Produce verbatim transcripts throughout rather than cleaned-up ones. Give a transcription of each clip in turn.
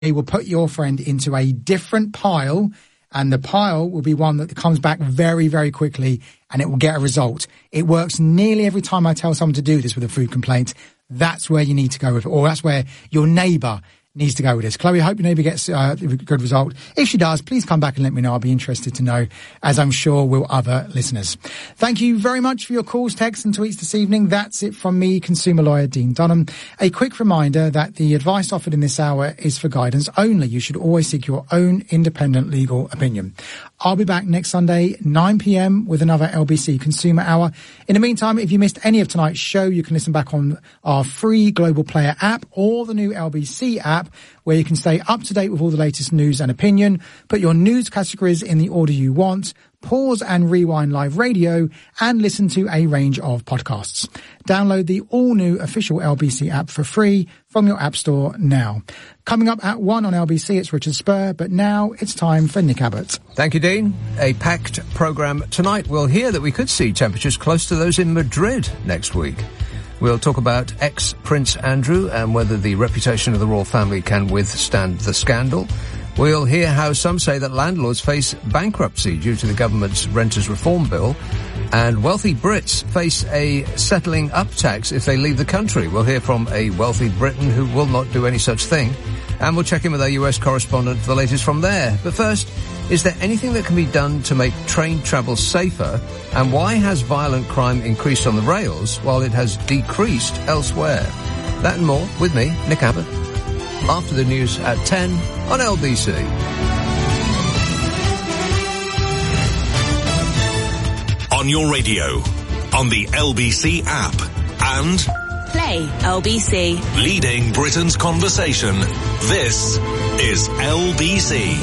will put your friend into a different pile, and the pile will be one that comes back very, very quickly, and it will get a result. It works nearly every time I tell someone to do this with a food complaint. That's where you need to go with it, or that's where your neighbour needs to go with this. Chloe, I hope your neighbour gets uh, a good result. If she does, please come back and let me know. I'll be interested to know, as I'm sure will other listeners. Thank you very much for your calls, texts and tweets this evening. That's it from me, consumer lawyer Dean Dunham. A quick reminder that the advice offered in this hour is for guidance only. You should always seek your own independent legal opinion. I'll be back next Sunday, nine p.m, with another L B C Consumer Hour. In the meantime, if you missed any of tonight's show, you can listen back on our free Global Player app or the new L B C app, where you can stay up to date with all the latest news and opinion, put your news categories in the order you want, pause and rewind live radio, and listen to a range of podcasts. Download the all-new official L B C app for free from your app store now. Coming up at one on L B C, it's Richard Spur, but now it's time for Nick Abbott. Thank you, Dean. A packed programme tonight. We'll hear that we could see temperatures close to those in Madrid next week. We'll talk about ex-Prince Andrew and whether the reputation of the royal family can withstand the scandal. We'll hear how some say that landlords face bankruptcy due to the government's renters' reform bill, and wealthy Brits face a settling up tax if they leave the country. We'll hear from a wealthy Briton who will not do any such thing, and we'll check in with our U S correspondent for the latest from there. But first, is there anything that can be done to make train travel safer, and why has violent crime increased on the rails while it has decreased elsewhere? That and more with me, Nick Abbott, after the news at ten on L B C. On your radio, on the L B C app, and Play L B C. Leading Britain's conversation. This is L B C.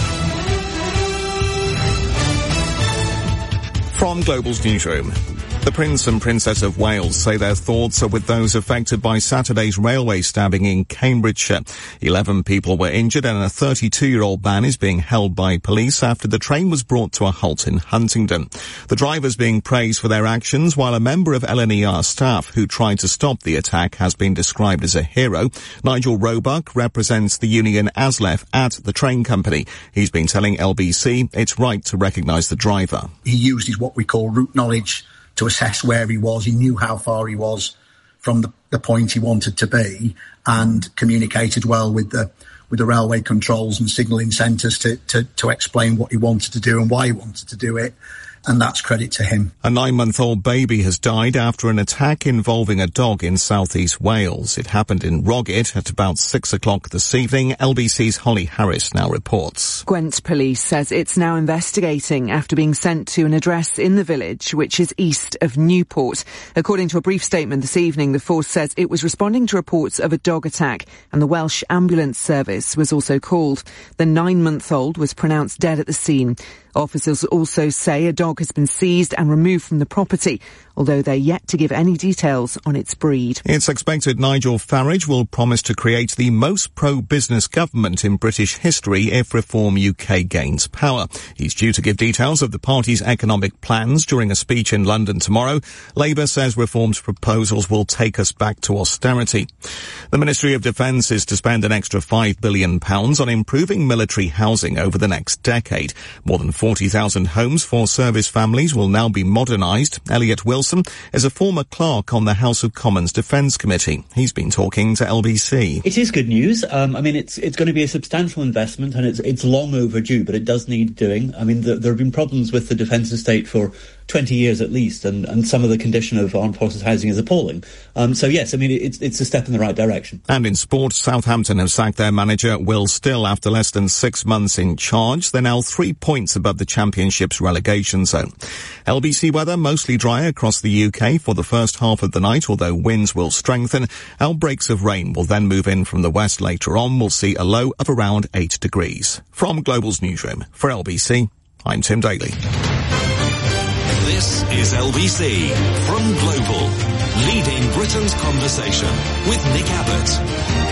From Global's newsroom. The Prince and Princess of Wales say their thoughts are with those affected by Saturday's railway stabbing in Cambridgeshire. Eleven people were injured and a thirty-two-year-old man is being held by police after the train was brought to a halt in Huntingdon. The drivers being praised for their actions, while a member of L N E R staff who tried to stop the attack has been described as a hero. Nigel Roebuck represents the union ASLEF at the train company. He's been telling L B C it's right to recognise the driver. He uses what we call route knowledge to assess where he was. He knew how far he was from the, the point he wanted to be, and communicated well with the with the railway controls and signalling centres to, to, to explain what he wanted to do and why he wanted to do it. And that's credit to him. A nine-month-old baby has died after an attack involving a dog in southeast Wales. It happened in Roggett at about six o'clock this evening. L B C's Holly Harris now reports. Gwent Police says it's now investigating after being sent to an address in the village, which is east of Newport. According to a brief statement this evening, the force says it was responding to reports of a dog attack, and the Welsh Ambulance Service was also called. The nine-month-old was pronounced dead at the scene. Officers also say a dog has been seized and removed from the property, although they're yet to give any details on its breed. It's expected Nigel Farage will promise to create the most pro-business government in British history if Reform U K gains power. He's due to give details of the party's economic plans during a speech in London tomorrow. Labour says Reform's proposals will take us back to austerity. The Ministry of Defence is to spend an extra five billion pounds on improving military housing over the next decade. More than forty thousand homes for service families will now be modernised. Elliot Wilson is a former clerk on the House of Commons Defence Committee. He's been talking to L B C. It is good news. Um, I mean, it's it's going to be a substantial investment, and it's it's long overdue, but it does need doing. I mean, the, there have been problems with the defence estate for twenty years at least, and, and some of the condition of armed forces housing is appalling. Um, so yes, I mean, it's it's a step in the right direction. And in sport, Southampton have sacked their manager Will Still after less than six months in charge. They're now three points above the Championship's relegation zone. L B C weather, mostly dry across the U K for the first half of the night, although winds will strengthen. Outbreaks of rain will then move in from the west later on. We'll see a low of around eight degrees. From Global's newsroom, for L B C, I'm Tim Daly. This is L B C from Global, leading Britain's conversation with Nick Abbott.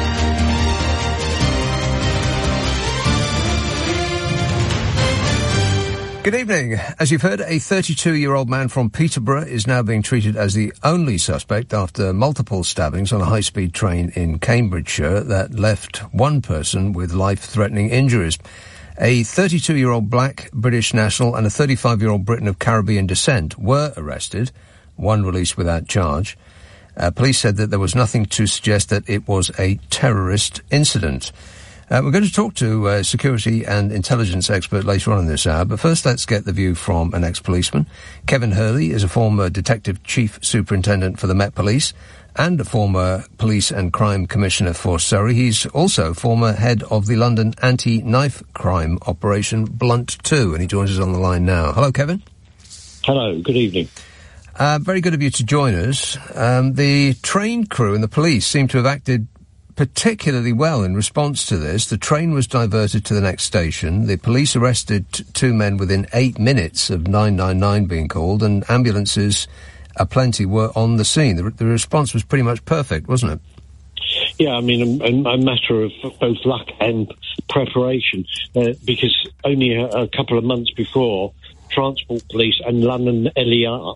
Good evening. As you've heard, a thirty-two-year-old man from Peterborough is now being treated as the only suspect after multiple stabbings on a high-speed train in Cambridgeshire that left one person with life-threatening injuries. A thirty-two-year-old black British national and a thirty-five-year-old Briton of Caribbean descent were arrested, one released without charge. Uh, police said that there was nothing to suggest that it was a terrorist incident. Uh, we're going to talk to uh, security and intelligence expert later on in this hour, but first let's get the view from an ex-policeman. Kevin Hurley is a former Detective Chief Superintendent for the Met Police and a former Police and Crime Commissioner for Surrey. He's also former head of the London anti-knife crime operation Blunt two, and he joins us on the line now. Hello, Kevin. Hello, good evening. Uh, very good of you to join us. Um, the train crew and the police seem to have acted particularly well in response to this. The train was diverted to the next station. The police arrested t- two men within eight minutes of nine nine nine being called, and ambulances aplenty were on the scene. The, the response was pretty much perfect, wasn't it? Yeah, I mean, a, a matter of both luck and preparation, uh, because only a, a couple of months before, Transport Police and London L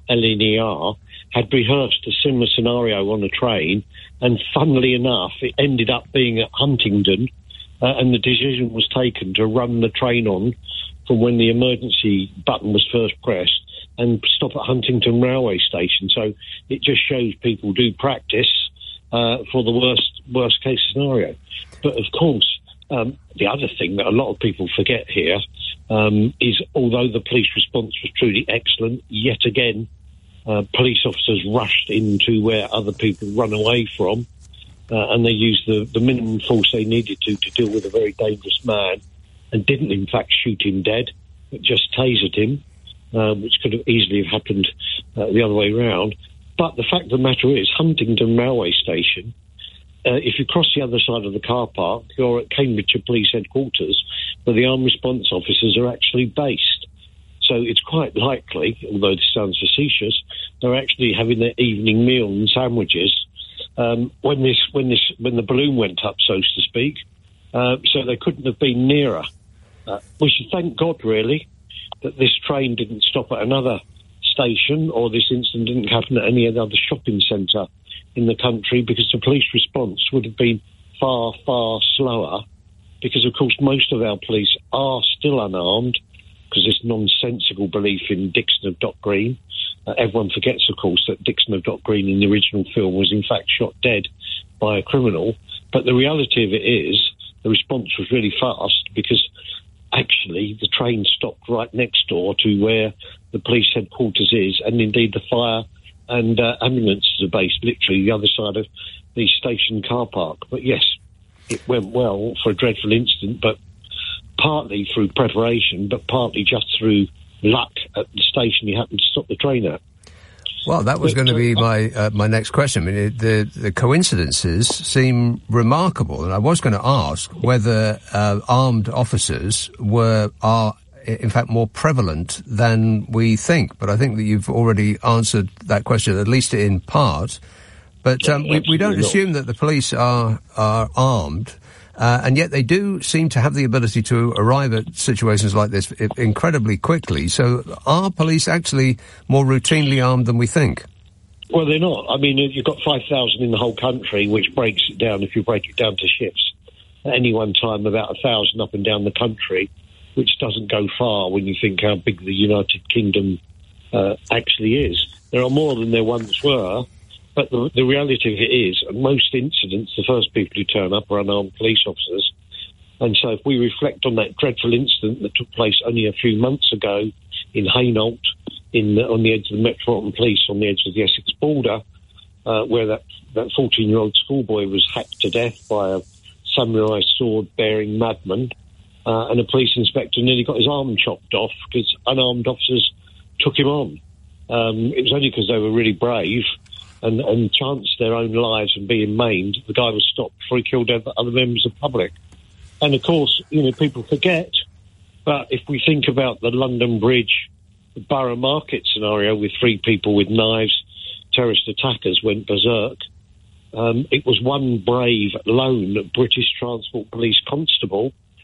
N E R had rehearsed a similar scenario on a train, and funnily enough, it ended up being at Huntingdon, uh, and the decision was taken to run the train on from when the emergency button was first pressed and stop at Huntingdon Railway Station. So it just shows people do practice uh, for the worst worst case scenario. But of course, um, the other thing that a lot of people forget here um, is, although the police response was truly excellent, yet again, Uh, police officers rushed into where other people run away from, uh, and they used the, the minimum force they needed to to deal with a very dangerous man, and didn't in fact shoot him dead, but just tasered him, um, which could have easily have happened uh, the other way round. But the fact of the matter is, Huntingdon Railway Station, uh, if you cross the other side of the car park, you're at Cambridgeshire Police Headquarters, where the armed response officers are actually based. So it's quite likely, although this sounds facetious, they're actually having their evening meal and sandwiches um, when this, when this, when the balloon went up, so to speak. Uh, so they couldn't have been nearer. Uh, we should thank God, really, that this train didn't stop at another station, or this incident didn't happen at any other shopping centre in the country, because the police response would have been far, far slower. Because, of course, most of our police are still unarmed, because this nonsensical belief in Dixon of Dock Green. Uh, everyone forgets, of course, that Dixon of Dock Green in the original film was in fact shot dead by a criminal. But the reality of it is, the response was really fast, because actually the train stopped right next door to where the police headquarters is, and indeed the fire and uh, ambulances are based literally the other side of the station car park. But yes, it went well for a dreadful incident, but partly through preparation, but partly just through luck at the station you happened to stop the train at. Well, that was but, going to be uh, my uh, my next question. I mean, it, the the coincidences seem remarkable, and I was going to ask whether uh, armed officers were are in fact more prevalent than we think. But I think that you've already answered that question, at least in part. But um, we, we don't assume that the police are are armed. Uh, and yet they do seem to have the ability to arrive at situations like this I- incredibly quickly. So are police actually more routinely armed than we think? Well, they're not. I mean, you've got five thousand in the whole country, which breaks it down, if you break it down to shifts, at any one time about one thousand up and down the country, which doesn't go far when you think how big the United Kingdom uh, actually is. There are more than there once were. But the, the reality of it is, at most incidents, the first people who turn up are unarmed police officers. And so if we reflect on that dreadful incident that took place only a few months ago in Hainault, in the, on the edge of the Metropolitan Police, on the edge of the Essex border, uh, where that, that fourteen-year-old schoolboy was hacked to death by a samurai sword-bearing madman, uh, and a police inspector nearly got his arm chopped off because unarmed officers took him on. Um, it was only because they were really brave and, and chanced their own lives and being maimed. The guy was stopped before he killed other members of the public. And, of course, you know, people forget, but if we think about the London Bridge, the Borough Market scenario with three people with knives, terrorist attackers went berserk, um, it was one brave, lone British Transport Police constable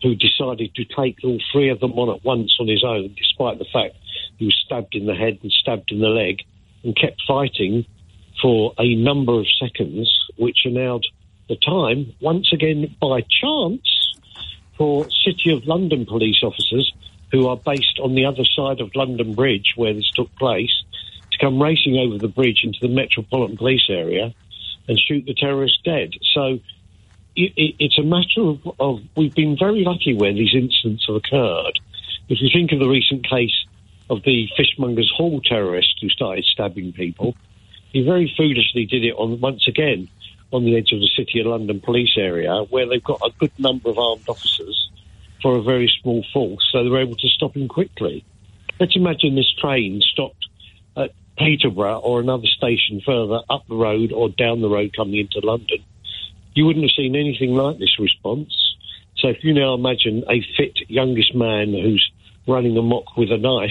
who decided to take all three of them on at once on his own, despite the fact he was stabbed in the head and stabbed in the leg, and kept fighting for a number of seconds, which allowed the time, once again by chance, for City of London police officers, who are based on the other side of London Bridge where this took place, to come racing over the bridge into the Metropolitan Police area and shoot the terrorist dead. So it, it, it's a matter of, of, we've been very lucky where these incidents have occurred. If you think of the recent case of the Fishmongers Hall terrorist who started stabbing people, he very foolishly did it on once again on the edge of the City of London police area, where they've got a good number of armed officers for a very small force, so they're able to stop him quickly. Let's imagine this train stopped at Peterborough or another station further up the road or down the road coming into London. You wouldn't have seen anything like this response. So if you now imagine a fit youngish man who's running amok with a knife,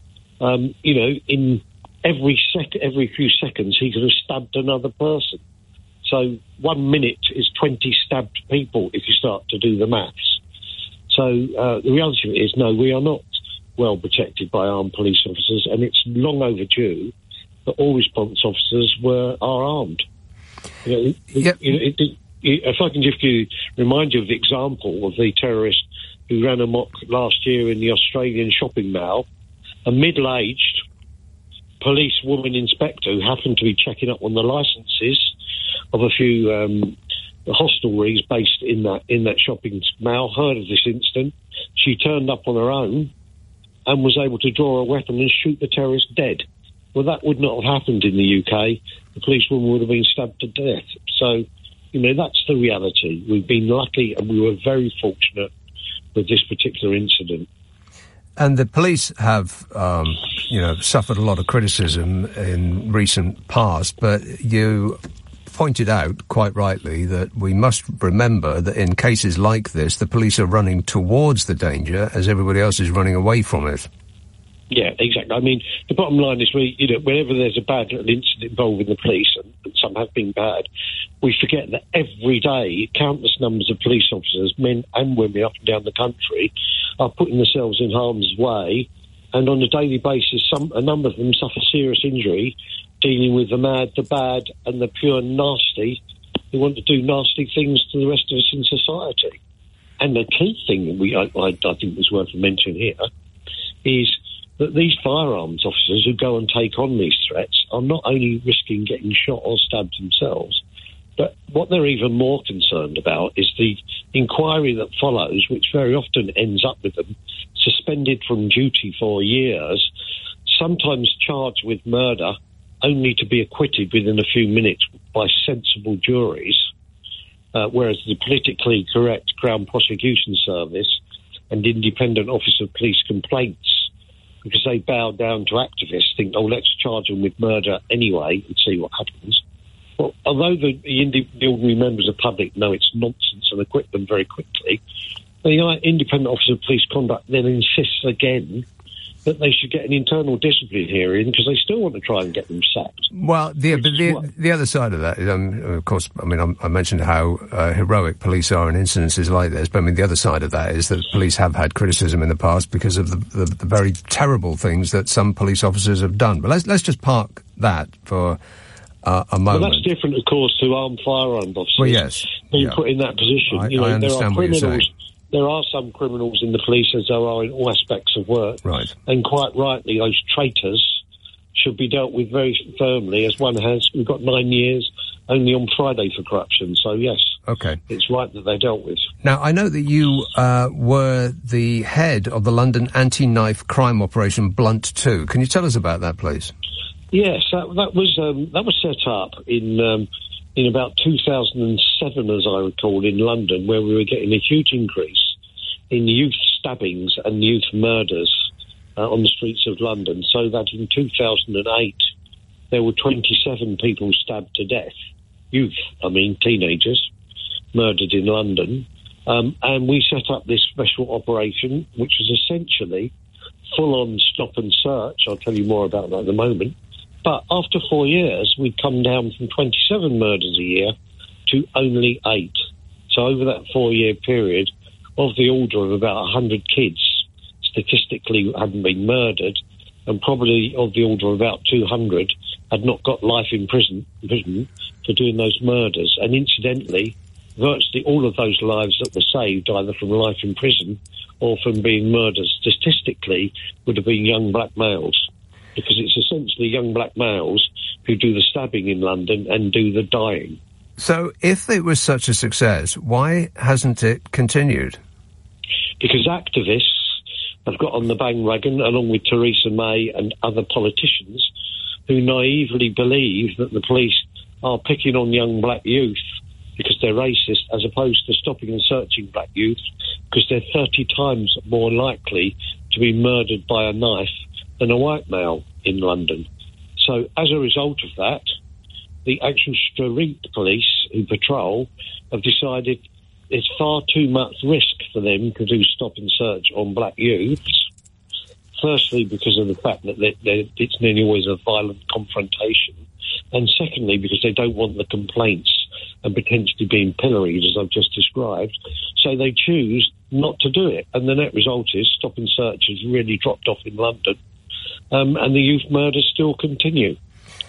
um, you know, in every sec- every few seconds he could have stabbed another person. So one minute is twenty stabbed people if you start to do the maths. So uh, the reality of it is, no, we are not well protected by armed police officers, and it's long overdue that all response officers were are armed. You know, it, yep. you know, it, it, if I can just give, remind you of the example of the terrorist who ran amok last year in the Australian shopping mall, a middle-aged police woman inspector who happened to be checking up on the licences of a few um, hostelries based in that in that shopping mall, heard of this incident. She turned up on her own and was able to draw a weapon and shoot the terrorist dead. Well, that would not have happened in the U K. The policewoman would have been stabbed to death. So, you know, that's the reality. We've been lucky and we were very fortunate with this particular incident. And the police have, um, you know, suffered a lot of criticism in recent past, but you pointed out, quite rightly, that we must remember that in cases like this, the police are running towards the danger as everybody else is running away from it. Yeah, exactly. I mean, the bottom line is, we, you know, whenever there's a bad little incident involving the police, and, and some have been bad, we forget that every day countless numbers of police officers, men and women up and down the country, are putting themselves in harm's way, and on a daily basis, some a number of them suffer serious injury, dealing with the mad, the bad, and the pure nasty who want to do nasty things to the rest of us in society. And the key thing that we, I, I, I think is worth mentioning here is that these firearms officers who go and take on these threats are not only risking getting shot or stabbed themselves, but what they're even more concerned about is the inquiry that follows, which very often ends up with them suspended from duty for years, sometimes charged with murder, only to be acquitted within a few minutes by sensible juries, uh, whereas the politically correct Crown Prosecution Service and Independent Office of Police Complaints, because they bow down to activists, think, oh, let's charge them with murder anyway and see what happens. Well, although the, the, indi- the ordinary members of the public know it's nonsense and acquit them very quickly, the Independent Office of Police Conduct then insists again that they should get an internal discipline hearing because they still want to try and get them sacked. Well, the but the, the other side of that is, um, of course, I mean, I'm, I mentioned how uh, heroic police are in incidences like this, but I mean, the other side of that is that police have had criticism in the past because of the, the, the very terrible things that some police officers have done. But let's let's just park that for uh, a moment. Well, that's different, of course, to armed firearm officers. Well, yes, being yeah. put in that position. I, you know, I understand there are what you're saying. There are some criminals in the police, as there are in all aspects of work. Right. And quite rightly, those traitors should be dealt with very firmly, as one has. We've got nine years only on Friday for corruption. So, yes, okay, it's right that they're dealt with. Now, I know that you uh, were the head of the London anti-knife crime operation Blunt two. Can you tell us about that, please? Yes, that, that was um, that was set up in... Um, in about two thousand seven, as I recall, in London, where we were getting a huge increase in youth stabbings and youth murders uh, on the streets of London, so that in two thousand eight there were twenty-seven people stabbed to death. Youth, I mean teenagers, murdered in London. Um, and we set up this special operation, which was essentially full-on stop and search. I'll tell you more about that in a moment. But after four years, we'd come down from twenty-seven murders a year to only eight. So over that four-year period, of the order of about one hundred kids statistically hadn't been murdered, and probably of the order of about two hundred had not got life in prison, prison for doing those murders. And incidentally, virtually all of those lives that were saved, either from life in prison or from being murdered, statistically would have been young black males, because it's essentially young black males who do the stabbing in London and do the dying. So if it was such a success, why hasn't it continued? Because activists have got on the bandwagon, along with Theresa May and other politicians, who naively believe that the police are picking on young black youth because they're racist, as opposed to stopping and searching black youth because they're thirty times more likely to be murdered by a knife than a white male in London. So as a result of that, the actual street police who patrol have decided it's far too much risk for them to do stop and search on black youths. Firstly, because of the fact that they're, they're, it's nearly always a violent confrontation. And secondly, because they don't want the complaints and potentially being pilloried, as I've just described. So they choose not to do it. And the net result is stop and search has really dropped off in London. Um, and the youth murders still continue.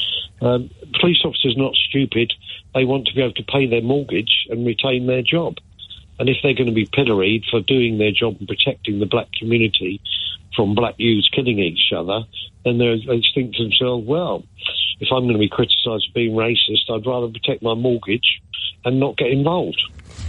Um, police officers are not stupid. They want to be able to pay their mortgage and retain their job. And if they're going to be pilloried for doing their job and protecting the black community from black youths killing each other, then they think to themselves, well, if I'm going to be criticised for being racist, I'd rather protect my mortgage and not get involved.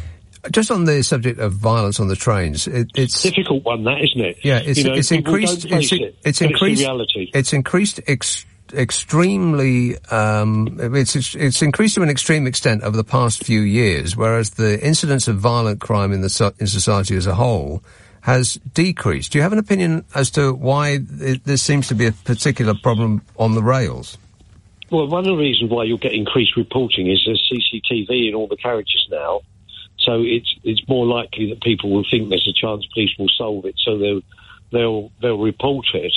Just on the subject of violence on the trains, it, it's a difficult one, that, isn't it? Yeah, it's, you know, it's increased. It's, it, it's increased. It's reality. It's increased ex- extremely. Um, it's it's increased to an extreme extent over the past few years, whereas the incidence of violent crime in the so- in society as a whole has decreased. Do you have an opinion as to why it, this seems to be a particular problem on the rails? Well, one of the reasons why you'll get increased reporting is there's C C T V in all the carriages now. So it's it's more likely that people will think there's a chance police will solve it, so they'll they'll they'll report it.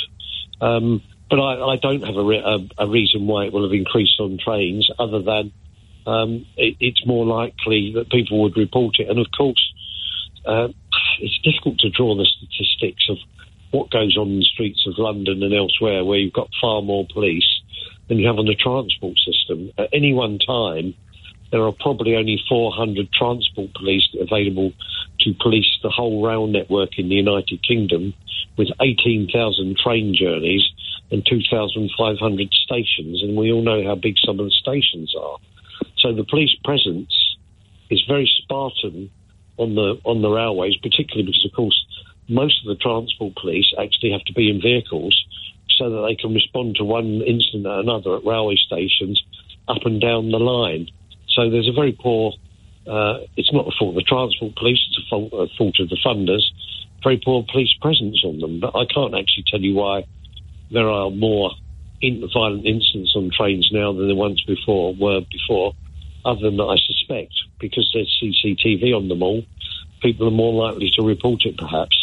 Um, but I, I don't have a, re- a, a reason why it will have increased on trains, other than um, it, it's more likely that people would report it. And of course, uh, it's difficult to draw the statistics of what goes on in the streets of London and elsewhere, where you've got far more police than you have on the transport system. At any one time, there are probably only four hundred transport police available to police the whole rail network in the United Kingdom, with eighteen thousand train journeys and two thousand five hundred stations, and we all know how big some of the stations are. So the police presence is very spartan on the on the railways, particularly because, of course, most of the transport police actually have to be in vehicles so that they can respond to one incident or another at railway stations up and down the line. So there's a very poor, uh, it's not the fault of the transport police, it's a fault, a fault of the funders, very poor police presence on them. But I can't actually tell you why there are more in- violent incidents on trains now than there once before were before, other than that I suspect, because there's C C T V on them all, people are more likely to report it perhaps.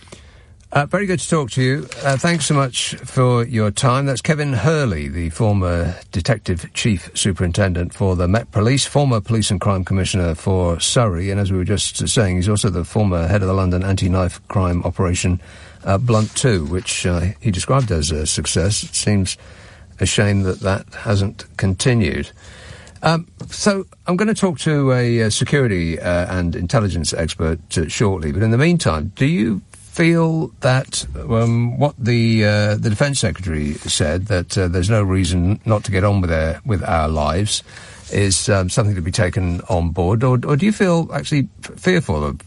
Uh, very good to talk to you. Uh, thanks so much for your time. That's Kevin Hurley, the former Detective Chief Superintendent for the Met Police, former Police and Crime Commissioner for Surrey, and as we were just saying, he's also the former head of the London anti-knife crime operation uh, Blunt two, which uh, he described as a success. It seems a shame that that hasn't continued. Um, so I'm going to talk to a, a security uh, and intelligence expert uh, shortly, but in the meantime, do you feel that um, what the uh, the Defence Secretary said, that uh, there's no reason not to get on with our, with our lives, is um, something to be taken on board? Or, or do you feel actually f- fearful of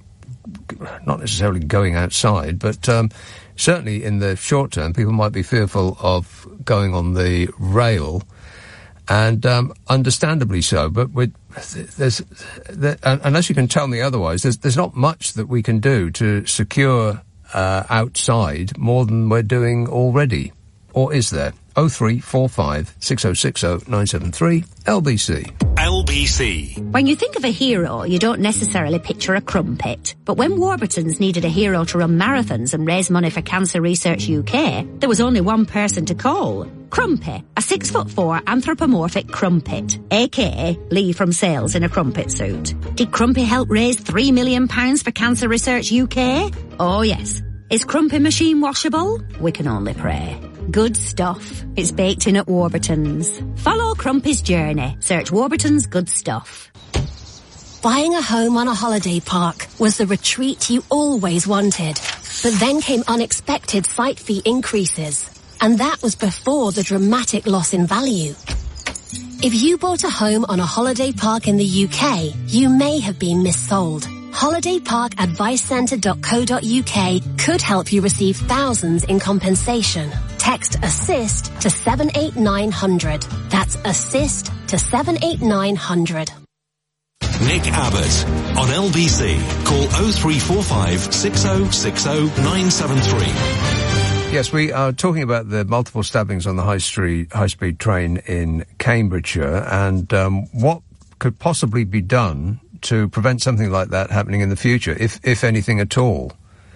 not necessarily going outside, but um, certainly in the short term, people might be fearful of going on the rail, and um, understandably so, but with, there's, there, unless you can tell me otherwise, there's, there's not much that we can do to secure uh, outside more than we're doing already. Or is there? oh three four five, six oh six oh, nine seven three, L B C. L B C. When you think of a hero, you don't necessarily picture a crumpet. But when Warburtons needed a hero to run marathons and raise money for Cancer Research U K, there was only one person to call. Crumpy, a six foot four anthropomorphic crumpet, aka Lee from Sales in a crumpet suit. Did Crumpy help raise three million pounds for Cancer Research U K? Oh yes. Is Crumpy machine washable? We can only pray. Good stuff. It's baked in at Warburton's. Follow Crumpy's journey. Search Warburton's Good Stuff. Buying a home on a holiday park was the retreat you always wanted. But then came unexpected site fee increases. And that was before the dramatic loss in value. If you bought a home on a holiday park in the U K, you may have been missold. holiday park advice centre dot co dot U K could help you receive thousands in compensation. Text ASSIST to seven eight nine hundred. That's ASSIST to seven eight nine hundred. Nick Abbott on L B C. Call oh three four five six oh six oh nine seven three. Yes, we are talking about the multiple stabbings on the high street, high-speed train in Cambridgeshire, and um, what could possibly be done to prevent something like that happening in the future, if if anything at all.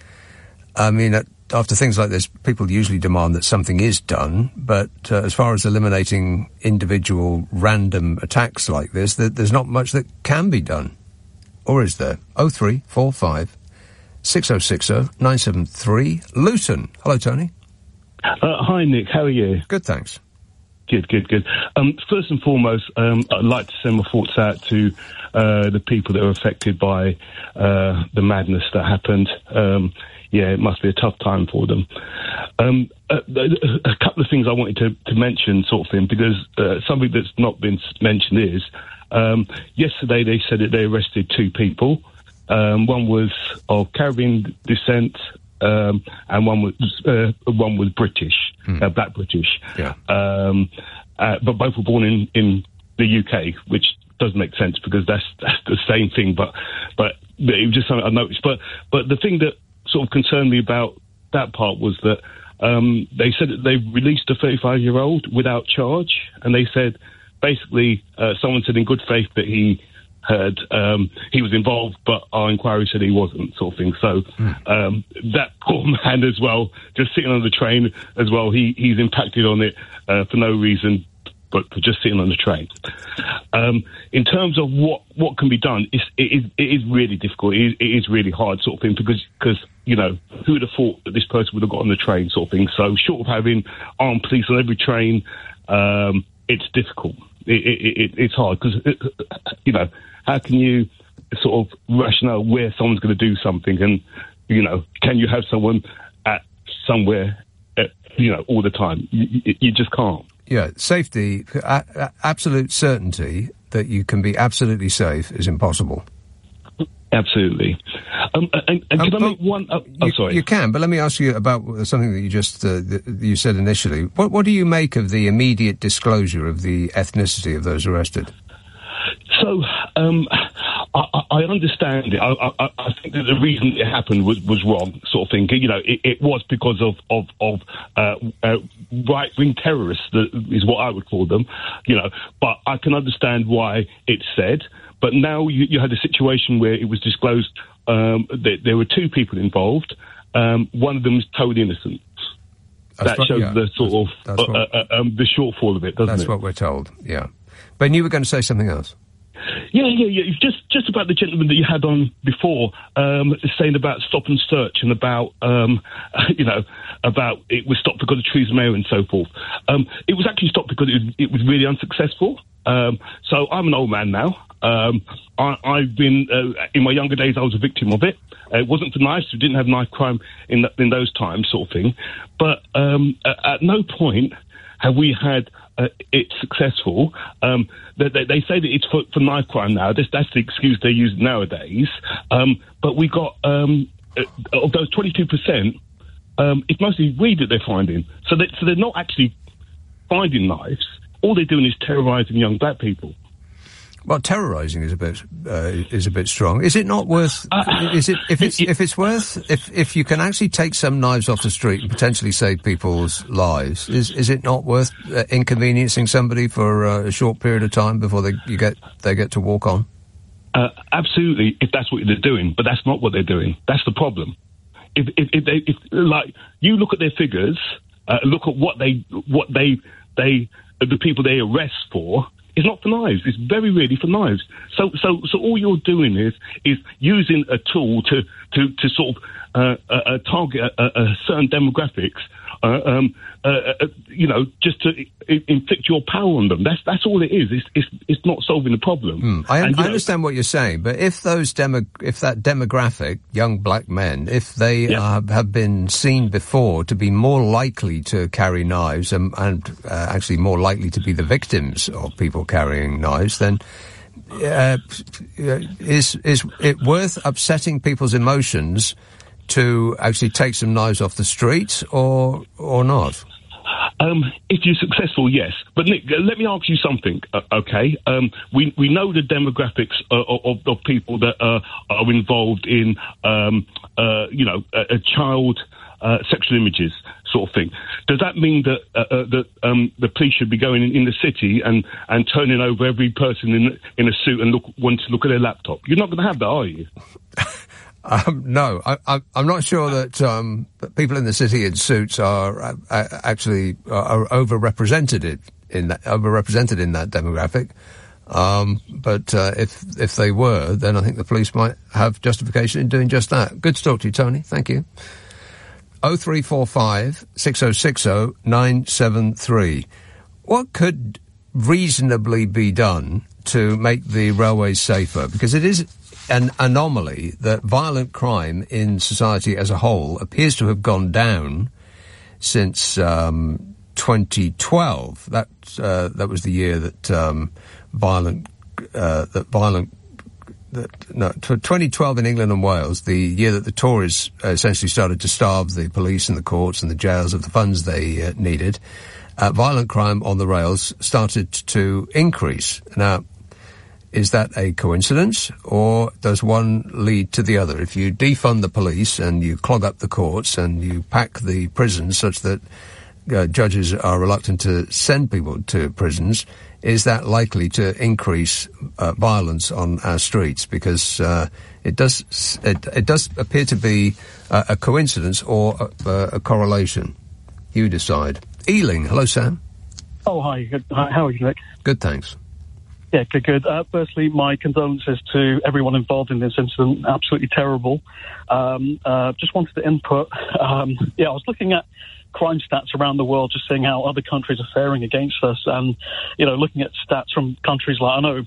I mean, at, after things like this, people usually demand that something is done, but uh, as far as eliminating individual random attacks like this, th- there's not much that can be done. Or is there? oh three four five six oh six oh nine seven three. Luton. Hello, Tony. Uh, hi, Nick. How are you? Good, thanks. Good, good, good. Um, first and foremost, um, I'd like to send my thoughts out to uh, the people that are affected by uh, the madness that happened. Um, yeah, it must be a tough time for them. Um, a, a couple of things I wanted to, to mention, sort of thing, because uh, something that's not been mentioned is um, yesterday they said that they arrested two people. Um, one was of Caribbean descent, um, and one was uh, one was British, mm. uh, black British. Yeah. Um, uh, but both were born in, in the U K, which doesn't make sense because that's that's the same thing. But but it was just something I noticed. But but the thing that sort of concerned me about that part was that um, they said that they released a thirty-five-year-old without charge, and they said basically uh, someone said in good faith that he heard um, he was involved, but our inquiry said he wasn't, sort of thing. So mm. um, that poor man as well, just sitting on the train as well, he he's impacted on it uh, for no reason but for just sitting on the train. Um, in terms of what, what can be done, it's, it, is, it is really difficult. It is, it is really hard, sort of thing, because, because, you know, who would have thought that this person would have got on the train, sort of thing. So short of having armed police on every train, um, it's difficult. It, it, it, it's hard because, you know, how can you sort of rationale where someone's going to do something? And, you know, can you have someone at somewhere, at, you know, all the time? You, you just can't. Yeah, safety, a- a- absolute certainty that you can be absolutely safe is impossible. Absolutely. Um, and, and can um, I make one... Oh, you, oh, sorry. You can, but let me ask you about something that you just uh, th- you said initially. What, what do you make of the immediate disclosure of the ethnicity of those arrested? So, um, I, I understand it. I, I, I think that the reason it happened was, was wrong, sort of thing. You know, it, it was because of of, of uh, uh, right-wing terrorists, that is what I would call them. You know, but I can understand why it's said. But now you, you had a situation where it was disclosed um, that there were two people involved. Um, one of them is totally innocent. That's that what, shows yeah, the sort that's, of that's uh, what, uh, um, the shortfall of it, doesn't that's it? That's what we're told. Yeah, Ben, you were going to say something else. Yeah, yeah, yeah. Just, just about the gentleman that you had on before, um, saying about stop and search and about, um, you know, about it was stopped because of Theresa May and so forth. Um, it was actually stopped because it was, it was really unsuccessful. Um, so I'm an old man now. Um, I, I've been uh, in my younger days. I was a victim of it. Uh, it wasn't for knives. We didn't have knife crime in th- in those times, sort of thing. But um, at, at no point have we had uh, it successful. Um, they, they, they say that it's for, for knife crime now. That's, that's the excuse they use nowadays. Um, but we got, um, uh, of those twenty-two percent, um, it's mostly weed that they're finding. So, they, so they're not actually finding knives. All they're doing is terrorising young black people. Well, terrorising is a bit uh, is a bit strong. Is it not worth? Uh, is it if it's if it's worth if if you can actually take some knives off the street and potentially save people's lives? Is is it not worth uh, inconveniencing somebody for uh, a short period of time before they you get they get to walk on? Uh, absolutely, if that's what they're doing, but that's not what they're doing. That's the problem. If if, if they if like you look at their figures, uh, look at what they what they they, the people they arrest for, is not for knives. It's very rarely for knives. So, so, so all you're doing is is using a tool to to to sort of uh, uh, target a, a certain demographics. Uh, um, uh, uh, you know, just to I- inflict your power on them. That's that's all it is. It's it's, it's not solving the problem. Mm, I, and, I know, understand what you're saying, but if those demo, if that demographic, young black men, if they yeah. uh, have been seen before to be more likely to carry knives and, and uh, actually more likely to be the victims of people carrying knives, then uh, is is it worth upsetting people's emotions to actually take some knives off the street, or or not? Um, if you're successful, yes. But Nick, let me ask you something, uh, okay? Um, we we know the demographics uh, of, of people that uh, are involved in, um, uh, you know, a, a child uh, sexual images sort of thing. Does that mean that uh, uh, that um, the police should be going in, in the city and, and turning over every person in in a suit and look wanting to look at their laptop? You're not going to have that, are you? Um, no, I, I, I'm not sure that, um, that people in the city in suits are uh, actually are overrepresented in, in that overrepresented in that demographic. Um, but uh, if if they were, then I think the police might have justification in doing just that. Good to talk to you, Tony. Thank you. Oh three four five six oh six oh nine seven three. What could reasonably be done to make the railways safer? Because it is an anomaly that violent crime in society as a whole appears to have gone down since um, twenty twelve. That uh, that was the year that um, violent uh, that violent that no twenty twelve in England and Wales, the year that the Tories uh, essentially started to starve the police and the courts and the jails of the funds they uh, needed. Uh, violent crime on the rails started to increase. Now, is that a coincidence, or does one lead to the other? If you defund the police and you clog up the courts and you pack the prisons such that uh, judges are reluctant to send people to prisons, is that likely to increase uh, violence on our streets? Because uh, it does it, it does appear to be uh, a coincidence or a, a correlation. You decide. Ealing, hello, Sam. Oh, hi. Good. Hi, how are you, Nick? Good, thanks. Yeah, good, good. Uh, firstly, my condolences to everyone involved in this incident. Absolutely terrible. Um, uh, just wanted to input. Um, yeah, I was looking at crime stats around the world, just seeing how other countries are faring against us, and you know, looking at stats from countries like I know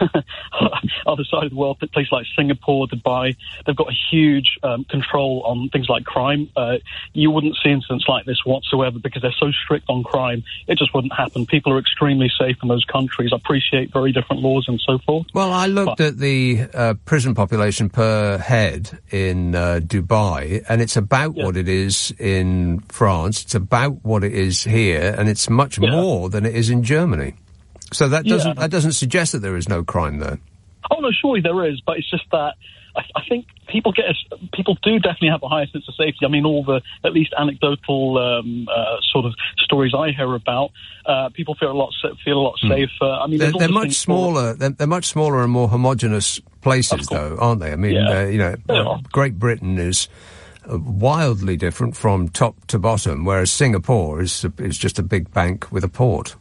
other side of the world, places like Singapore, Dubai, they've got a huge um, control on things like crime. Uh, you wouldn't see incidents like this whatsoever because they're so strict on crime. It just wouldn't happen. People are extremely safe in those countries. I appreciate very different laws and so forth. Well, I looked but, at the uh, prison population per head in uh, Dubai, and it's about yeah. what it is in France. It's about what it is here, and it's much yeah. more than it is in Germany. So that doesn't yeah. that doesn't suggest that there is no crime there. Oh no, surely there is, but it's just that I, I think people get a, people do definitely have a higher sense of safety. I mean, all the at least anecdotal um, uh, sort of stories I hear about, uh, people feel a lot feel a lot mm. safer. I mean, they're, they're much smaller. They're, they're much smaller and more homogenous places, though, aren't they? I mean, yeah. uh, you know, uh, Great Britain is wildly different from top to bottom, whereas Singapore is is just a big bank with a port.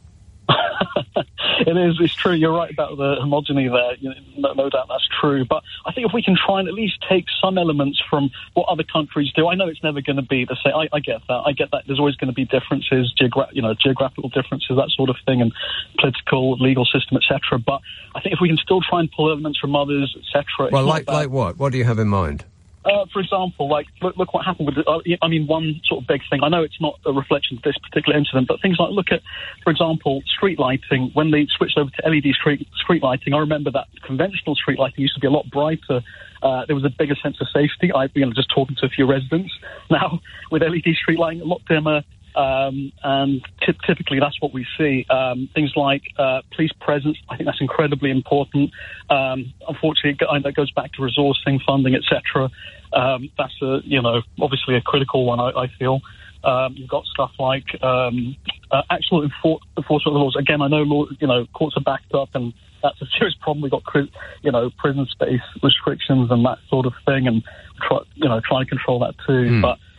It is. It's true. You're right about the homogeny there. You know, no, no doubt that's true. But I think if we can try and at least take some elements from what other countries do, I know it's never going to be the same. I, I get that. I get that. There's always going to be differences, geogra- you know, geographical differences, that sort of thing, and political, legal system, et cetera. But I think if we can still try and pull elements from others, et cetera. Well, like like what? What do you have in mind? Uh, for example, like, look, look what happened with, the, uh, I mean, one sort of big thing, I know it's not a reflection of this particular incident, but things like, look at, for example, street lighting. When they switched over to L E D street, street lighting, I remember that conventional street lighting used to be a lot brighter. Uh, there was a bigger sense of safety. I, you know, just talking to a few residents. Now, with L E D street lighting, a lot dimmer. Um, and t- typically that's what we see. Um, things like uh, police presence, I think that's incredibly important. Um, unfortunately, that goes back to resourcing, funding, et cetera. Um, that's a, you know, obviously a critical one, I, I feel. Um, you've got stuff like um, uh, actual enfor- enforcement of the laws. Again, I know law, you know, courts are backed up, and that's a serious problem. We've got, you know, prison space restrictions and that sort of thing, and try, you know, trying to control that too. Mm. But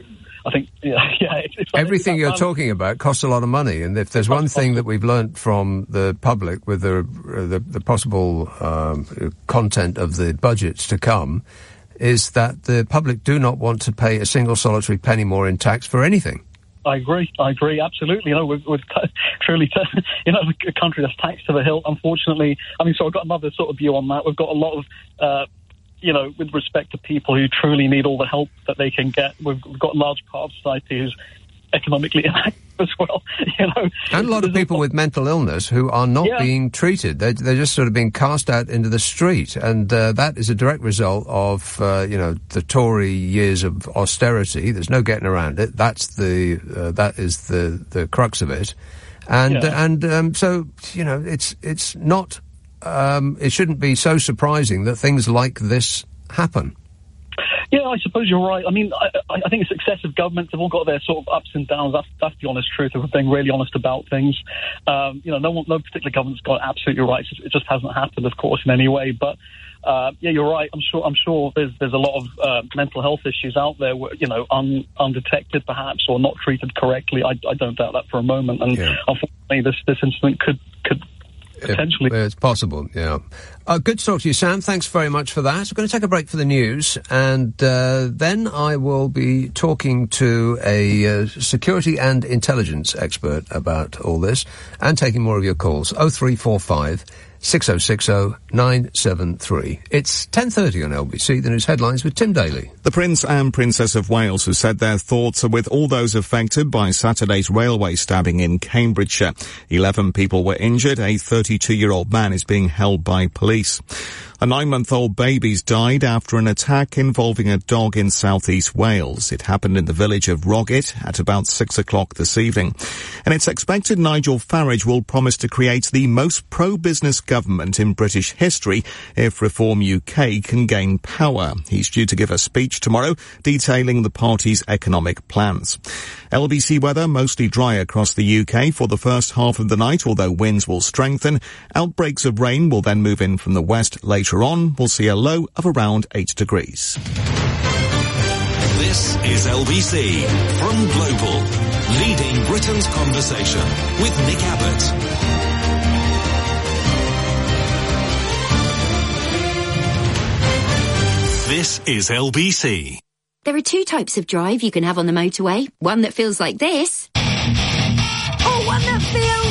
I think, yeah, yeah it's, it's everything you're balance. talking about costs a lot of money, and if there's one thing that we've learnt from the public with the the, the possible um, content of the budgets to come, is that the public do not want to pay a single solitary penny more in tax for anything. I agree. I agree. Absolutely. You know, we've, we've truly, t- you know, a country that's taxed to the hilt, unfortunately. I mean, so I've got another sort of view on that. We've got a lot of, uh, you know, with respect to people who truly need all the help that they can get. We've, we've got a large part of society who's economically inactive as well, you know. And a lot of people with mental illness who are not Yeah. being treated. They're, they're just sort of being cast out into the street. And uh, that is a direct result of, uh, you know, the Tory years of austerity. There's no getting around it. That's the, uh, that is the, the crux of it. And, Yeah. uh, and um, so, you know, it's, it's not, um, it shouldn't be so surprising that things like this happen. Yeah, I suppose you're right. I mean, I, I think it's successive governments have all got their sort of ups and downs. That's that's the honest truth of being really honest about things. Um, you know, no one, no particular government's got absolutely right. It just hasn't happened, of course, in any way. But uh, yeah, you're right. I'm sure. I'm sure there's there's a lot of uh, mental health issues out there, where, you know, un, undetected perhaps or not treated correctly. I, I don't doubt that for a moment. And Yeah. unfortunately, this this incident could could. Potentially. It, it's possible, yeah. Uh, good to talk to you, Sam. Thanks very much for that. We're going to take a break for the news, and uh, then I will be talking to a uh, security and intelligence expert about all this, and taking more of your calls. oh three four five, six oh six oh, nine seven three. It's ten thirty on L B C, the news headlines with Tim Daly. The Prince and Princess of Wales have said their thoughts are with all those affected by Saturday's railway stabbing in Cambridgeshire. Eleven people were injured. A thirty-two-year-old man is being held by police. A nine-month-old baby's died after an attack involving a dog in southeast Wales. It happened in the village of Roggett at about six o'clock this evening. And it's expected Nigel Farage will promise to create the most pro-business government in British history if Reform U K can gain power. He's due to give a speech tomorrow detailing the party's economic plans. L B C weather, mostly dry across the U K for the first half of the night, although winds will strengthen. Outbreaks of rain will then move in from the west later on. We'll see a low of around eight degrees. This is L B C from Global, leading Britain's conversation with Nick Abbott. This is L B C. There are two types of drive you can have on the motorway. One that feels like this. Or one that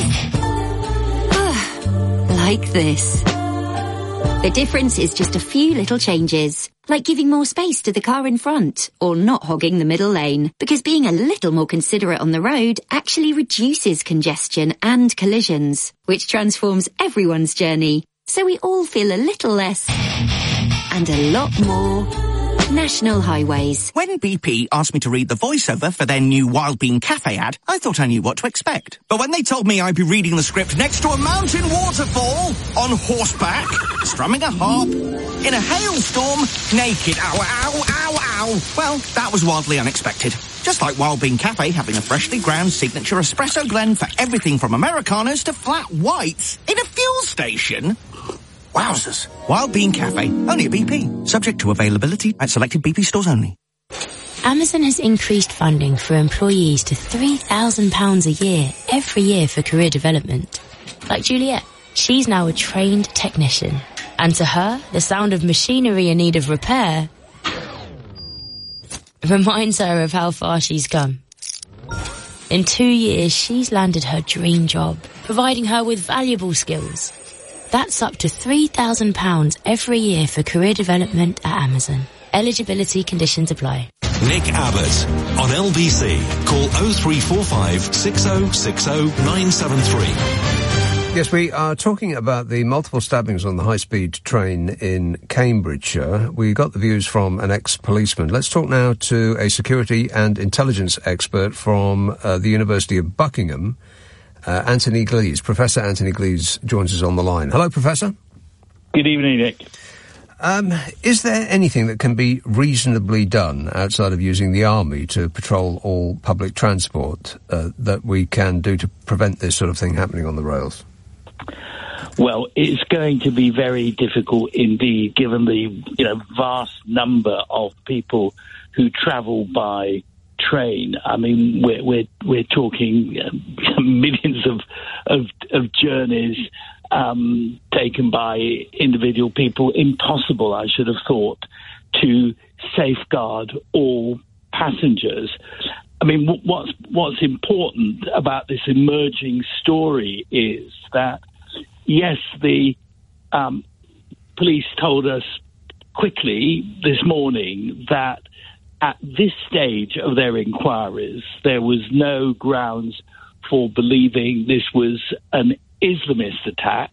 feels... like this. The difference is just a few little changes, like giving more space to the car in front, or not hogging the middle lane, because being a little more considerate on the road actually reduces congestion and collisions, which transforms everyone's journey, so we all feel a little less, and a lot more, National Highways. When B P asked me to read the voiceover for their new Wild Bean Cafe ad, I thought I knew what to expect. But when they told me I'd be reading the script next to a mountain waterfall, on horseback, strumming a harp, in a hailstorm, naked, ow, ow, ow, ow, well, that was wildly unexpected. Just like Wild Bean Cafe having a freshly ground signature espresso blend for everything from Americanos to flat whites in a fuel station. Wowzers. Wild Bean Cafe, only at B P. Subject to availability at selected B P stores only. Amazon has increased funding for employees to three thousand pounds a year, every year for career development. Like Juliet, she's now a trained technician. And to her, the sound of machinery in need of repair reminds her of how far she's come. In two years, she's landed her dream job, providing her with valuable skills. That's up to three thousand pounds every year for career development at Amazon. Eligibility conditions apply. Nick Abbott on L B C. Call oh three four five, six oh six oh, nine seven three. Yes, we are talking about the multiple stabbings on the high-speed train in Cambridgeshire. We got the views from an ex-policeman. Let's talk now to a security and intelligence expert from uh, the University of Buckingham, uh, Anthony Glees. Professor Anthony Glees joins us on the line. Hello, Professor. Good evening, Nick. Um, is there anything that can be reasonably done outside of using the army to patrol all public transport uh, that we can do to prevent this sort of thing happening on the rails? Well, it's going to be very difficult indeed, given the you know vast number of people who travel by train. I mean, we're we're we're talking uh, millions of of, of journeys um, taken by individual people. Impossible, I should have thought, to safeguard all passengers. I mean, what's what's important about this emerging story is that, yes, the um, police told us quickly this morning that at this stage of their inquiries, there was no grounds for believing this was an Islamist attack,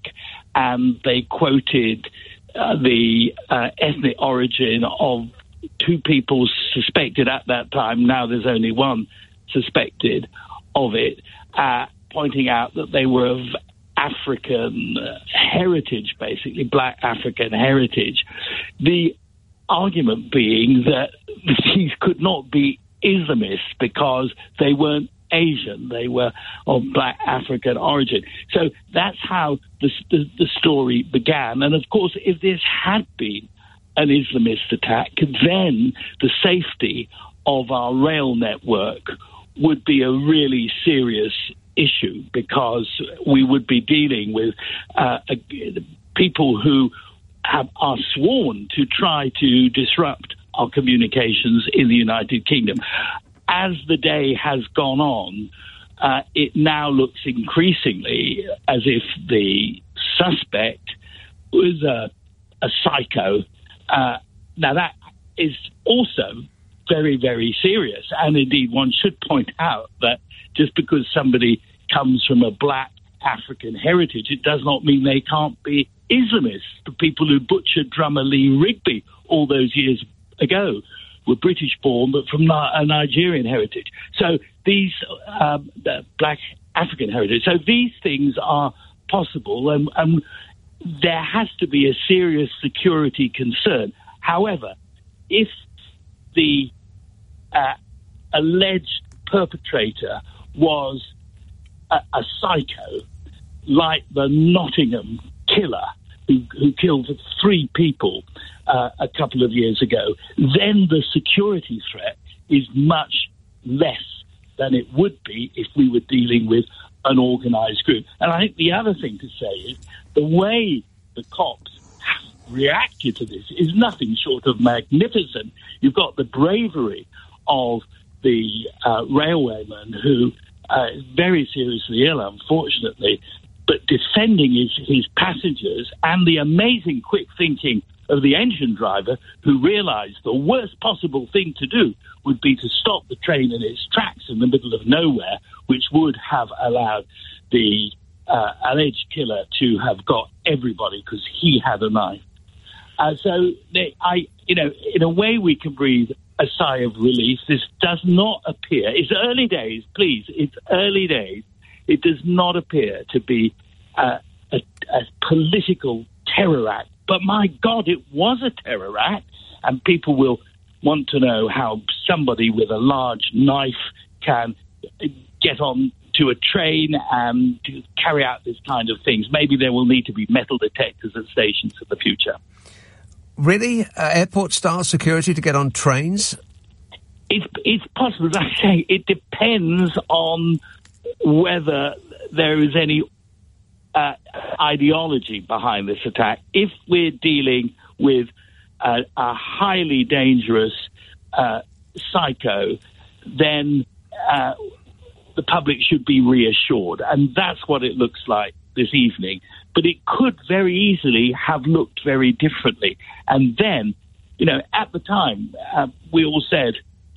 and they quoted uh, the uh, ethnic origin of two people suspected at that time. Now there's only one suspected of it, uh, pointing out that they were of African uh, heritage, basically black African heritage. The argument being that these could not be Islamists because they weren't Asian, they were of black African origin. So that's how the, the, the story began. And of course, if this had been an Islamist attack, then the safety of our rail network would be a really serious issue, because we would be dealing with uh, a, people who have, are sworn to try to disrupt our communications in the United Kingdom. As the day has gone on, uh, it now looks increasingly as if the suspect was a, a psycho. Uh, now, that is also very, very serious. And indeed, one should point out that just because somebody comes from a black African heritage, it does not mean they can't be Islamists. The people who butchered drummer Lee Rigby all those years ago were British-born, but from a Nigerian heritage. So these um, the black African heritage. So these things are possible, and, and there has to be a serious security concern. However, if the uh, alleged perpetrator was a, a psycho, like the Nottingham killer who, who killed three people uh, a couple of years ago, then the security threat is much less than it would be if we were dealing with an organised group. And I think the other thing to say is the way the cops have reacted to this is nothing short of magnificent. You've got the bravery of the uh, railwayman who uh, is very seriously ill, unfortunately, but defending his, his passengers, and the amazing quick thinking of the engine driver, who realised the worst possible thing to do would be to stop the train in its tracks in the middle of nowhere, which would have allowed the uh, alleged killer to have got everybody because he had a knife. Uh, so, they, I, you know, in a way, we can breathe a sigh of relief. This does not appear. It's early days, please. It's early days. It does not appear to be uh, a, a political terror act. But my God, it was a terror act, and people will want to know how somebody with a large knife can get on to a train and carry out this kind of things. Maybe there will need to be metal detectors at stations in the future. Really? Uh, airport-style security to get on trains? It's, it's possible. As I say, it depends on whether there is any uh, ideology behind this attack. If we're dealing with a, a highly dangerous uh, psycho, then uh, the public should be reassured. And that's what it looks like this evening. But it could very easily have looked very differently. And then, you know, at the time, uh, we all said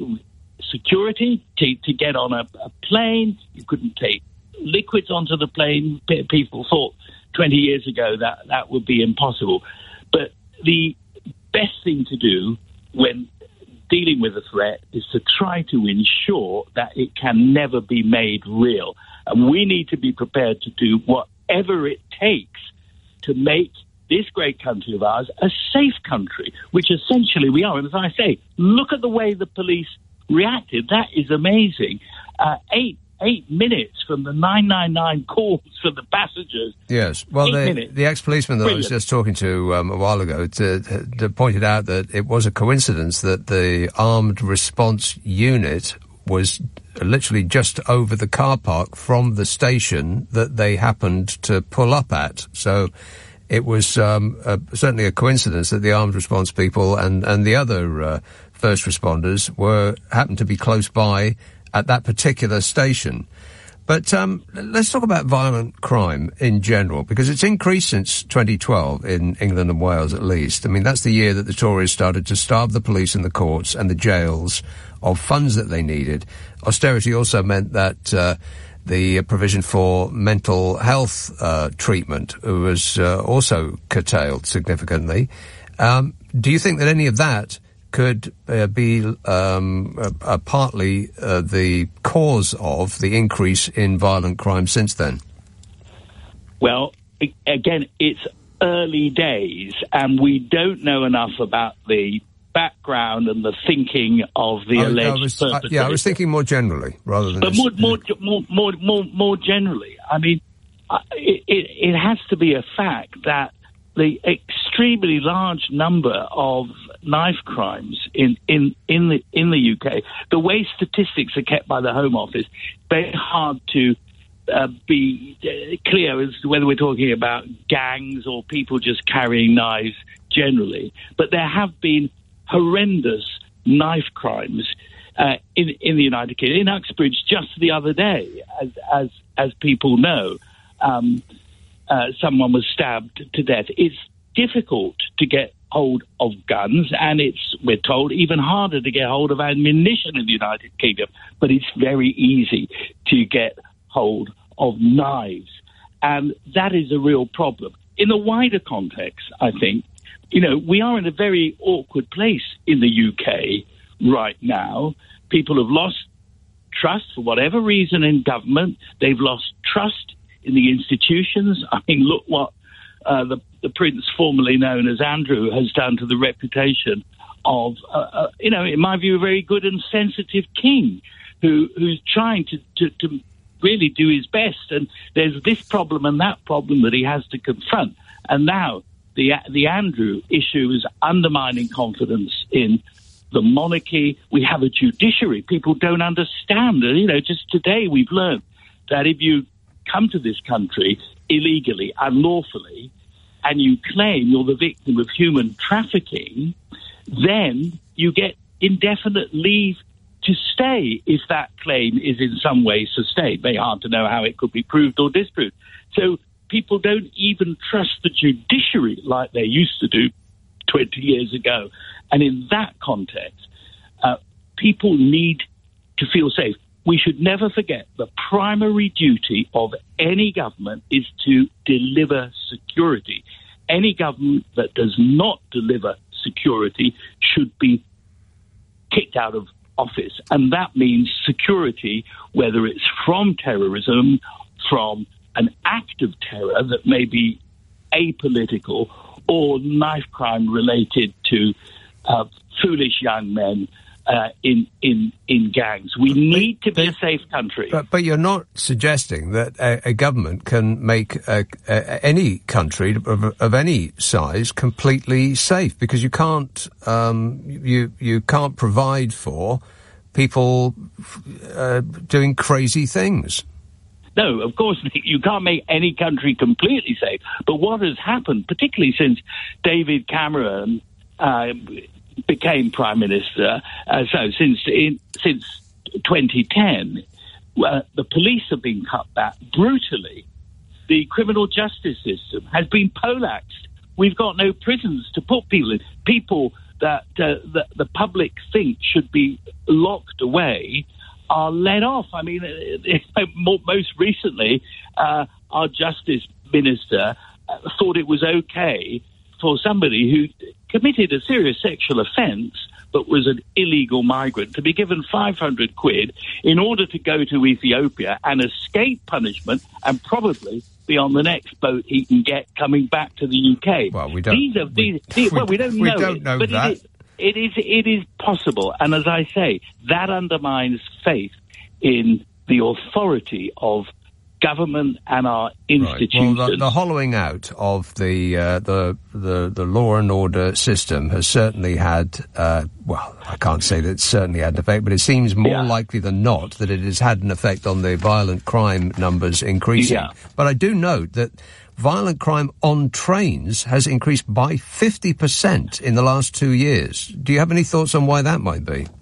security to, to get on a, a plane. You couldn't take liquids onto the plane. P- people thought twenty years ago that that would be impossible. But the best thing to do when dealing with a threat is to try to ensure that it can never be made real. And we need to be prepared to do whatever it takes to make this great country of ours a safe country, which essentially we are. And as I say, look at the way the police reacted. That is amazing. Uh, eight eight minutes from the nine nine nine calls for the passengers. Yes. Well, the, the ex-policeman that Brilliant. I was just talking to um, a while ago to, to pointed out that it was a coincidence that the armed response unit was literally just over the car park from the station that they happened to pull up at. So it was um, uh, certainly a coincidence that the armed response people and, and the other uh, first responders were happened to be close by at that particular station. But um, let's talk about violent crime in general, because it's increased since twenty twelve in England and Wales, at least. I mean, that's the year that the Tories started to starve the police and the courts and the jails of funds that they needed. Austerity also meant that uh, the provision for mental health uh, treatment was uh, also curtailed significantly. Um, do you think that any of that could uh, be um, uh, uh, partly uh, the cause of the increase in violent crime since then? Well, again, it's early days, and we don't know enough about the background and the thinking of the I, alleged I was, perpetrator. uh, yeah, I was thinking more generally, rather than... But just, more, more, more, more, more, more generally, I mean, uh, it, it, it has to be a fact that the extremely large number of knife crimes in, in, in the in the U K, the way statistics are kept by the Home Office, very hard to uh, be uh, clear as to whether we're talking about gangs or people just carrying knives generally. But there have been horrendous knife crimes uh, in in the United Kingdom. In Uxbridge, just the other day, as as as people know. Um, Uh, someone was stabbed to death. It's difficult to get hold of guns, and it's, we're told, even harder to get hold of ammunition in the United Kingdom. But it's very easy to get hold of knives, and that is a real problem. In the wider context, I think, you know, we are in a very awkward place in the U K right now. People have lost trust for whatever reason in government. They've lost trust in the institutions. I mean, look what uh, the, the prince formerly known as Andrew has done to the reputation of, uh, uh, you know, in my view, a very good and sensitive king who who's trying to, to, to really do his best. And there's this problem and that problem that he has to confront. And now the the Andrew issue is undermining confidence in the monarchy. We have a judiciary. People don't understand. You know, just today we've learned that if you come to this country illegally, unlawfully, and you claim you're the victim of human trafficking, then you get indefinite leave to stay if that claim is in some way sustained. Very hard to know how it could be proved or disproved. So people don't even trust the judiciary like they used to do twenty years ago. And in that context, uh, people need to feel safe. We should never forget the primary duty of any government is to deliver security. Any government that does not deliver security should be kicked out of office. And that means security, whether it's from terrorism, from an act of terror that may be apolitical, or knife crime related to uh, foolish young men Uh, in in in gangs. We need to be a safe country. But, but you're not suggesting that a, a government can make a, a, any country of, of any size completely safe, because you can't um, you you can't provide for people uh, doing crazy things. No, of course, you can't make any country completely safe. But what has happened, particularly since David Cameron Uh, became Prime Minister, uh, so since in, since twenty ten, uh, the police have been cut back brutally. The criminal justice system has been poleaxed. We've got no prisons to put people in. People that, uh, that the public think should be locked away are let off. I mean, most recently, uh, our Justice Minister thought it was okay for somebody who committed a serious sexual offence but was an illegal migrant to be given five hundred quid in order to go to Ethiopia and escape punishment and probably be on the next boat he can get coming back to the U K. Well, we don't. These are, these, we, these, well, we don't we know don't it, know but that. It is, it is it is possible, and as I say, that undermines faith in the authority of government and our institutions. Right. Well, the, the hollowing out of the, uh, the the the law and order system has certainly had, uh, well, I can't say that it's certainly had an effect, but it seems more Yeah. likely than not that it has had an effect on the violent crime numbers increasing. Yeah. But I do note that violent crime on trains has increased by fifty percent in the last two years. Do you have any thoughts on why that might be?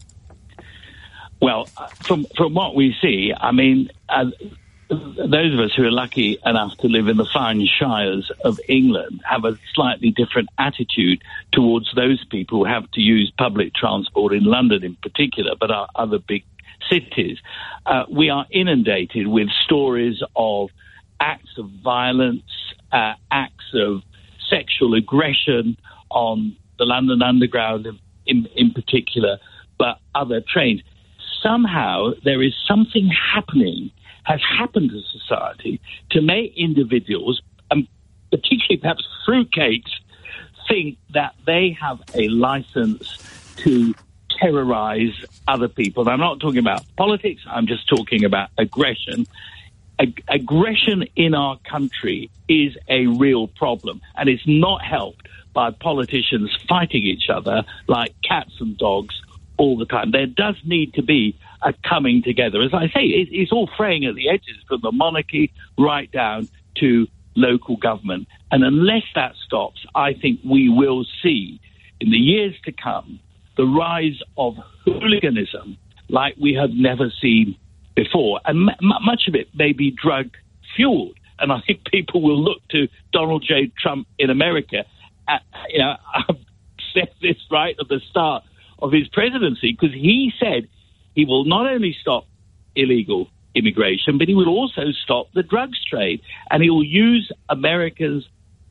Well, uh, from from what we see, I mean, uh, those of us who are lucky enough to live in the fine shires of England have a slightly different attitude towards those people who have to use public transport in London in particular, but our other big cities. Uh, we are inundated with stories of acts of violence, uh, acts of sexual aggression on the London Underground in, in particular, but other trains. Somehow there is something happening, has happened to society, to make individuals, and particularly perhaps fruitcakes, think that they have a license to terrorize other people. And I'm not talking about politics, I'm just talking about aggression. Ag- aggression in our country is a real problem, and it's not helped by politicians fighting each other like cats and dogs all the time. There does need to be a coming together. As I say, it, it's all fraying at the edges from the monarchy right down to local government. And unless that stops, I think we will see in the years to come the rise of hooliganism like we have never seen before. And m- much of it may be drug-fueled. And I think people will look to Donald J. Trump in America. At, you know, I've said this right at the start of his presidency, because he said he will not only stop illegal immigration, but he will also stop the drugs trade. And he will use America's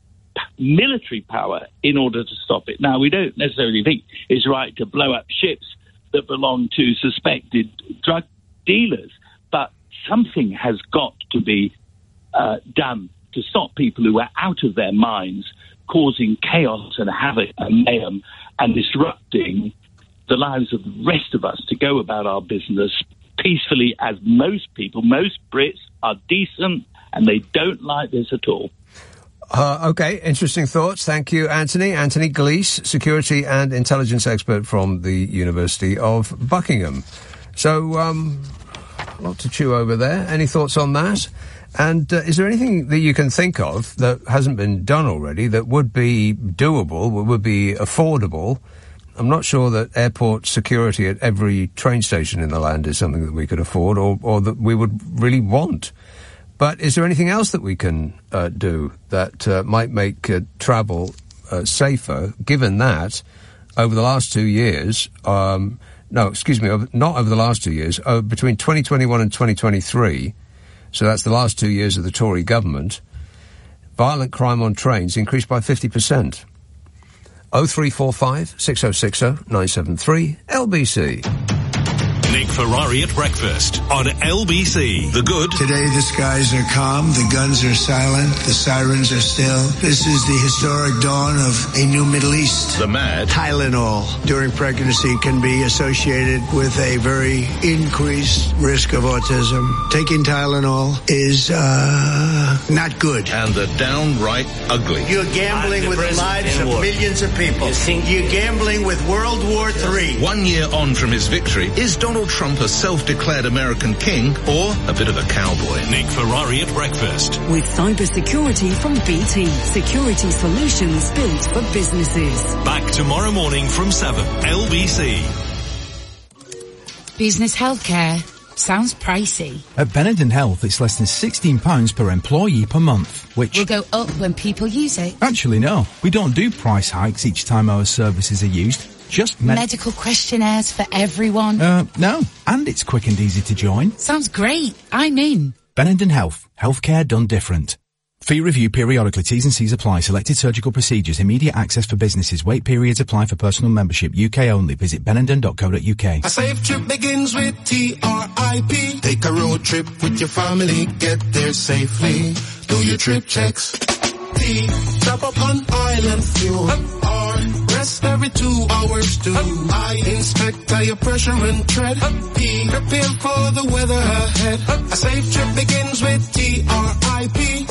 military power in order to stop it. Now, we don't necessarily think it's right to blow up ships that belong to suspected drug dealers, but something has got to be uh, done to stop people who are out of their minds, causing chaos and havoc and mayhem and disrupting the lives of the rest of us to go about our business peacefully, as most people, most Brits are decent and they don't like this at all. Uh, okay, interesting thoughts. Thank you, Anthony. Anthony Gleeson, security and intelligence expert from the University of Buckingham. So, um, a lot to chew over there. Any thoughts on that? And uh, is there anything that you can think of that hasn't been done already that would be doable, would be affordable? I'm not sure that airport security at every train station in the land is something that we could afford or, or that we would really want. But is there anything else that we can uh, do that uh, might make uh, travel uh, safer, given that over the last two years, um, no, excuse me, over, not over the last two years, uh, between twenty twenty-one and twenty twenty-three, so that's the last two years of the Tory government, violent crime on trains increased by fifty percent. oh three four five, six oh six oh, nine seven three, L B C. Nick Ferrari at breakfast on L B C. The Good. Today the skies are calm, the guns are silent, the sirens are still. This is the historic dawn of a new Middle East. The Mad. Tylenol during pregnancy can be associated with a very increased risk of autism. Taking Tylenol is uh, not good. And the downright ugly. You're gambling with the lives of millions of people. You're gambling with World War Three. One year on from his victory, is Donald Trump a self-declared American king or a bit of a cowboy? Nick Ferrari at breakfast. With cybersecurity from B T. Security solutions built for businesses. Back tomorrow morning from seven. L B C. Business healthcare. Sounds pricey. At Benenden Health, it's less than sixteen pounds per employee per month, which will go up when people use it. Actually, no. We don't do price hikes each time our services are used. Just med- medical questionnaires for everyone. Uh, no. And it's quick and easy to join. Sounds great. I'm in. Benenden Health. Healthcare done different. Fee review periodically. T's and C's apply. Selected surgical procedures. Immediate access for businesses. Wait periods apply for personal membership. U K only. Visit benenden dot co dot U K. A safe trip begins with T R I P. Take a road trip with your family. Get there safely. Do your trip checks. T. Top up on oil and fuel. Or once every two hours too. I inspect your pressure and tread. P, prepare for the weather ahead. A safe trip begins with T R I P.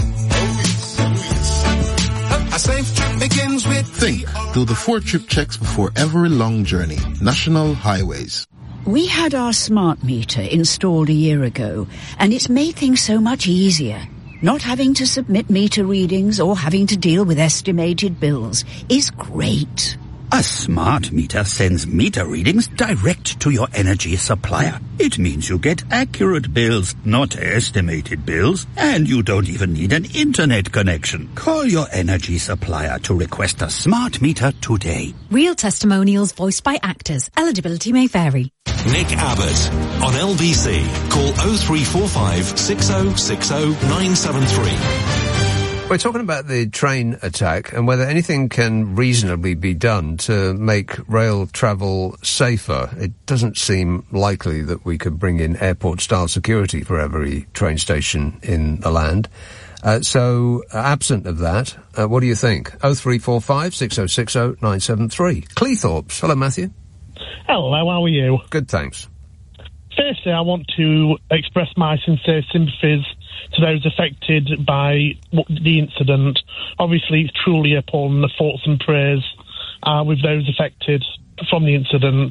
A safe trip begins with Think. Do the four trip checks before every long journey. National Highways. We had our smart meter installed a year ago, and it's made things so much easier. Not having to submit meter readings or having to deal with estimated bills is great. A smart meter sends meter readings direct to your energy supplier. It means you get accurate bills, not estimated bills, and you don't even need an internet connection. Call your energy supplier to request a smart meter today. Real testimonials voiced by actors. Eligibility may vary. Nick Abbott on L B C. Call oh three four five, six oh six oh, nine seven three. We're talking about the train attack and whether anything can reasonably be done to make rail travel safer. It doesn't seem likely that we could bring in airport-style security for every train station in the land. Uh, so, uh, absent of that, uh, what do you think? oh three four five, six oh six oh, nine seven three. Cleethorpes. Hello, Matthew. Hello, how are you? Good, thanks. Firstly, I want to express my sincere sympathies to those affected by the incident. Obviously, it's truly appalling. The thoughts and prayers are with those affected from the incident.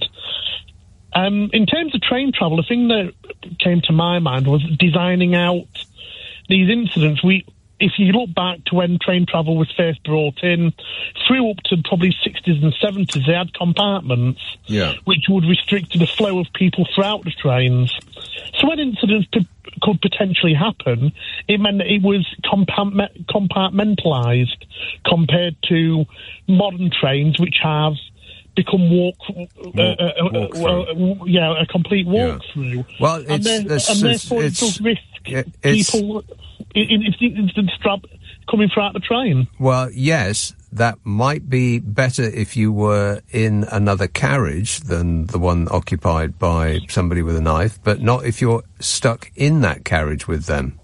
Um, in terms of train travel, the thing that came to my mind was designing out these incidents. We, if you look back to when train travel was first brought in, through up to probably sixties and seventies, they had compartments yeah. which would restrict the flow of people throughout the trains. So when incidents p- could potentially happen, it meant that it was compa- compartmentalised compared to modern trains, which have become walk, uh, uh, walk uh, uh, yeah, a complete walkthrough. Yeah. Well, it's, and, there, it's, and it's, therefore it's, it does risk it's, people in, in, in, in strap coming throughout the train. Well, yes, that might be better if you were in another carriage than the one occupied by somebody with a knife, but not if you're stuck in that carriage with them.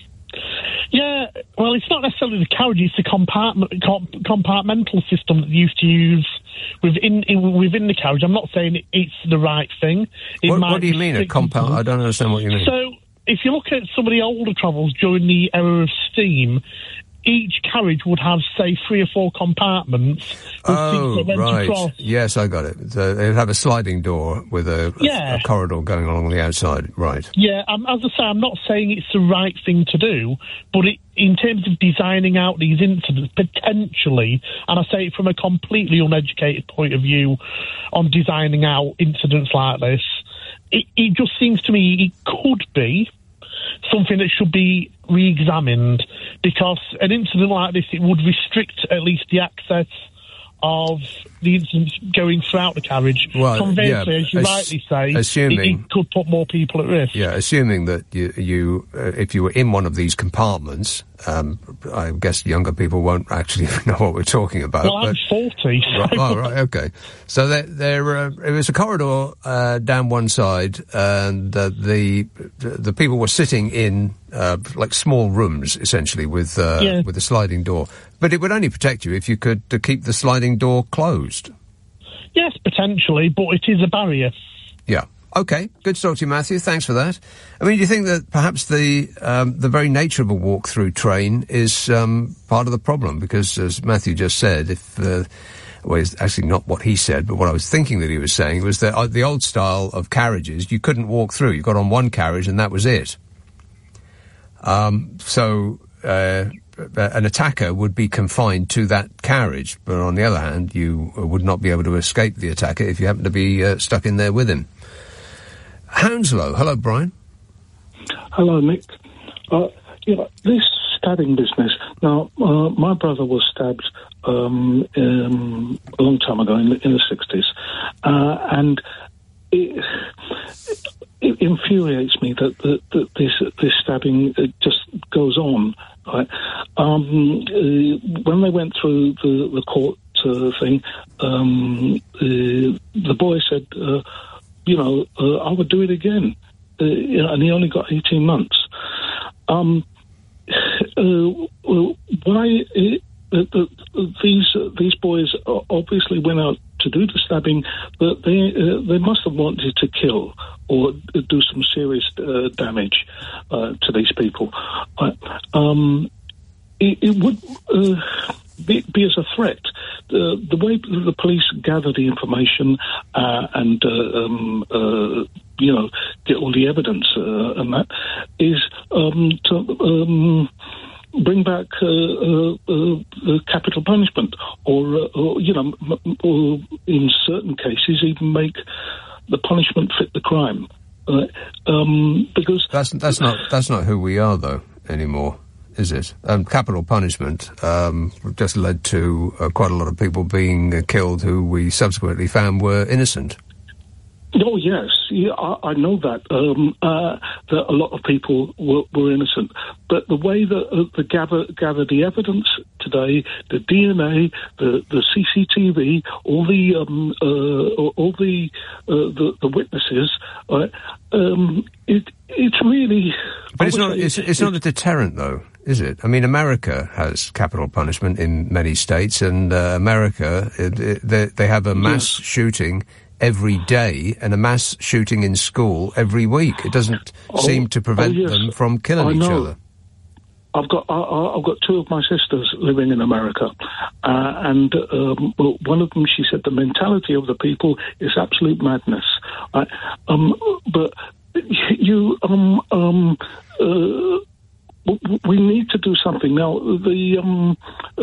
Yeah, well, it's not necessarily the carriage; it's the compartment, compartmental system that you used to use within in, within the carriage. I'm not saying it's the right thing. It What, might what do you mean a compound? I don't understand what you mean. So, if you look at some of the older travels during the era of steam, each carriage would have, say, three or four compartments. With Oh, seats that went right. across. Yes, I got it. So they'd have a sliding door with a, Yeah. a, a corridor going along the outside. Right. Yeah, um, as I say, I'm not saying it's the right thing to do, but it, in terms of designing out these incidents, potentially, and I say it from a completely uneducated point of view on designing out incidents like this, it, it just seems to me it could be something that should be re-examined, because an incident like this, it would restrict at least the access of the incidents going throughout the carriage. Well, Conversely, yeah, as you ass- rightly say, assuming- it, it could put more people at risk. Yeah, assuming that you, you uh, if you were in one of these compartments, um, I guess younger people won't actually know what we're talking about. Well, I'm but- forty. So Right, oh, right, okay. So there, there uh, it was a corridor uh, down one side, and uh, the the people were sitting in uh, like small rooms, essentially, with uh, Yeah. with a sliding door. But it would only protect you if you could uh, keep the sliding door closed. Yes, potentially, but it is a barrier. Yeah. Okay. Good to talk to you, Matthew. Thanks for that. I mean, do you think that perhaps the um, the very nature of a walk-through train is um, part of the problem? Because, as Matthew just said, if uh, well, it's actually not what he said, but what I was thinking that he was saying was that uh, the old style of carriages, you couldn't walk through. You got on one carriage and that was it. Um, so uh, an attacker would be confined to that carriage, but on the other hand, you would not be able to escape the attacker if you happen to be uh, stuck in there with him. Hounslow. Hello, Brian. Hello, Nick. Uh, you know, this stabbing business. Now, uh, my brother was stabbed um, um, a long time ago in the, in the sixties, uh, and it, it infuriates me that, that, that this this stabbing uh, just goes on. Right? Um, uh, when they went through the the court uh, thing, um, uh, the boy said, Uh, you know, uh, I would do it again. Uh, you know, and he only got eighteen months. Um, uh, why the, the, these uh, these boys obviously went out to do the stabbing, but they uh, they must have wanted to kill or do some serious uh, damage uh, to these people. Uh, um, it, it would uh, be, be as a threat. The, the way the police gather the information uh, and uh, um, uh, you know get all the evidence uh, and that is um, to um, bring back uh, uh, uh, capital punishment, or, uh, or you know, m- or in certain cases even make the punishment fit the crime. Uh, um, because that's that's not that's not who we are though anymore, is it? Um, capital punishment um, just led to uh, quite a lot of people being uh, killed who we subsequently found were innocent. Oh yes, yeah, I, I know that um, uh, that a lot of people were, were innocent, but the way that uh, the gather gather the evidence today, the D N A, the, the C C T V, all the um, uh, all the, uh, the the witnesses, uh, um, it it's really. But it's not it's, it's not a deterrent though, is it? I mean, America has capital punishment in many states, and uh, America it, it, they, they have a mass yes. shooting every day and a mass shooting in school every week. It doesn't oh, seem to prevent oh, yes. them from killing I each know. other. I've got I, I've got two of my sisters living in America, uh, and um, well, one of them, she said, the mentality of the people is absolute madness. Uh, um, but you um um. Uh, we need to do something now. The um, uh,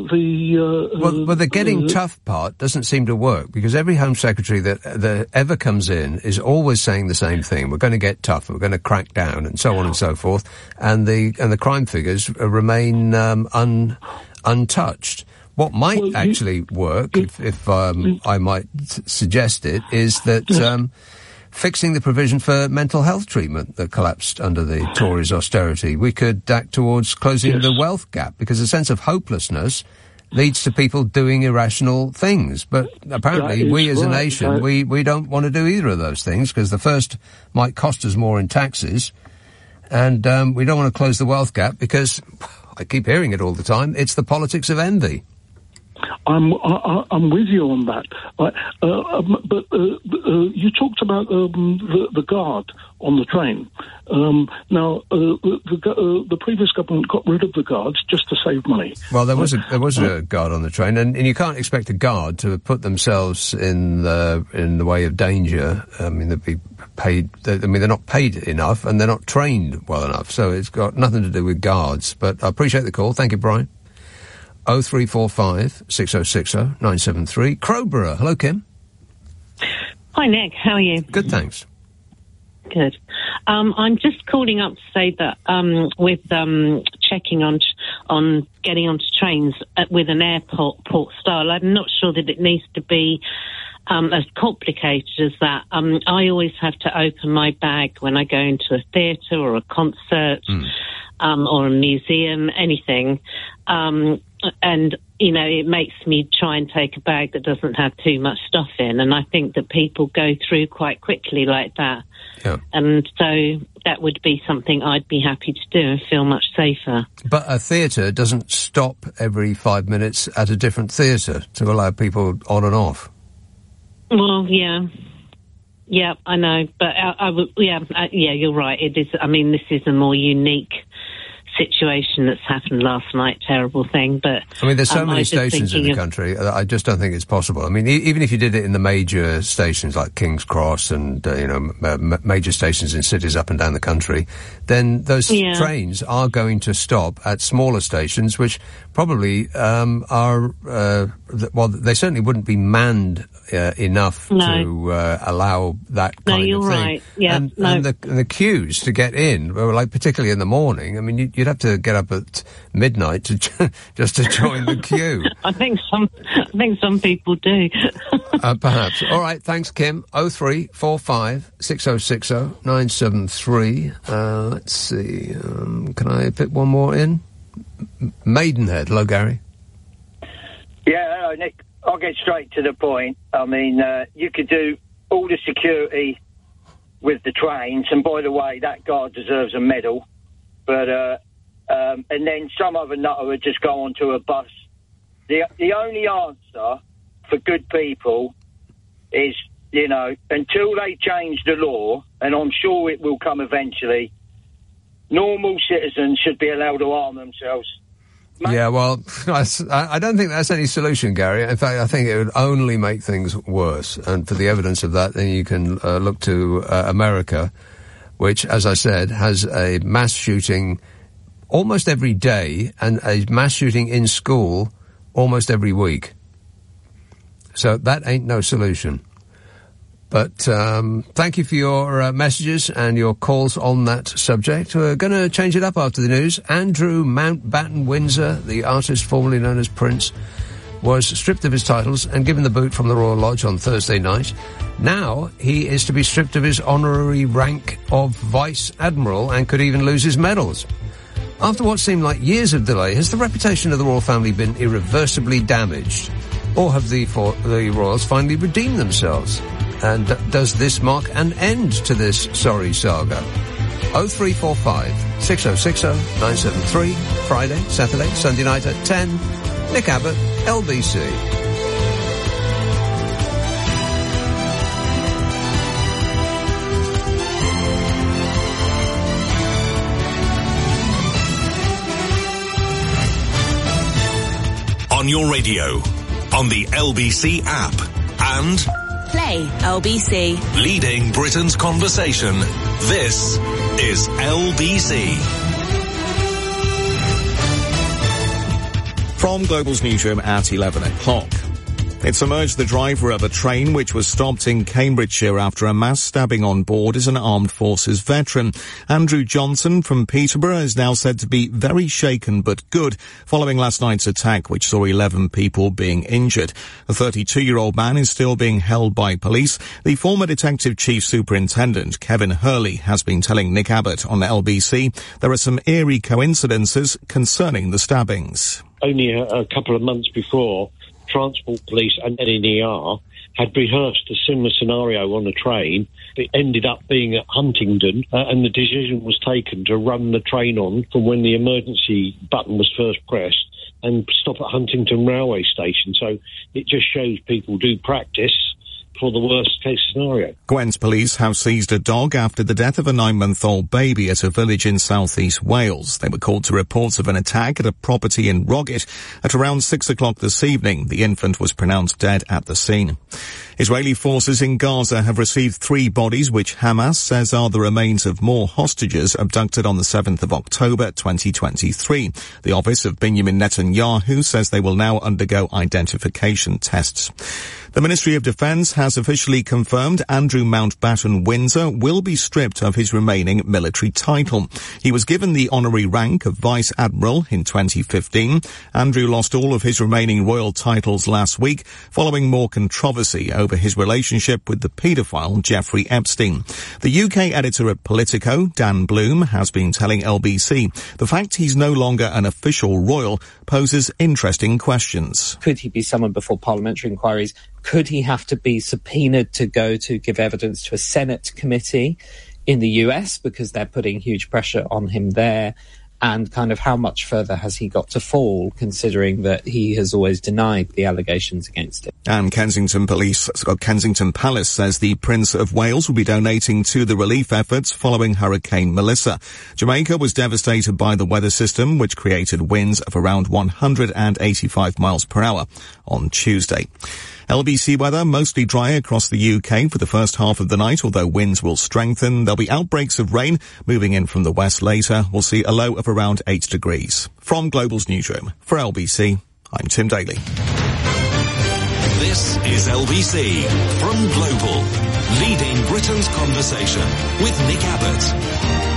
the uh, well, well, the getting uh, tough part doesn't seem to work, because every Home Secretary that that ever comes in is always saying the same thing: we're going to get tough, we're going to crack down, and so on and so forth. And the and the crime figures remain um, un, untouched. What might well, actually you, work, you, if, if um, I might s- suggest it, is that. Um, fixing the provision for mental health treatment that collapsed under the Tories' austerity. We could act towards closing yes. the wealth gap, because a sense of hopelessness leads to people doing irrational things. But apparently we as right. a nation, that... we, we don't want to do either of those things, because the first might cost us more in taxes, and um, we don't want to close the wealth gap because, I keep hearing it all the time, it's the politics of envy. I'm I, I'm with you on that, uh, um, but uh, uh, you talked about um, the, the guard on the train. Um, now, uh, the the, uh, the previous government got rid of the guards just to save money. Well, there was a there was a guard on the train, and, and you can't expect a guard to put themselves in the in the way of danger. I mean, they'd be paid. I mean, they're not paid enough, and they're not trained well enough. So it's got nothing to do with guards. But I appreciate the call. Thank you, Brian. oh three four five, six oh six oh, nine seven three. Crowborough. Hello, Kim. Hi, Nick. How are you? Good, thanks. Good. Um, I'm just calling up to say that um, with um, checking on on getting onto trains at, with an airport port style, I'm not sure that it needs to be um, as complicated as that. Um, I always have to open my bag when I go into a theatre or a concert mm. um, or a museum, anything. Um, and, you know, it makes me try and take a bag that doesn't have too much stuff in. And I think that people go through quite quickly like that. Yeah. And so that would be something I'd be happy to do and feel much safer. But a theatre doesn't stop every five minutes at a different theatre to allow people on and off. Well, yeah. Yeah, I know. But I, I would, yeah, uh, yeah, you're right. It is. I mean, this is a more unique situation that's happened last night. Terrible thing, but I mean, there's so um, many stations in the of... country. I just don't think it's possible. I mean, e- even if you did it in the major stations like King's Cross and uh, you know m- major stations in cities up and down the country, then those yeah. trains are going to stop at smaller stations, which probably um, are uh, th- well, they certainly wouldn't be manned uh, enough no. to uh, allow that kind no, you're of thing. Right. Yeah, and, no. and the, the queues to get in, like particularly in the morning. I mean, you, you'd have to get up at midnight to just to join the queue. I think some, I think some people do. uh, perhaps. All right. Thanks, Kim. Oh three four five six oh six oh nine seven three. Uh, let's see. Um, can I fit one more in? M- Maidenhead. Hello, Gary. Yeah. Hello, Nick. I'll get straight to the point. I mean, uh, you could do all the security with the trains, and by the way, that guard deserves a medal. But uh, um, and then some other nutter would just go onto a bus the the only answer for good people is, you know, until they change the law, and I'm sure it will come eventually, normal citizens should be allowed to arm themselves. Yeah, well, I don't think that's any solution, Gary. In fact, I think it would only make things worse. And for the evidence of that, then you can uh, look to uh, America, which, as I said, has a mass shooting almost every day and a mass shooting in school almost every week. So that ain't no solution. But um, thank you for your uh, messages and your calls on that subject. We're going to change it up after the news. Andrew Mountbatten Windsor, the artist formerly known as Prince, was stripped of his titles and given the boot from the Royal Lodge on Thursday night. Now he is to be stripped of his honorary rank of Vice Admiral and could even lose his medals. After what seemed like years of delay, has the reputation of the royal family been irreversibly damaged? Or have the, for, the royals finally redeemed themselves? And does this mark an end to this sorry saga? oh three four five, six oh six oh, nine seven three, Friday, Saturday, Sunday night at ten. Nick Abbott, L B C. On your radio, on the L B C app, and Play L B C. Leading Britain's conversation. This is L B C. From Global's newsroom at eleven o'clock. It's emerged the driver of a train which was stopped in Cambridgeshire after a mass stabbing on board is an armed forces veteran. Andrew Johnson from Peterborough is now said to be very shaken but good following last night's attack which saw eleven people being injured. The thirty-two-year-old man is still being held by police. The former Detective Chief Superintendent, Kevin Hurley, has been telling Nick Abbott on L B C there are some eerie coincidences concerning the stabbings. Only a, a couple of months before, Transport Police and N E R had rehearsed a similar scenario on a train. It ended up being at Huntingdon, uh, and the decision was taken to run the train on from when the emergency button was first pressed and stop at Huntingdon Railway Station. So it just shows people do practice for the worst case scenario. Gwent police have seized a dog after the death of a nine-month-old baby at a village in southeast Wales. They were called to reports of an attack at a property in Roggett. At around six o'clock this evening, the infant was pronounced dead at the scene. Israeli forces in Gaza have received three bodies which Hamas says are the remains of more hostages abducted on the seventh of October twenty twenty-three. The office of Benjamin Netanyahu says they will now undergo identification tests. The Ministry of Defence has officially confirmed Andrew Mountbatten Windsor will be stripped of his remaining military title. He was given the honorary rank of Vice Admiral in twenty fifteen. Andrew lost all of his remaining royal titles last week following more controversy over his relationship with the paedophile Jeffrey Epstein. The U K editor at Politico, Dan Bloom, has been telling L B C the fact he's no longer an official royal poses interesting questions. Could he be summoned before parliamentary inquiries? Could he have to be subpoenaed to go to give evidence to a Senate committee in the U S because they're putting huge pressure on him there? And kind of how much further has he got to fall, considering that he has always denied the allegations against him? And Kensington Police, Kensington Palace says the Prince of Wales will be donating to the relief efforts following Hurricane Melissa. Jamaica was devastated by the weather system, which created winds of around one hundred eighty-five miles per hour on Tuesday. L B C weather, mostly dry across the U K for the first half of the night, although winds will strengthen. There'll be outbreaks of rain moving in from the west later. We'll see a low of around eight degrees. From Global's newsroom, for L B C, I'm Tim Daly. This is L B C from Global, leading Britain's conversation with Nick Abbott.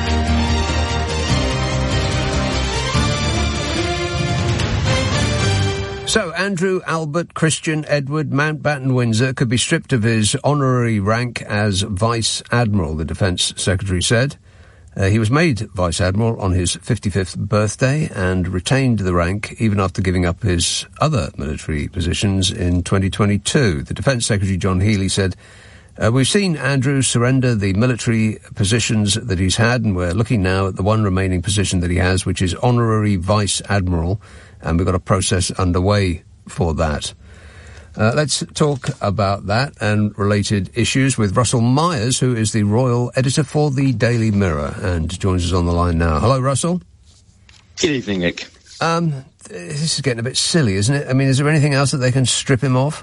So, Andrew Albert Christian Edward Mountbatten Windsor could be stripped of his honorary rank as Vice Admiral, the Defence Secretary said. Uh, he was made Vice Admiral on his fifty-fifth birthday and retained the rank even after giving up his other military positions in twenty twenty-two. The Defence Secretary, John Healey, said, uh, we've seen Andrew surrender the military positions that he's had, and we're looking now at the one remaining position that he has, which is Honorary Vice Admiral. And we've got a process underway for that. Uh, let's talk about that and related issues with Russell Myers, who is the royal editor for the Daily Mirror and joins us on the line now. Hello, Russell. Good evening, Nick. Um, this is getting a bit silly, isn't it? I mean, is there anything else that they can strip him of?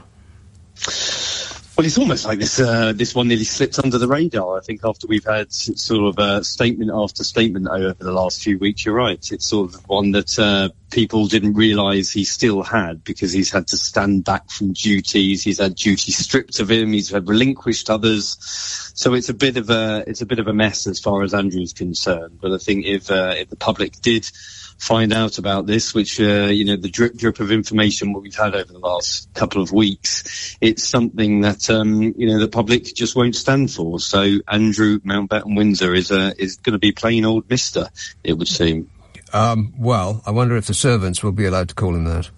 Well, it's almost like this uh, this one nearly slipped under the radar. I think after we've had sort of uh, statement after statement over the last few weeks, you're right. It's sort of one that uh, people didn't realise he still had, because he's had to stand back from duties. He's had duties stripped of him. He's had relinquished others. So it's a bit of a it's a bit of a mess as far as Andrew's concerned. But I think if uh, if the public did find out about this, which, uh, you know, the drip drip of information what we've had over the last couple of weeks, it's something that, um, you know, the public just won't stand for. So Andrew Mountbatten Windsor is, uh, is going to be plain old Mister, it would seem. Um, well, I wonder if the servants will be allowed to call him that.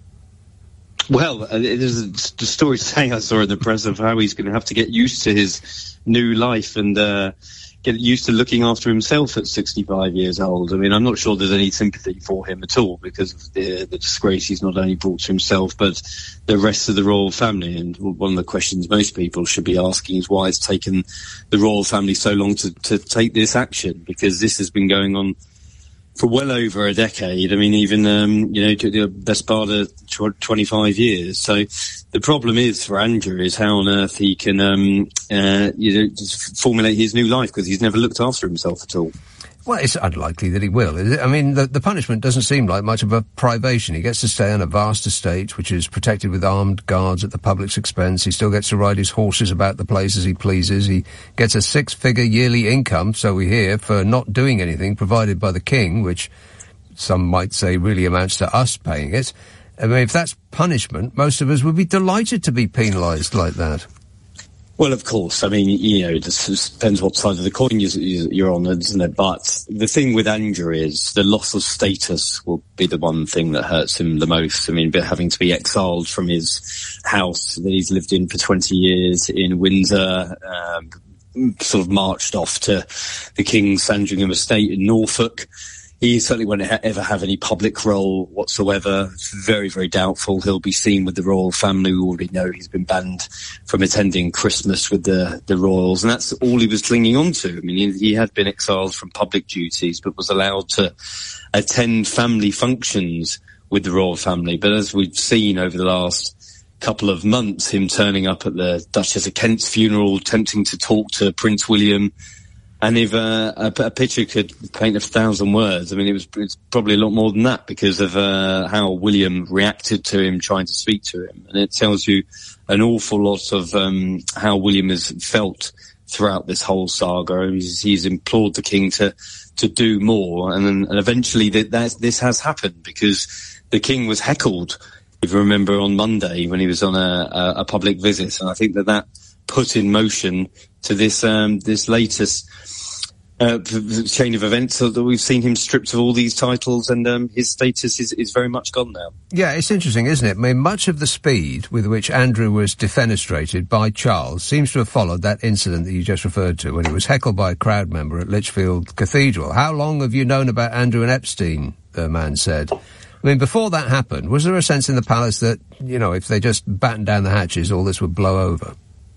Well, uh, there's a story saying I saw in the press of how he's going to have to get used to his new life and, uh, get used to looking after himself at sixty-five years old. I mean, I'm not sure there's any sympathy for him at all, because of the, the disgrace he's not only brought to himself, but the rest of the royal family. And one of the questions most people should be asking is why it's taken the royal family so long to, to take this action, because this has been going on for well over a decade. I mean, even, um, you know, to the best part of twenty-five years. So the problem is for Andrew is how on earth he can, um, uh, you know, just formulate his new life, because he's never looked after himself at all. Well, it's unlikely that he will, is it? I mean, the, the punishment doesn't seem like much of a privation. He gets to stay on a vast estate, which is protected with armed guards at the public's expense. He still gets to ride his horses about the place as he pleases. He gets a six-figure yearly income, so we hear, for not doing anything provided by the king, which some might say really amounts to us paying it. I mean, if that's punishment, most of us would be delighted to be penalised like that. Well, of course. I mean, you know, it depends what side of the coin you're on, isn't it? But the thing with Andrew is the loss of status will be the one thing that hurts him the most. I mean, having to be exiled from his house that he's lived in for twenty years in Windsor, um, sort of marched off to the King's Sandringham estate in Norfolk. He certainly won't ha- ever have any public role whatsoever. It's very, very doubtful he'll be seen with the royal family. We already know he's been banned from attending Christmas with the, the royals, and that's all he was clinging on to. I mean, he, he had been exiled from public duties, but was allowed to attend family functions with the royal family. But as we've seen over the last couple of months, him turning up at the Duchess of Kent's funeral, attempting to talk to Prince William. And if uh, a, a picture could paint a thousand words, I mean, it was it's probably a lot more than that, because of uh, how William reacted to him trying to speak to him. And it tells you an awful lot of um, how William has felt throughout this whole saga. He's, he's implored the king to to do more, and, and eventually that, that this has happened, because the king was heckled, if you remember, on Monday when he was on a, a, a public visit. And I think that that put in motion to this um, this latest uh, chain of events, so that we've seen him stripped of all these titles, and um, his status is, is very much gone now. Yeah, it's interesting, isn't it? I mean, much of the speed with which Andrew was defenestrated by Charles seems to have followed that incident that you just referred to, when he was heckled by a crowd member at Lichfield Cathedral. How long have you known about Andrew and Epstein, the man said. I mean, before that happened, was there a sense in the palace that, you know, if they just battened down the hatches, all this would blow over?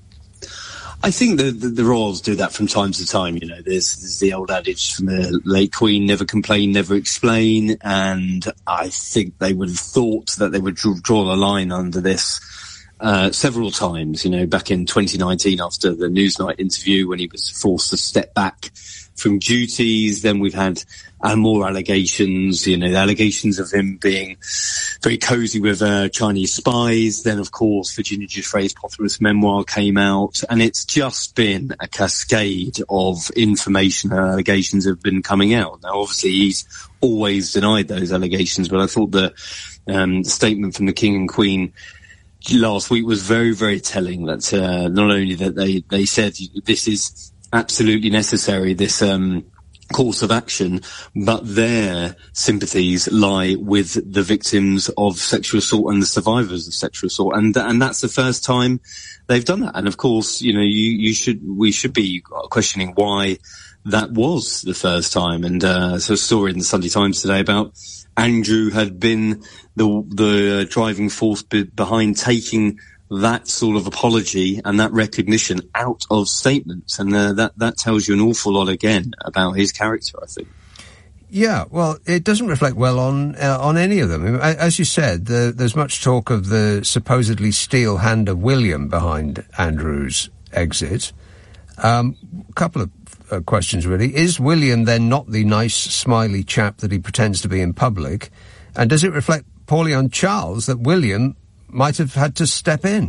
I think the, the, the royals do that from time to time. You know, there's, there's the old adage from the late Queen, never complain, never explain. And I think they would have thought that they would draw, draw a line under this uh, several times. You know, back in twenty nineteen, after the Newsnight interview, when he was forced to step back from duties. Then we've had uh, more allegations, you know, the allegations of him being very cosy with uh, Chinese spies. Then, of course, Virginia Giuffre's posthumous memoir came out, and it's just been a cascade of information and allegations have been coming out. Now, obviously, he's always denied those allegations, but I thought the um, statement from the King and Queen last week was very, very telling. That uh, not only that they, they said this is absolutely necessary, this um, course of action, but their sympathies lie with the victims of sexual assault and the survivors of sexual assault, and and that's the first time they've done that. And of course, you know, you, you should we should be questioning why that was the first time. And uh, so a story in the Sunday Times today about Andrew had been the the driving force be- behind taking that sort of apology and that recognition out of statements. And uh, that, that tells you an awful lot, again, about his character, I think. Yeah, well, it doesn't reflect well on uh, on any of them. As you said, the, there's much talk of the supposedly steel hand of William behind Andrew's exit. Um, a couple of uh, questions, really. Is William then not the nice, smiley chap that he pretends to be in public? And does it reflect poorly on Charles that William might have had to step in?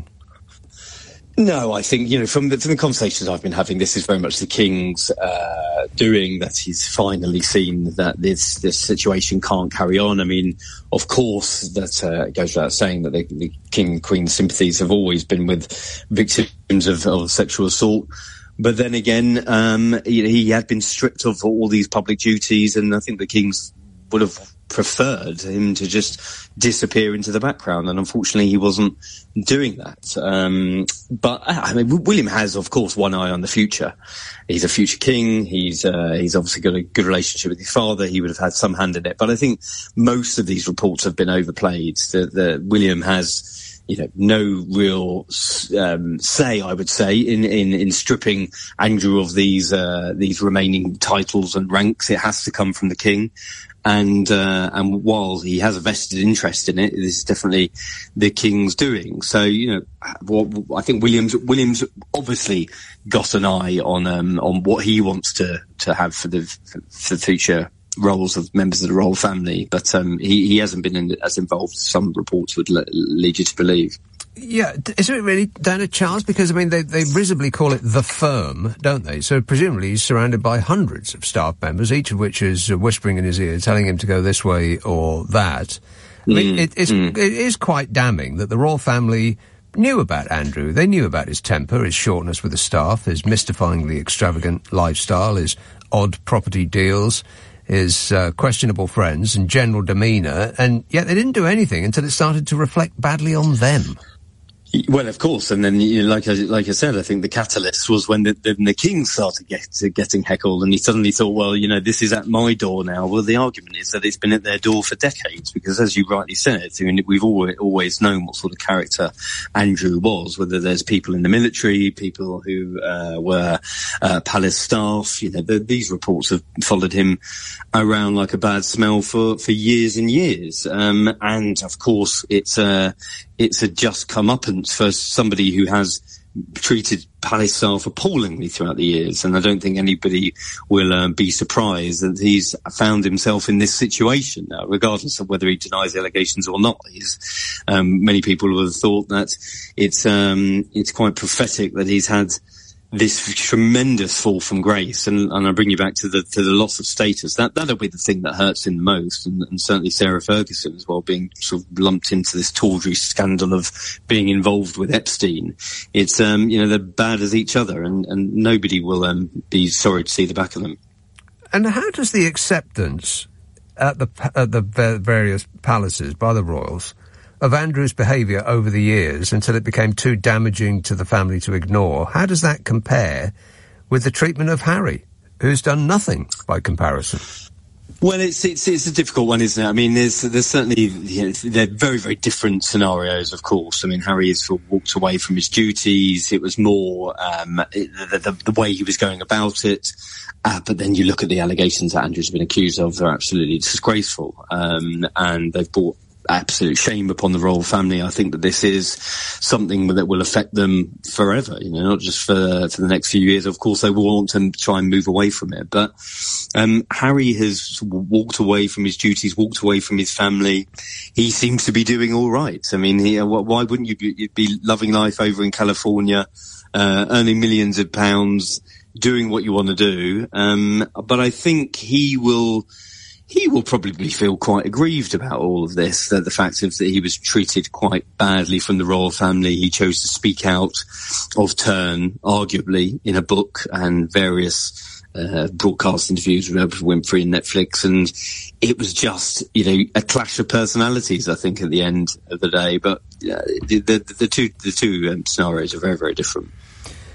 No, I think, you know, from the, from the conversations I've been having, this is very much the King's uh, doing, that he's finally seen that this this situation can't carry on. I mean, of course, that uh, goes without saying that the, the King and Queen's sympathies have always been with victims of, of sexual assault. But then again, um, he, he had been stripped of all these public duties, and I think the King's would have preferred him to just disappear into the background, and unfortunately he wasn't doing that. Um, but I mean, William has, of course, one eye on the future. He's a future king. He's uh, he's obviously got a good relationship with his father. He would have had some hand in it. But I think most of these reports have been overplayed. That the William has, you know, no real um, say, I would say, in, in, in stripping Andrew of these uh, these remaining titles and ranks. It has to come from the king. And, uh, and while he has a vested interest in it, it is definitely the King's doing. So, you know, what, I think William's, William's obviously got an eye on, um, on what he wants to, to have for the, for the future roles of members of the royal family. But, um, he, he hasn't been in, as involved as some reports would le- lead you to believe. Yeah, is it really down to Charles? Because, I mean, they, they risibly call it the firm, don't they? So presumably he's surrounded by hundreds of staff members, each of which is uh, whispering in his ear, telling him to go this way or that. I mean, Mm, it, it's, mm. it is quite damning that the royal family knew about Andrew. They knew about his temper, his shortness with the staff, his mystifyingly extravagant lifestyle, his odd property deals, his uh, questionable friends and general demeanour, and yet they didn't do anything until it started to reflect badly on them. Well, of course, and then, you know, like I, like I said, I think the catalyst was when the, the, the king started get, getting heckled, and he suddenly thought, well, you know, this is at my door now. Well, the argument is that it's been at their door for decades, because as you rightly said, I mean, we've always, always known what sort of character Andrew was, whether there's people in the military, people who uh, were uh, palace staff, you know, the, these reports have followed him around like a bad smell for, for years and years. Um, and, of course, it's a... Uh, It's a just comeuppance for somebody who has treated palace staff appallingly throughout the years, and I don't think anybody will uh, be surprised that he's found himself in this situation now, regardless of whether he denies the allegations or not. He's, um, many people would have thought that it's um, it's quite prophetic that he's had this tremendous fall from grace, and, and I bring you back to the to the loss of status. That that'll be the thing that hurts him the most, and, and certainly Sarah Ferguson as well, being sort of lumped into this tawdry scandal of being involved with Epstein. It's um you know, they're bad as each other, and, and nobody will um be sorry to see the back of them. And how does the acceptance at the at the various palaces by the royals of Andrew's behaviour over the years until it became too damaging to the family to ignore, how does that compare with the treatment of Harry, who's done nothing by comparison? Well, it's it's it's a difficult one, isn't it? I mean, there's there's certainly, you know, they're very very different scenarios, of course. I mean, Harry has sort of walked away from his duties. It was more um, the, the the way he was going about it. Uh, but then you look at the allegations that Andrew's been accused of; they're absolutely disgraceful, um, and they've brought absolute shame upon the royal family. I think that this is something that will affect them forever, you know, not just for for the next few years. Of course, they will want to try and move away from it. But um, Harry has walked away from his duties, walked away from his family. He seems to be doing all right. I mean, he, why wouldn't you be, you'd be loving life over in California, uh, earning millions of pounds, doing what you want to do? Um, but I think he will... He will probably feel quite aggrieved about all of this, that the fact of that he was treated quite badly from the royal family. He chose to speak out of turn, arguably, in a book and various uh, broadcast interviews with Oprah Winfrey and Netflix, and it was just, you know, a clash of personalities, I think, at the end of the day. But uh, the, the, the two the two um, scenarios are very, very different.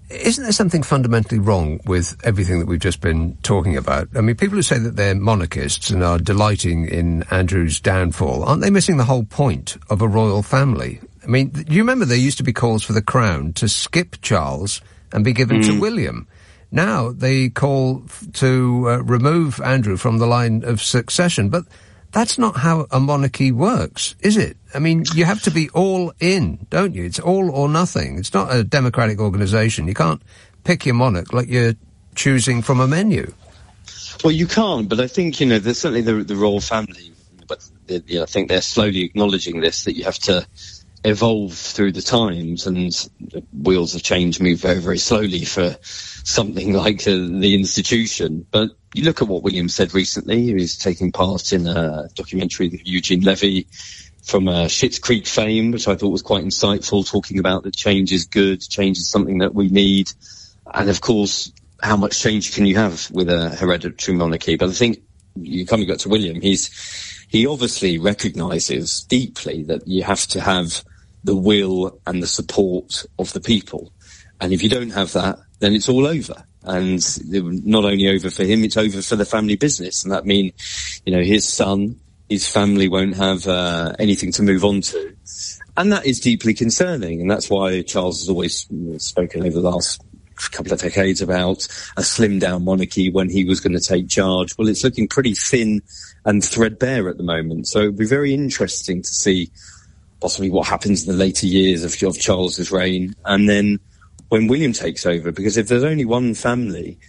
isn't there something fundamentally wrong with everything that we've just been talking about? I mean, people who say that they're monarchists and are delighting in Andrew's downfall, aren't they missing the whole point of a royal family? I mean, do you remember there used to be calls for the Crown to skip Charles and be given mm. to William? Now they call f- to uh, remove Andrew from the line of succession, but that's not how a monarchy works, is it? I mean, you have to be all in, don't you? It's all or nothing. It's not a democratic organisation. You can't pick your monarch like you're choosing from a menu. Well, you can't, but I think, you know, there's certainly the, the royal family, but the, you know, I think they're slowly acknowledging this, that you have to evolve through the times, and the wheels of change move very, very slowly for something like uh, the institution. But you look at what William said recently. He was taking part in a documentary with Eugene Levy from uh, Schitt's Creek fame, which I thought was quite insightful, talking about that change is good, change is something that we need. And of course, how much change can you have with a hereditary monarchy? But I think, you coming back to William, he's he obviously recognises deeply that you have to have the will and the support of the people. And if you don't have that, then it's all over. And not only over for him, it's over for the family business. And that means, you know, his son, his family won't have uh, anything to move on to. And that is deeply concerning. And that's why Charles has always spoken over the last couple of decades about a slimmed down monarchy when he was going to take charge. Well, it's looking pretty thin and threadbare at the moment. So it'll be very interesting to see possibly what happens in the later years of, of Charles's reign. And then when William takes over, because if there's only one family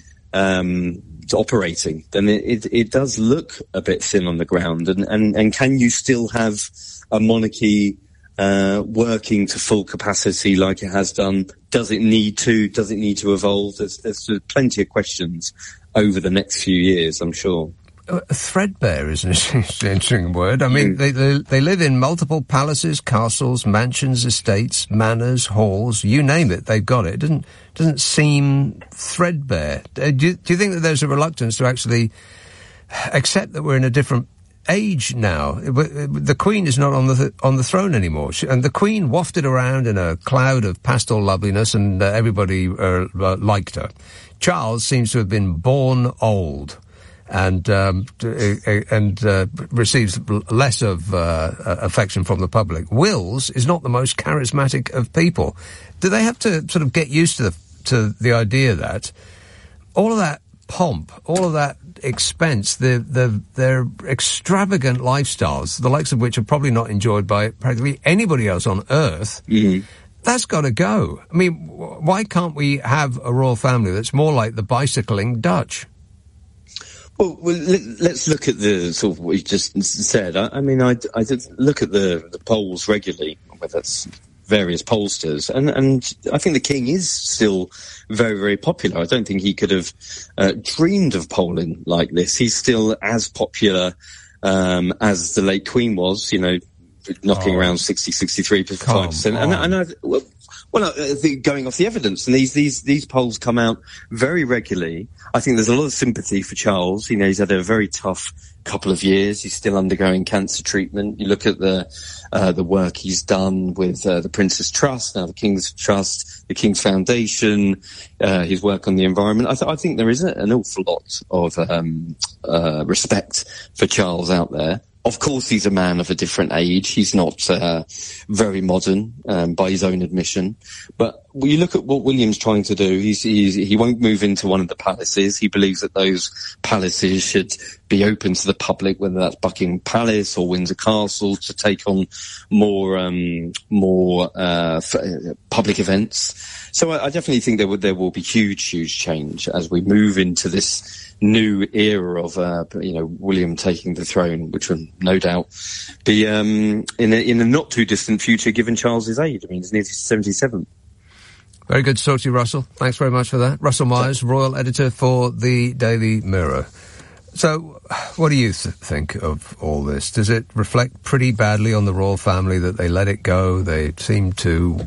um, operating, then it, it, it does look a bit thin on the ground. And, and, and can you still have a monarchy uh, working to full capacity like it has done? Does it need to? Does it need to evolve? There's, there's plenty of questions over the next few years, I'm sure. Uh, threadbare is an interesting word. I mean, mm. they, they they live in multiple palaces, castles, mansions, estates, manors, halls, you name it, they've got it. It doesn't, doesn't seem threadbare. Uh, do, you, do you think that there's a reluctance to actually accept that we're in a different age now? The Queen is not on the th- on the throne anymore. She, and the Queen wafted around in a cloud of pastel loveliness, and uh, everybody uh, uh, liked her. Charles seems to have been born old, and um, and uh, receives less of uh, affection from the public. Wills is not the most charismatic of people. Do they have to sort of get used to the to the idea that all of that pomp, all of that expense, the the their extravagant lifestyles, the likes of which are probably not enjoyed by practically anybody else on earth, mm-hmm. that's got to go. I mean, why can't we have a royal family that's more like the bicycling Dutch? Well, well, let's look at the sort of what you just said. I, I mean, I, I did look at the, the polls regularly, whether that's various pollsters, and, and I think the King is still very, very popular. I don't think he could have uh, dreamed of polling like this. He's still as popular um, as the late Queen was, you know, knocking oh. around sixty, sixty-three, fifty-five percent. And, and I, well, Well, I think going off the evidence, and these, these, these polls come out very regularly. I think there's a lot of sympathy for Charles. You know, he's had a very tough couple of years. He's still undergoing cancer treatment. You look at the, uh, the work he's done with, uh, the Prince's Trust, now the King's Trust, the King's Foundation, uh, his work on the environment. I, th- I think there is a, an awful lot of, um, uh, respect for Charles out there. Of course, he's a man of a different age. He's not uh, very modern, um, by his own admission. But when you look at what William's trying to do, he's, he's, he won't move into one of the palaces. He believes that those palaces should be open to the public, whether that's Buckingham Palace or Windsor Castle, to take on more um, more uh, f- public events. So I, I definitely think there will, there will be huge, huge change as we move into this new era of, uh, you know, William taking the throne, which will no doubt be um, in, a, in a not too distant future, given Charles's age. I mean, he's nearly seventy-seven. Very good to talk to you, Russell. Thanks very much for that. Russell Myers, Royal Editor for the Daily Mirror. So, what do you th- think of all this? Does it reflect pretty badly on the royal family that they let it go? They seem to,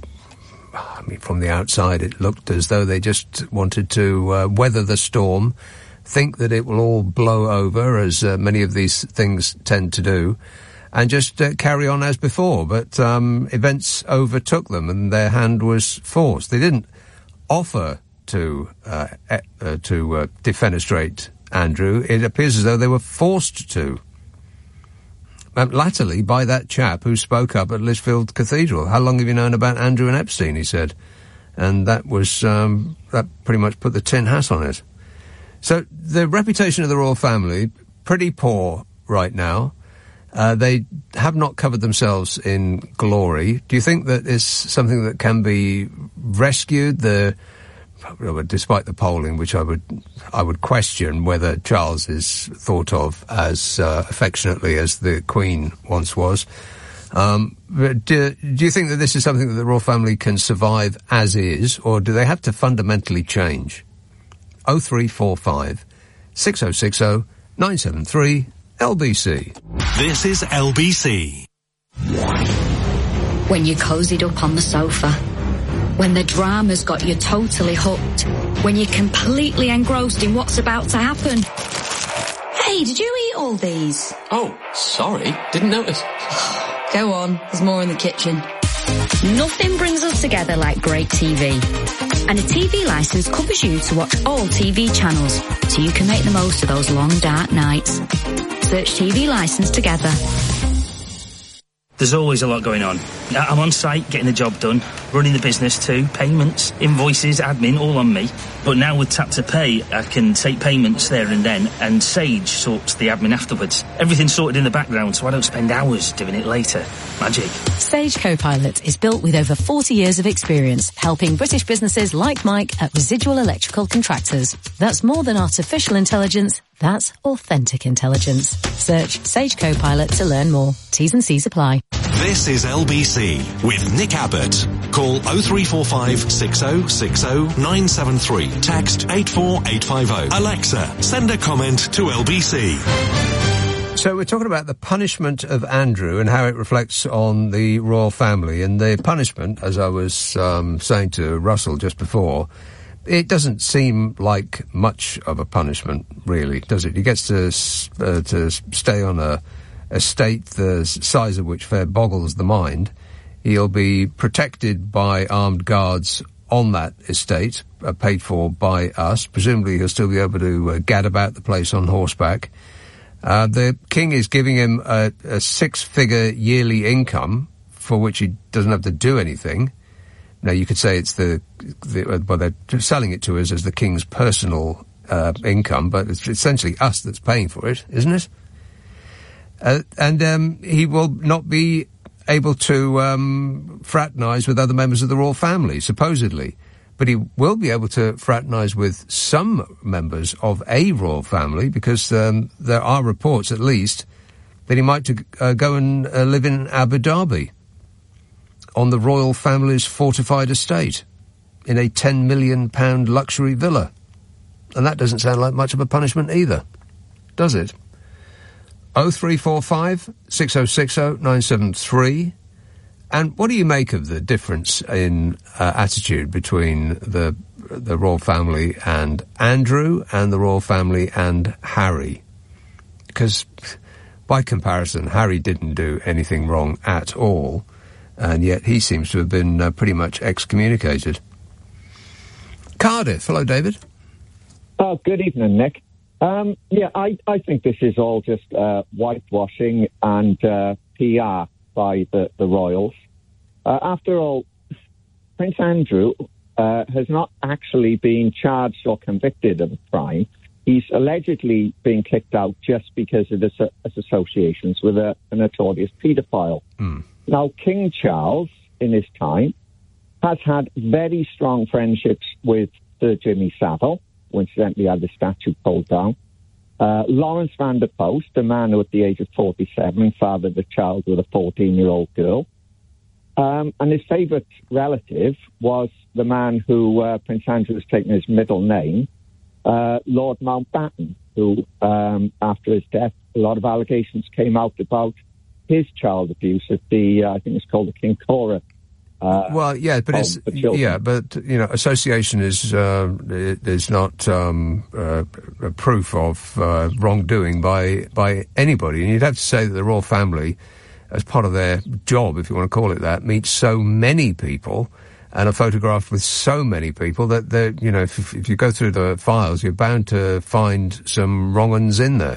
I mean, from the outside, it looked as though they just wanted to uh, weather the storm, think that it will all blow over, as uh, many of these things tend to do, and just uh, carry on as before. But um, events overtook them and their hand was forced. They didn't offer to uh, uh, to uh, defenestrate Andrew. It appears as though they were forced to. Um, latterly, by that chap who spoke up at Lichfield Cathedral. How long have you known about Andrew and Epstein? He said, and that was um, that pretty much put the tin hat on it. So the reputation of the royal family pretty poor right now. Uh, they have not covered themselves in glory. Do you think that is something that can be rescued? The, despite the polling, which I would I would question whether Charles is thought of as uh, affectionately as the Queen once was. Um, but do, do you think that this is something that the royal family can survive as is, or do they have to fundamentally change? oh three four five, six oh six oh, nine seven three L B C. This is L B C. When you're cozied up on the sofa, when the drama's got you totally hooked, when you're completely engrossed in what's about to happen. Hey, did you eat all these? Oh, sorry, didn't notice. Go on, there's more in the kitchen. Nothing brings us together like great T V. And a T V licence covers you to watch all T V channels, so you can make the most of those long, dark nights. Search T V licence together. There's always a lot going on. I'm on site, getting the job done, running the business too, payments, invoices, admin, all on me. But now with Tap to Pay, I can take payments there and then, and Sage sorts the admin afterwards. Everything's sorted in the background, so I don't spend hours doing it later. Magic. Sage Copilot is built with over forty years of experience, helping British businesses like Mike at Residual Electrical Contractors. That's more than artificial intelligence, that's authentic intelligence. Search Sage Copilot to learn more. T's and C's apply. This is L B C with Nick Abbott. Call oh three four five, six oh six oh, nine seven three. Text eight four eight five oh. Alexa, send a comment to L B C. So we're talking about the punishment of Andrew and how it reflects on the royal family. And the punishment, as I was um, saying to Russell just before, it doesn't seem like much of a punishment, really, does it? He gets to uh, to stay on a estate the size of which fair boggles the mind. He'll be protected by armed guards on that estate, uh, paid for by us. Presumably he'll still be able to uh, gad about the place on horseback. Uh, the king is giving him a, a six-figure yearly income for which he doesn't have to do anything. Now, you could say it's the, the uh, well, they're selling it to us as the king's personal uh, income, but it's essentially us that's paying for it, isn't it? Uh, and um, he will not be able to um, fraternise with other members of the royal family, supposedly. But he will be able to fraternise with some members of a royal family, because um, there are reports, at least, that he might to, uh, go and uh, live in Abu Dhabi on the royal family's fortified estate in a ten million pound luxury villa. And that doesn't sound like much of a punishment either, does it? oh three four five, six oh six oh, nine seven three. And what do you make of the difference in uh, attitude between the the royal family and Andrew and the royal family and Harry? Because by comparison, Harry didn't do anything wrong at all, and yet he seems to have been uh, pretty much excommunicated. Cardiff. Hello, David. Oh, good evening, Nick. Um, yeah, I, I think this is all just uh, whitewashing and uh, P R by the, the royals. Uh, after all, Prince Andrew uh, has not actually been charged or convicted of a crime. He's allegedly been kicked out just because of his, uh, his associations with a, a notorious paedophile. Mm. Now, King Charles, in his time, has had very strong friendships with Sir Jimmy Savile, who incidentally had the statue pulled down. Uh, Lawrence van der Post, a man who at the age of forty-seven fathered a child with a fourteen-year-old girl. Um, and his favourite relative was the man who uh, Prince Andrew has taken his middle name, uh, Lord Mountbatten, who, um, after his death, a lot of allegations came out about his child abuse at the, uh, I think it's called the King Cora. Uh, well, yeah, but it's yeah, but you know, association is uh, is not um, uh, a proof of uh, wrongdoing by by anybody, and you'd have to say that the royal family, as part of their job, if you want to call it that, meets so many people, and are photographed with so many people that, they're, you know, if, if you go through the files, you're bound to find some wrong uns in there.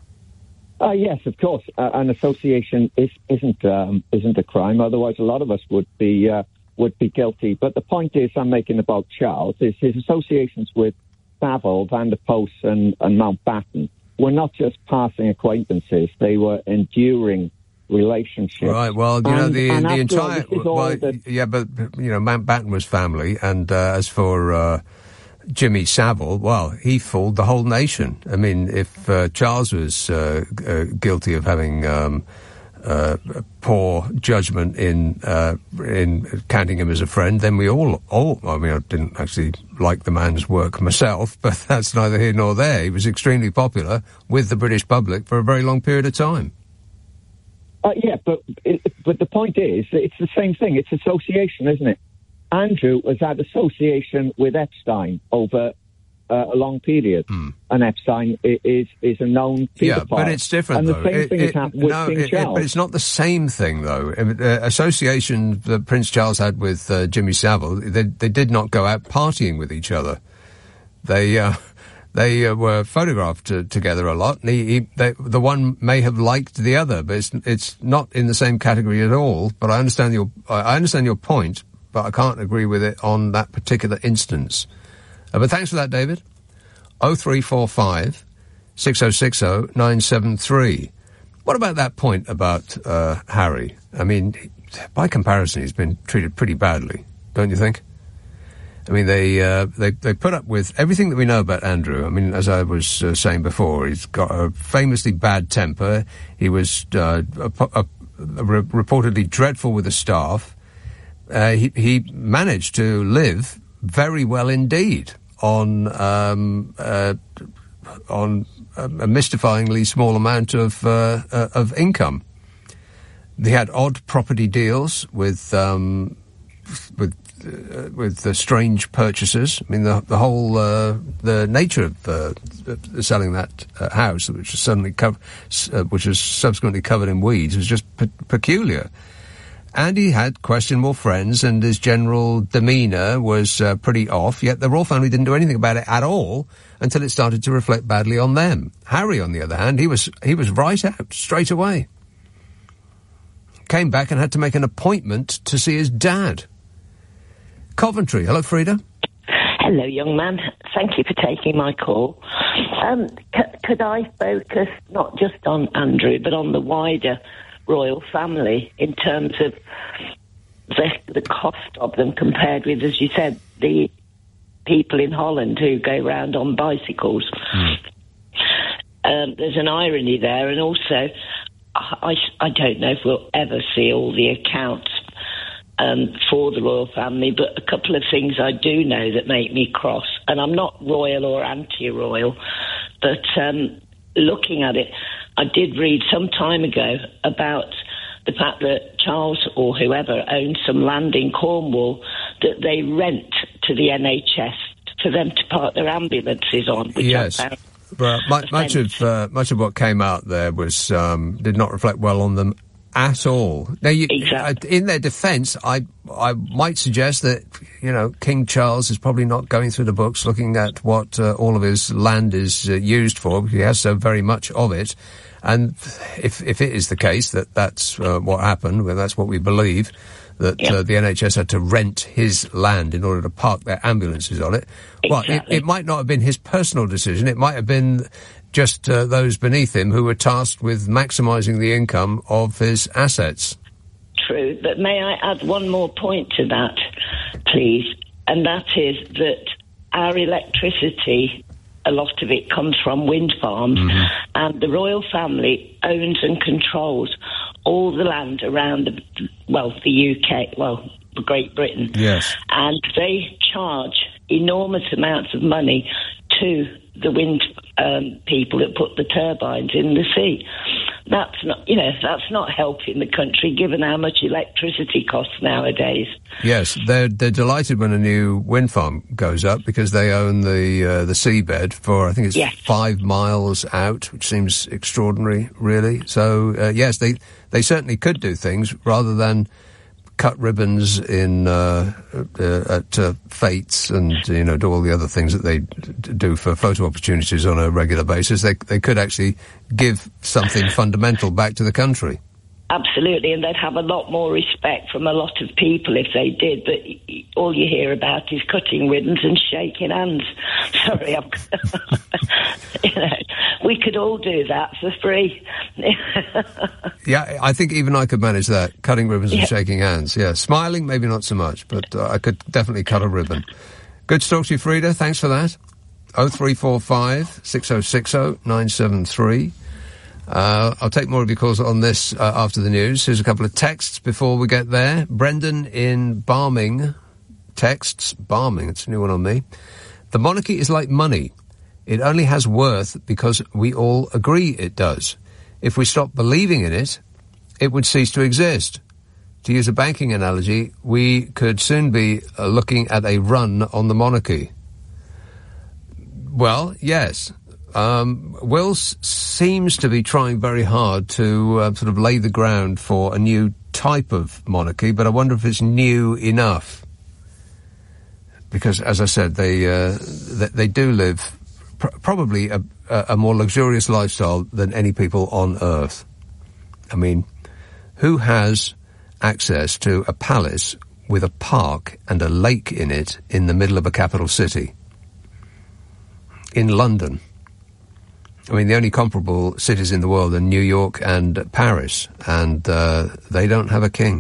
Uh, yes, of course. Uh, an association is, isn't um, isn't a crime. Otherwise, a lot of us would be uh, would be guilty. But the point is, I'm making about Charles is his associations with Savile, Van der Post, and, and Mountbatten were not just passing acquaintances; they were enduring relationships. Right. Well, you and, know the and the entire all, well, that... yeah, but you know Mountbatten was family, and uh, as for uh, Jimmy Savile, well, he fooled the whole nation. I mean, if uh, Charles was uh, uh, guilty of having um, uh, poor judgment in uh, in counting him as a friend, then we all, all, I mean, I didn't actually like the man's work myself, but that's neither here nor there. He was extremely popular with the British public for a very long period of time. Uh, yeah, but it, but the point is, it's the same thing. It's association, isn't it? Andrew has had association with Epstein over uh, a long period, mm. and Epstein is is a known pedophile. Yeah, but it's different, and though. the same it, thing it, has happened with no, King it, Charles. It, but it's not the same thing, though. Uh, association that Prince Charles had with uh, Jimmy Savile, they, they did not go out partying with each other. They uh, they uh, were photographed uh, together a lot. And he, he, they, the one may have liked the other, but it's it's not in the same category at all. But I understand your I understand your point. But I can't agree with it on that particular instance. Uh, but thanks for that, David. oh three four five, six oh six oh, nine seven three. What about that point about uh, Harry? I mean, by comparison, he's been treated pretty badly, don't you think? I mean, they uh, they they put up with everything that we know about Andrew. I mean, as I was uh, saying before, he's got a famously bad temper. He was uh, a, a, a, a reportedly dreadful with the staff. Uh, he, he managed to live very well indeed on um, uh, on a, a mystifyingly small amount of uh, uh, of income. They had odd property deals with um, with uh, with uh, strange purchasers. I mean, the the whole uh, the nature of uh, selling that uh, house, which was suddenly co- uh, which was subsequently covered in weeds, was just pe- peculiar. And he had questionable friends, and his general demeanour was uh, pretty off, yet the royal family didn't do anything about it at all until it started to reflect badly on them. Harry, on the other hand, he was he was right out, straight away. Came back and had to make an appointment to see his dad. Coventry. Hello, Frida. Hello, young man. Thank you for taking my call. Um, c- could I focus not just on Andrew, but on the wider royal family in terms of the, the cost of them compared with, as you said, the people in Holland who go round on bicycles. Mm. Um, there's an irony there, and also I, I don't know if we'll ever see all the accounts um, for the royal family, but a couple of things I do know that make me cross, and I'm not royal or anti-royal, but um, looking at it, I did read some time ago about the fact that Charles or whoever owns some land in Cornwall that they rent to the N H S for them to park their ambulances on. Which yes, I found but much, much of uh, much of what came out there was um, did not reflect well on them at all. Now, you, exactly. uh, in their defence, I I might suggest that you know King Charles is probably not going through the books looking at what uh, all of his land is uh, used for, because he has so very much of it. And if if it is the case that that's uh, what happened, well, that's what we believe, that yep. uh, the N H S had to rent his land in order to park their ambulances on it. Exactly. Well, it, it might not have been his personal decision. It might have been just uh, those beneath him who were tasked with maximising the income of his assets. True, but may I add one more point to that, please? And that is that our electricity, a lot of it comes from wind farms, mm-hmm. and the royal family owns and controls all the land around, the, well, the U K, well, Great Britain. Yes. And they charge enormous amounts of money to the wind um, people that put the turbines in the sea. That's not, you know, that's not helping the country, given how much electricity costs nowadays. Yes, they're they're delighted when a new wind farm goes up because they own the uh, the seabed for I think it's yes. five miles out, which seems extraordinary, really. So uh, yes, they they certainly could do things rather than cut ribbons in uh, uh, at uh, fetes and, you know, do all the other things that they d- do for photo opportunities on a regular basis. They they could actually give something fundamental back to the country. Absolutely, and they'd have a lot more respect from a lot of people if they did, but all you hear about is cutting ribbons and shaking hands. Sorry, I'm... you know, we could all do that for free. Yeah, I think even I could manage that, cutting ribbons and yeah. shaking hands. Yeah, smiling, maybe not so much, but uh, I could definitely cut a ribbon. Good to talk to you, Frida. Thanks for that. oh three four five, six oh six oh, nine seven three. Uh, I'll take more of your calls on this uh, after the news. Here's a couple of texts before we get there. Brendan in Barming texts. Barming, it's a new one on me. The monarchy is like money. It only has worth because we all agree it does. If we stop believing in it, it would cease to exist. To use a banking analogy, we could soon be uh, looking at a run on the monarchy. Well, yes. Um, Will s- seems to be trying very hard to uh, sort of lay the ground for a new type of monarchy, but I wonder if it's new enough. Because, as I said, they uh, they, they do live pr- probably a, a more luxurious lifestyle than any people on Earth. I mean, who has access to a palace with a park and a lake in it in the middle of a capital city? In London. I mean, the only comparable cities in the world are New York and Paris, and uh, they don't have a king.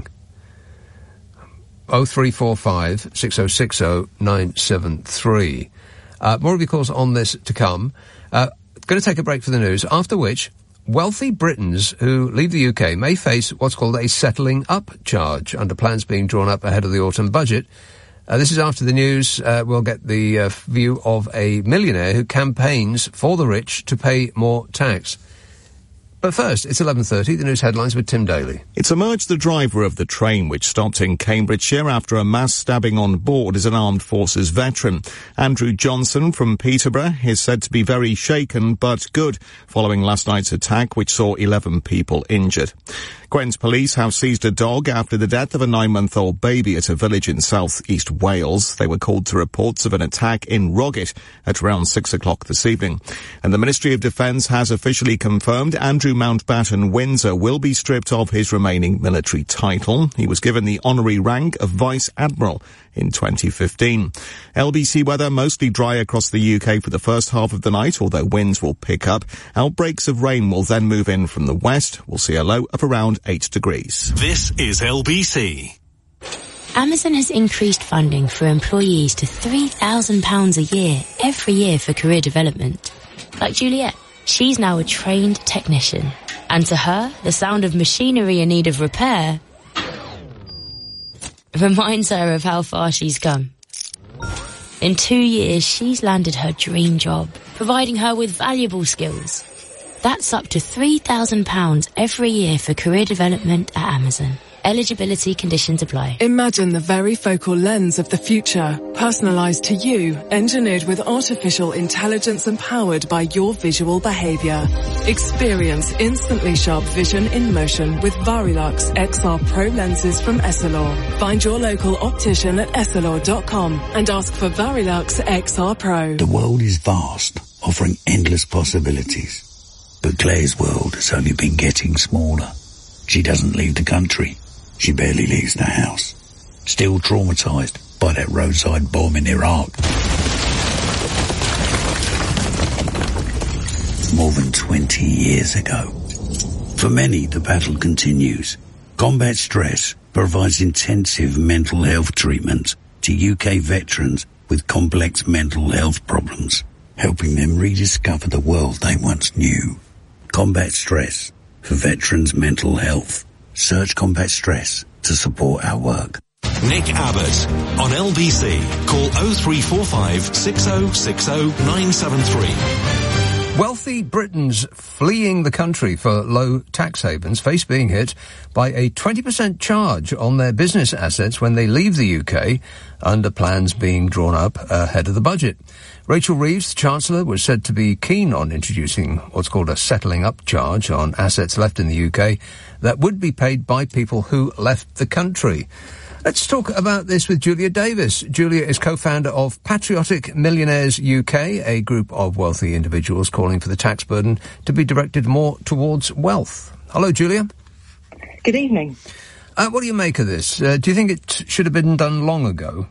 oh three four five, six oh six oh, nine seven three. Uh, more of your calls on this to come. Uh, going to take a break for the news, after which wealthy Britons who leave the U K may face what's called a settling up charge under plans being drawn up ahead of the autumn budget. Uh, this is after the news. Uh, we'll get the uh, view of a millionaire who campaigns for the rich to pay more tax. But first, it's eleven thirty, the news headlines with Tim Daly. It's emerged the driver of the train which stopped in Cambridgeshire after a mass stabbing on board is an armed forces veteran. Andrew Johnson from Peterborough is said to be very shaken but good following last night's attack which saw eleven people injured. Gwent police have seized a dog after the death of a nine-month-old baby at a village in south-east Wales. They were called to reports of an attack in Roggett at around six o'clock this evening. And the Ministry of Defence has officially confirmed Andrew Mountbatten Windsor will be stripped of his remaining military title. He was given the honorary rank of Vice Admiral in twenty fifteen. L B C weather mostly dry across the U K for the first half of the night, although winds will pick up. Outbreaks of rain will then move in from the west. We'll see a low of around eight degrees. This is L B C. Amazon has increased funding for employees to three thousand pounds a year every year for career development. Like Juliet, she's now a trained technician. And to her, the sound of machinery in need of repair reminds her of how far she's come. In two years, she's landed her dream job, providing her with valuable skills. That's up to three thousand pounds every year for career development at Amazon. Eligibility conditions apply. Imagine the varifocal lens of the future, personalised to you, engineered with artificial intelligence and powered by your visual behaviour. Experience instantly sharp vision in motion with Varilux X R Pro lenses from Essilor. Find your local optician at essilor dot com and ask for Varilux X R Pro. The world is vast, offering endless possibilities. But Claire's world has only been getting smaller. She doesn't leave the country. She barely leaves the house. Still traumatised by that roadside bomb in Iraq. More than twenty years ago. For many, the battle continues. Combat Stress provides intensive mental health treatment to U K veterans with complex mental health problems, helping them rediscover the world they once knew. Combat Stress for veterans' mental health. Search Combat Stress to support our work. Nick Abbott on L B C. Call oh three four five, six oh six oh, nine seven three. Wealthy Britons fleeing the country for low tax havens face being hit by a twenty percent charge on their business assets when they leave the U K, under plans being drawn up ahead of the budget. Rachel Reeves, the Chancellor, was said to be keen on introducing what's called a settling up charge on assets left in the U K that would be paid by people who left the country. Let's talk about this with Julia Davis. Julia is co-founder of Patriotic Millionaires U K, a group of wealthy individuals calling for the tax burden to be directed more towards wealth. Hello, Julia. Good evening. Uh, what do you make of this? Uh, do you think it should have been done long ago?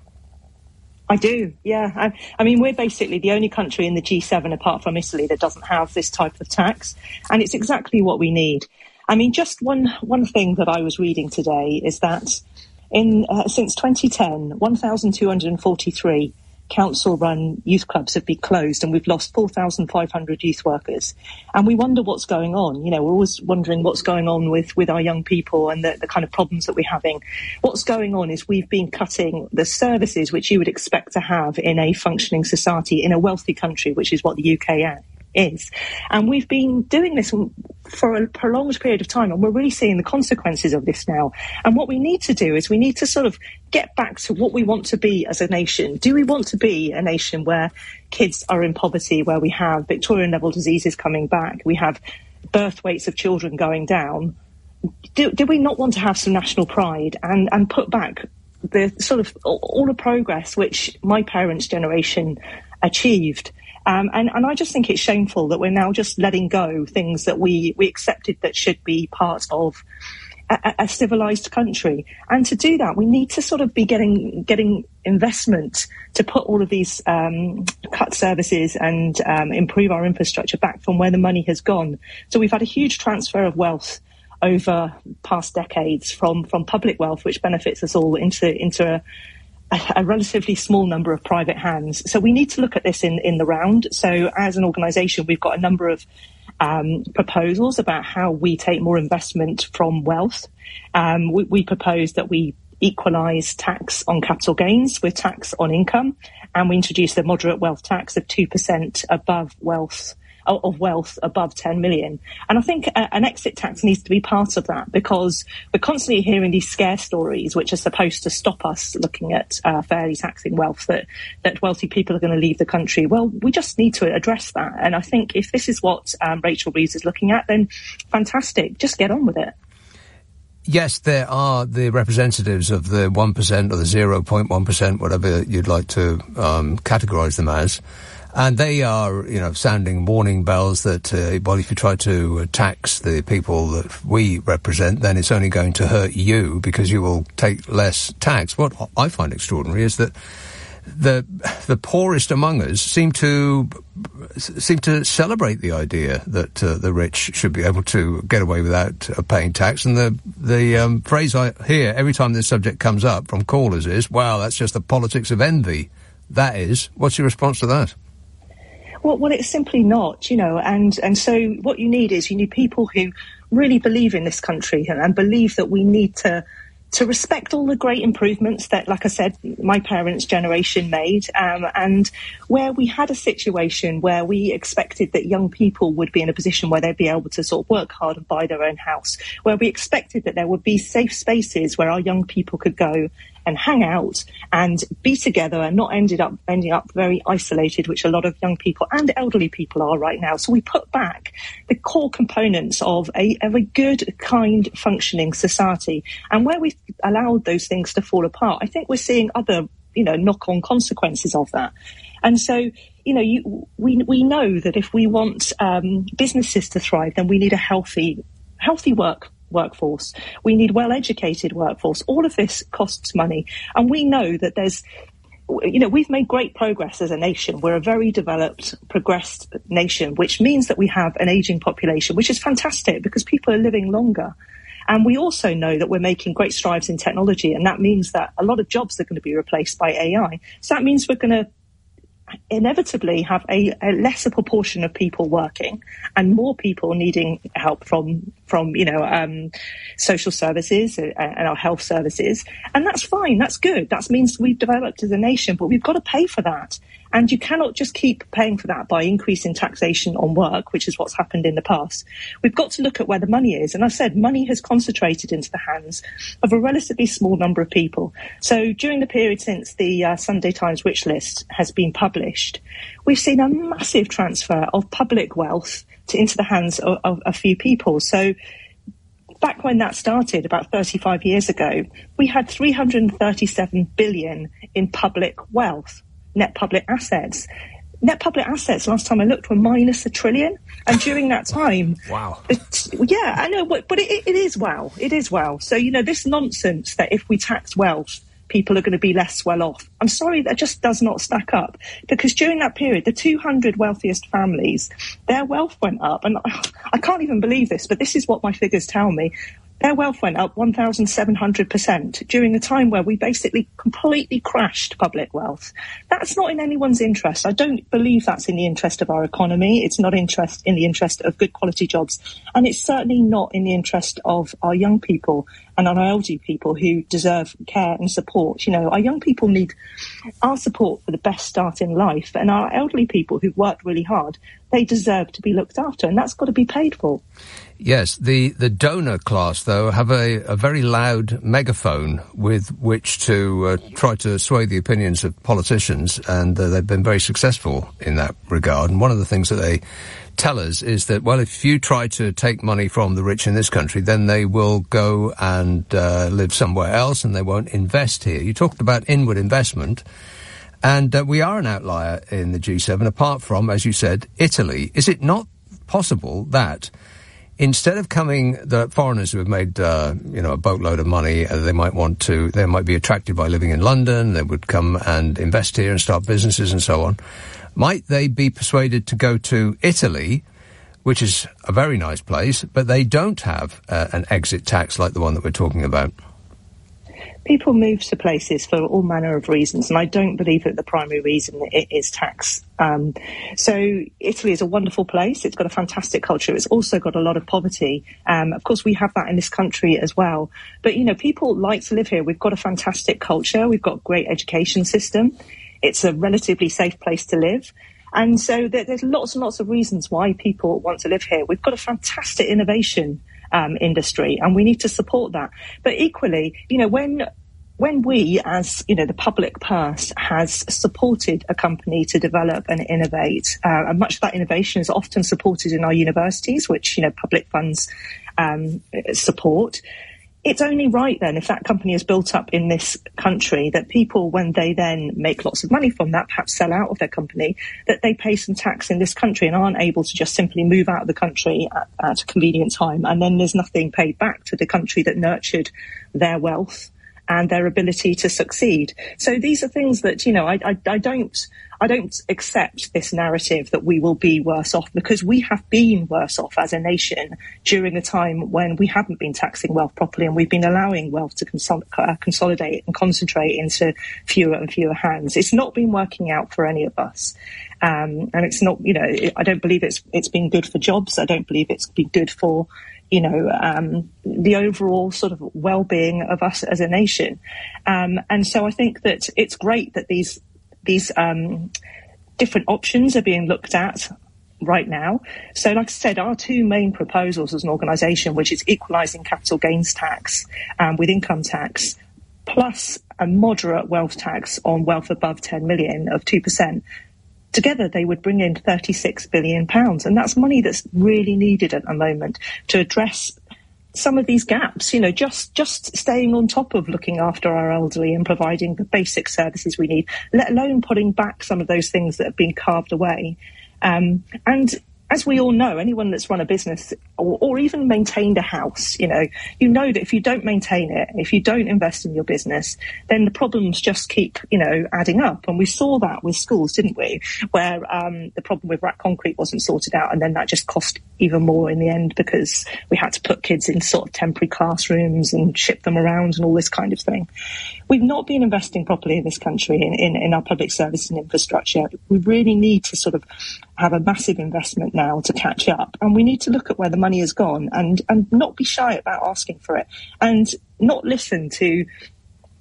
I do, yeah. I, I mean, we're basically the only country in the G seven, apart from Italy, that doesn't have this type of tax, and it's exactly what we need. I mean, just one one thing that I was reading today is that In uh, since twenty ten, one thousand two hundred forty-three council-run youth clubs have been closed, and we've lost four thousand five hundred youth workers. And we wonder what's going on. You know, we're always wondering what's going on with, with our young people and the, the kind of problems that we're having. What's going on is we've been cutting the services which you would expect to have in a functioning society, in a wealthy country, which is what the U K is. And we've been doing this for a prolonged period of time, and we're really seeing the consequences of this now. And what we need to do is we need to sort of get back to what we want to be as a nation. Do we want to be a nation where kids are in poverty, where we have Victorian level diseases coming back, we have birth weights of children going down? Do, do we not want to have some national pride and, and put back the sort of all the progress which my parents' generation achieved? Um, and, and I just think it's shameful that we're now just letting go things that we, we accepted that should be part of a, a civilized country. And to do that, we need to sort of be getting getting investment to put all of these um, cut services and um, improve our infrastructure back from where the money has gone. So we've had a huge transfer of wealth over past decades from, from public wealth, which benefits us all, into into a a relatively small number of private hands. So we need to look at this in, in the round. So as an organisation, we've got a number of um, proposals about how we take more investment from wealth. Um, we, we propose that we equalise tax on capital gains with tax on income, and we introduce the moderate wealth tax of two percent above wealth of wealth above ten million. And I think a, an exit tax needs to be part of that, because we're constantly hearing these scare stories which are supposed to stop us looking at uh, fairly taxing wealth, that, that wealthy people are going to leave the country. Well, we just need to address that. And I think if this is what um, Rachel Reeves is looking at, then fantastic. Just get on with it. Yes, there are the representatives of the one percent or the zero point one percent, whatever you'd like to um, categorise them as. And they are, you know, sounding warning bells that, uh, well, if you try to tax the people that we represent, then it's only going to hurt you because you will take less tax. What I find extraordinary is that the the poorest among us seem to seem to celebrate the idea that uh, the rich should be able to get away without uh, paying tax. And the the um, phrase I hear every time this subject comes up from callers is, "Well, that's just the politics of envy." That is. What's your response to that? Well, well, it's simply not, you know, and, and so what you need is you need people who really believe in this country and, and believe that we need to to respect all the great improvements that, like I said, my parents' generation made, um, and where we had a situation where we expected that young people would be in a position where they'd be able to sort of work hard and buy their own house, where we expected that there would be safe spaces where our young people could go and hang out and be together and not ended up ending up very isolated, which a lot of young people and elderly people are right now. So we put back the core components of a, of a good, kind, functioning society. And where we've allowed those things to fall apart, I think we're seeing other, you know, knock-on consequences of that. And so, you know, you, we we know that if we want um, businesses to thrive, then we need a healthy, healthy work workforce. We need well-educated workforce. All of this costs money. And we know that there's, you know, we've made great progress as a nation. We're a very developed, progressed nation, which means that we have an ageing population, which is fantastic because people are living longer. And we also know that we're making great strides in technology, and that means that a lot of jobs are going to be replaced by A I. So that means we're going to inevitably have a, a lesser proportion of people working and more people needing help from, from you know, um, social services and, and our health services. And that's fine. That's good. That means we've developed as a nation, but we've got to pay for that. And you cannot just keep paying for that by increasing taxation on work, which is what's happened in the past. We've got to look at where the money is. And I said money has concentrated into the hands of a relatively small number of people. So during the period since the uh, Sunday Times Rich List has been published, we've seen a massive transfer of public wealth to, into the hands of, of a few people. So back when that started, about thirty-five years ago, we had three hundred thirty-seven billion in public wealth, net public assets. Net public assets, last time I looked, were minus a trillion. And during that time... Wow. It, yeah, I know, but, but it, it is wow. It is wow. So, you know, this nonsense that if we tax wealth, people are going to be less well off. I'm sorry, that just does not stack up. Because during that period, the two hundred wealthiest families, their wealth went up. And I can't even believe this, but this is what my figures tell me. Their wealth went up one thousand seven hundred percent during a time where we basically completely crashed public wealth. That's not in anyone's interest. I don't believe that's in the interest of our economy. It's not interest in the interest of good quality jobs. And it's certainly not in the interest of our young people and our elderly people who deserve care and support. You know, our young people need our support for the best start in life. And our elderly people who've worked really hard, they deserve to be looked after. And that's got to be paid for. Yes, the, the donor class, though, have a, a very loud megaphone with which to uh, try to sway the opinions of politicians, and uh, they've been very successful in that regard. And one of the things that they tell us is that, well, if you try to take money from the rich in this country, then they will go and uh, live somewhere else and they won't invest here. You talked about inward investment, and uh, we are an outlier in the G seven, apart from, as you said, Italy. Is it not possible that instead of coming, the foreigners who have made, uh, you know, a boatload of money, uh, they might want to, they might be attracted by living in London, they would come and invest here and start businesses and so on. Might they be persuaded to go to Italy, which is a very nice place, but they don't have uh, an exit tax like the one that we're talking about? People move to places for all manner of reasons, and I don't believe that the primary reason it is tax. Um, so Italy is a wonderful place. It's got a fantastic culture. It's also got a lot of poverty. Um, of course, we have that in this country as well. But, you know, people like to live here. We've got a fantastic culture. We've got a great education system. It's a relatively safe place to live. And so there, there's lots and lots of reasons why people want to live here. We've got a fantastic innovation Um, industry, and we need to support that. But equally, you know, when when we, as you know, the public purse has supported a company to develop and innovate, uh, and much of that innovation is often supported in our universities, which, you know, public funds um, support. It's only right then, if that company is built up in this country, that people, when they then make lots of money from that, perhaps sell out of their company, that they pay some tax in this country and aren't able to just simply move out of the country at, at a convenient time. And then there's nothing paid back to the country that nurtured their wealth and their ability to succeed. So these are things that, you know, I, I, I don't... I don't accept this narrative that we will be worse off, because we have been worse off as a nation during a time when we haven't been taxing wealth properly, and we've been allowing wealth to consol- uh, consolidate and concentrate into fewer and fewer hands. It's not been working out for any of us. Um, and it's not, you know, I don't believe it's it's been good for jobs. I don't believe it's been good for, you know, um, the overall sort of well-being of us as a nation. Um, and so I think that it's great that these These um, different options are being looked at right now. So like I said, our two main proposals as an organisation, which is equalising capital gains tax um, with income tax, plus a moderate wealth tax on wealth above ten million of two percent, together they would bring in thirty-six billion pounds. And that's money that's really needed at the moment to address some of these gaps, you know, just just staying on top of looking after our elderly and providing the basic services we need, let alone putting back some of those things that have been carved away. Um, and as we all know, anyone that's run a business or, or even maintained a house, you know, you know that if you don't maintain it, if you don't invest in your business, then the problems just keep, you know, adding up. And we saw that with schools, didn't we? Where um, the problem with rack concrete wasn't sorted out, and then that just cost even more in the end, because we had to put kids in sort of temporary classrooms and ship them around and all this kind of thing. We've not been investing properly in this country in, in, in our public service and infrastructure. We really need to sort of have a massive investment now to catch up, and we need to look at where the money has gone and, and not be shy about asking for it, and not listen to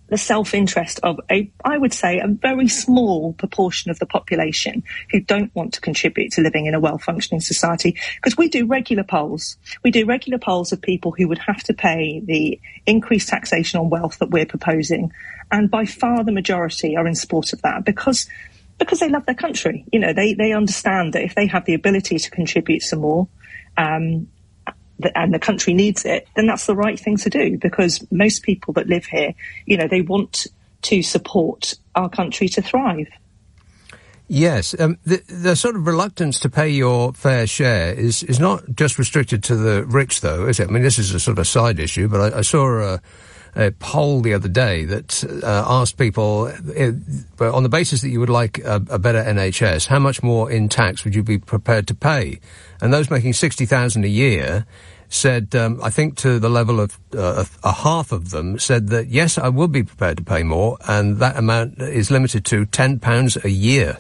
the self-interest of a, I would say, a very small proportion of the population who don't want to contribute to living in a well-functioning society. Because we do regular polls. We do regular polls of people who would have to pay the increased taxation on wealth that we're proposing. And by far the majority are in support of that because because they love their country. You know, they, they understand that if they have the ability to contribute some more, um, and the country needs it, then that's the right thing to do, because most people that live here, you know, they want to support our country to thrive. Yes, um, the, the sort of reluctance to pay your fair share is, is not just restricted to the rich, though, is it? I mean, this is a sort of a side issue, but I, I saw a, a poll the other day that uh, asked people, uh, on the basis that you would like a, a better N H S, how much more in tax would you be prepared to pay? And those making sixty thousand a year said, um, I think to the level of uh, a, a half of them said that, yes, I would be prepared to pay more, and that amount is limited to ten pounds a year.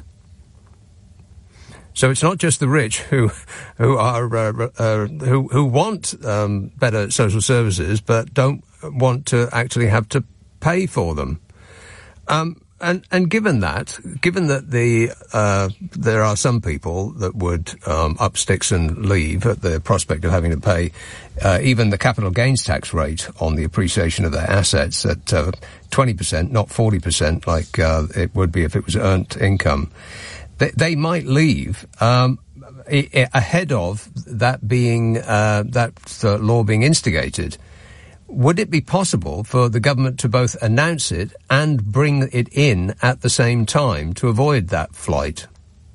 So it's not just the rich who who are uh, uh, who who want um, better social services, but don't want to actually have to pay for them. Um, and and given that, given that the uh, there are some people that would um, up sticks and leave at the prospect of having to pay uh, even the capital gains tax rate on the appreciation of their assets at uh, twenty percent, not forty percent, like uh, it would be if it was earned income. They, they might leave um, I- I ahead of that being uh, that uh, law being instigated. Would it be possible for the government to both announce it and bring it in at the same time to avoid that flight?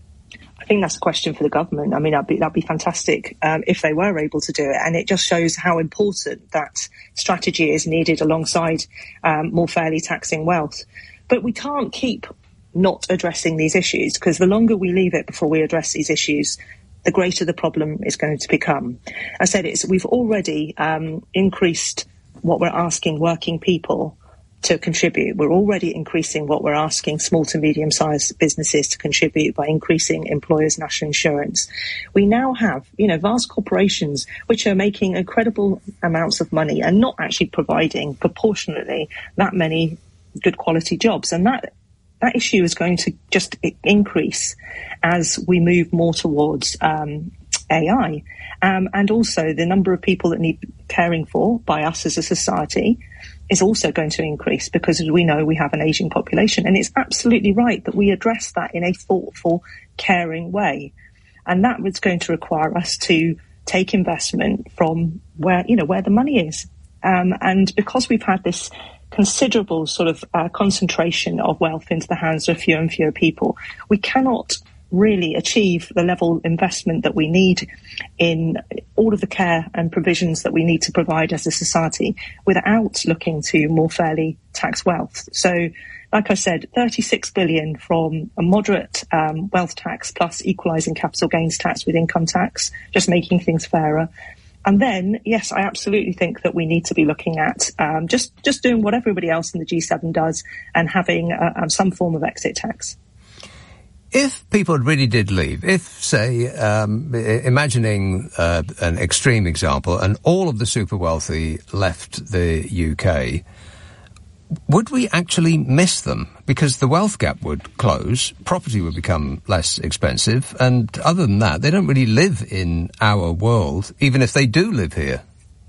I think that's a question for the government. I mean, that'd be, that'd be fantastic um, if they were able to do it. And it just shows how important that strategy is needed alongside um, more fairly taxing wealth. But we can't keep not addressing these issues, because the longer we leave it before we address these issues, the greater the problem is going to become. I said it's we've already um, increased what we're asking working people to contribute. We're already increasing what we're asking small to medium-sized businesses to contribute by increasing employers' national insurance. We now have, you know, vast corporations which are making incredible amounts of money and not actually providing proportionately that many good quality jobs. And that that issue is going to just increase as we move more towards um, A I. Um, and also the number of people that need caring for by us as a society is also going to increase, because as we know, we have an ageing population. And it's absolutely right that we address that in a thoughtful, caring way. And that was going to require us to take investment from where, you know, where the money is. Um, and because we've had this considerable sort of uh, concentration of wealth into the hands of fewer and fewer people, we cannot really achieve the level of investment that we need in all of the care and provisions that we need to provide as a society without looking to more fairly tax wealth. So, like I said, thirty-six billion from a moderate um, wealth tax plus equalising capital gains tax with income tax, just making things fairer. And then, yes, I absolutely think that we need to be looking at um, just, just doing what everybody else in the G seven does and having uh, um, some form of exit tax. If people really did leave, if, say, um, imagining uh, an extreme example, and all of the super wealthy left the U K, would we actually miss them? Because the wealth gap would close, property would become less expensive, and other than that, they don't really live in our world, even if they do live here.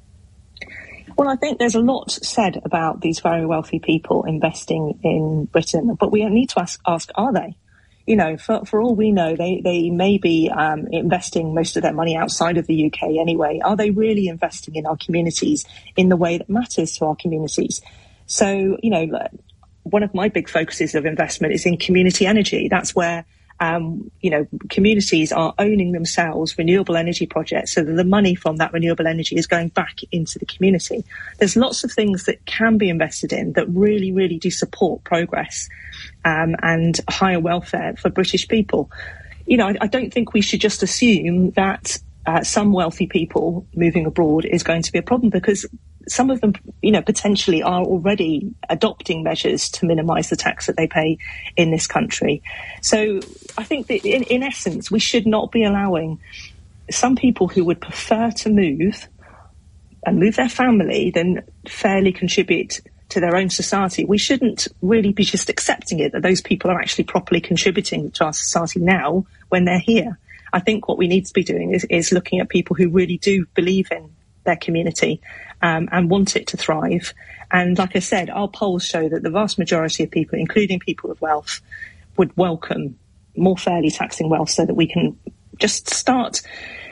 Well, I think there's a lot said about these very wealthy people investing in Britain, but we need to ask, ask are they? You know, for, for all we know, they, they may be um, investing most of their money outside of the U K anyway. Are they really investing in our communities in the way that matters to our communities? So, you know, one of my big focuses of investment is in community energy. That's where, um, you know, communities are owning themselves renewable energy projects so that the money from that renewable energy is going back into the community. There's lots of things that can be invested in that really, really do support progress um, and higher welfare for British people. You know, I, I don't think we should just assume that uh, some wealthy people moving abroad is going to be a problem, because some of them, you know, potentially are already adopting measures to minimise the tax that they pay in this country. So I think that in, in essence, we should not be allowing some people who would prefer to move and move their family than fairly contribute to their own society, we shouldn't really be just accepting it that those people are actually properly contributing to our society now when they're here. I think what we need to be doing is, is looking at people who really do believe in their community um, and want it to thrive. And like I said, our polls show that the vast majority of people, including people of wealth, would welcome more fairly taxing wealth so that we can just start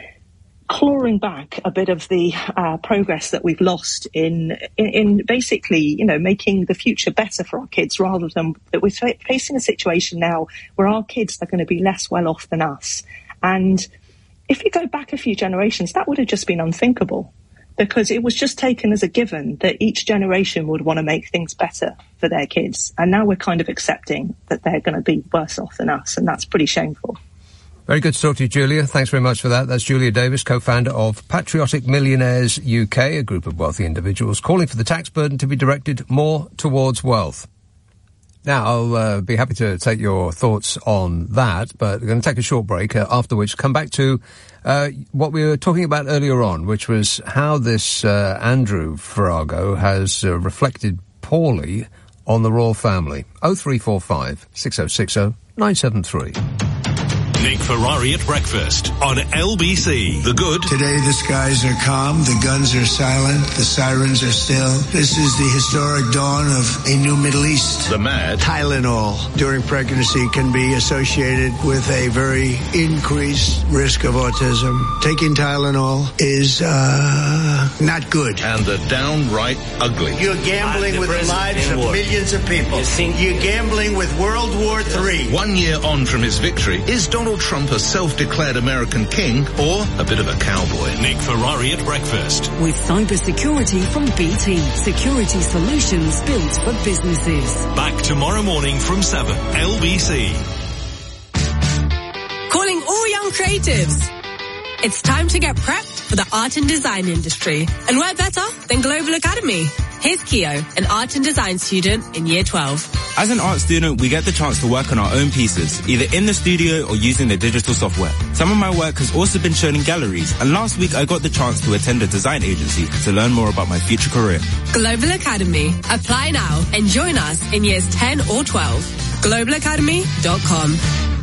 clawing back a bit of the uh, progress that we've lost in, in in basically, you know, making the future better for our kids, rather than that we're fa- facing a situation now where our kids are going to be less well off than us. And if you go back a few generations, that would have just been unthinkable, because it was just taken as a given that each generation would want to make things better for their kids. And now we're kind of accepting that they're going to be worse off than us, and that's pretty shameful. Very good to talk to you, Julia. Thanks very much for that. That's Julia Davis, co-founder of Patriotic Millionaires U K, a group of wealthy individuals calling for the tax burden to be directed more towards wealth. Now, I'll uh, be happy to take your thoughts on that, but we're going to take a short break, uh, after which come back to uh, what we were talking about earlier on, which was how this uh, Andrew Farago has uh, reflected poorly on the royal family. oh three four five, six oh six oh, nine seven three. Nick Ferrari at breakfast on L B C. The Good. Today the skies are calm, the guns are silent, the sirens are still. This is the historic dawn of a new Middle East. The Mad. Tylenol during pregnancy can be associated with a very increased risk of autism. Taking Tylenol is uh, not good. And the downright ugly. You're gambling with the lives of millions of people. You're gambling with World War Three. One year on from his victory, is Donald Trump a self-declared American king or a bit of a cowboy? Nick Ferrari at breakfast. With cybersecurity from B T. Security solutions built for businesses. Back tomorrow morning from seven. L B C. Calling all young creatives. It's time to get prepped for the art and design industry. And where better than Global Academy? Here's Keo, an art and design student in year twelve. As an art student, we get the chance to work on our own pieces, either in the studio or using the digital software. Some of my work has also been shown in galleries, and last week I got the chance to attend a design agency to learn more about my future career. Global Academy. Apply now and join us in years ten or twelve. global academy dot com.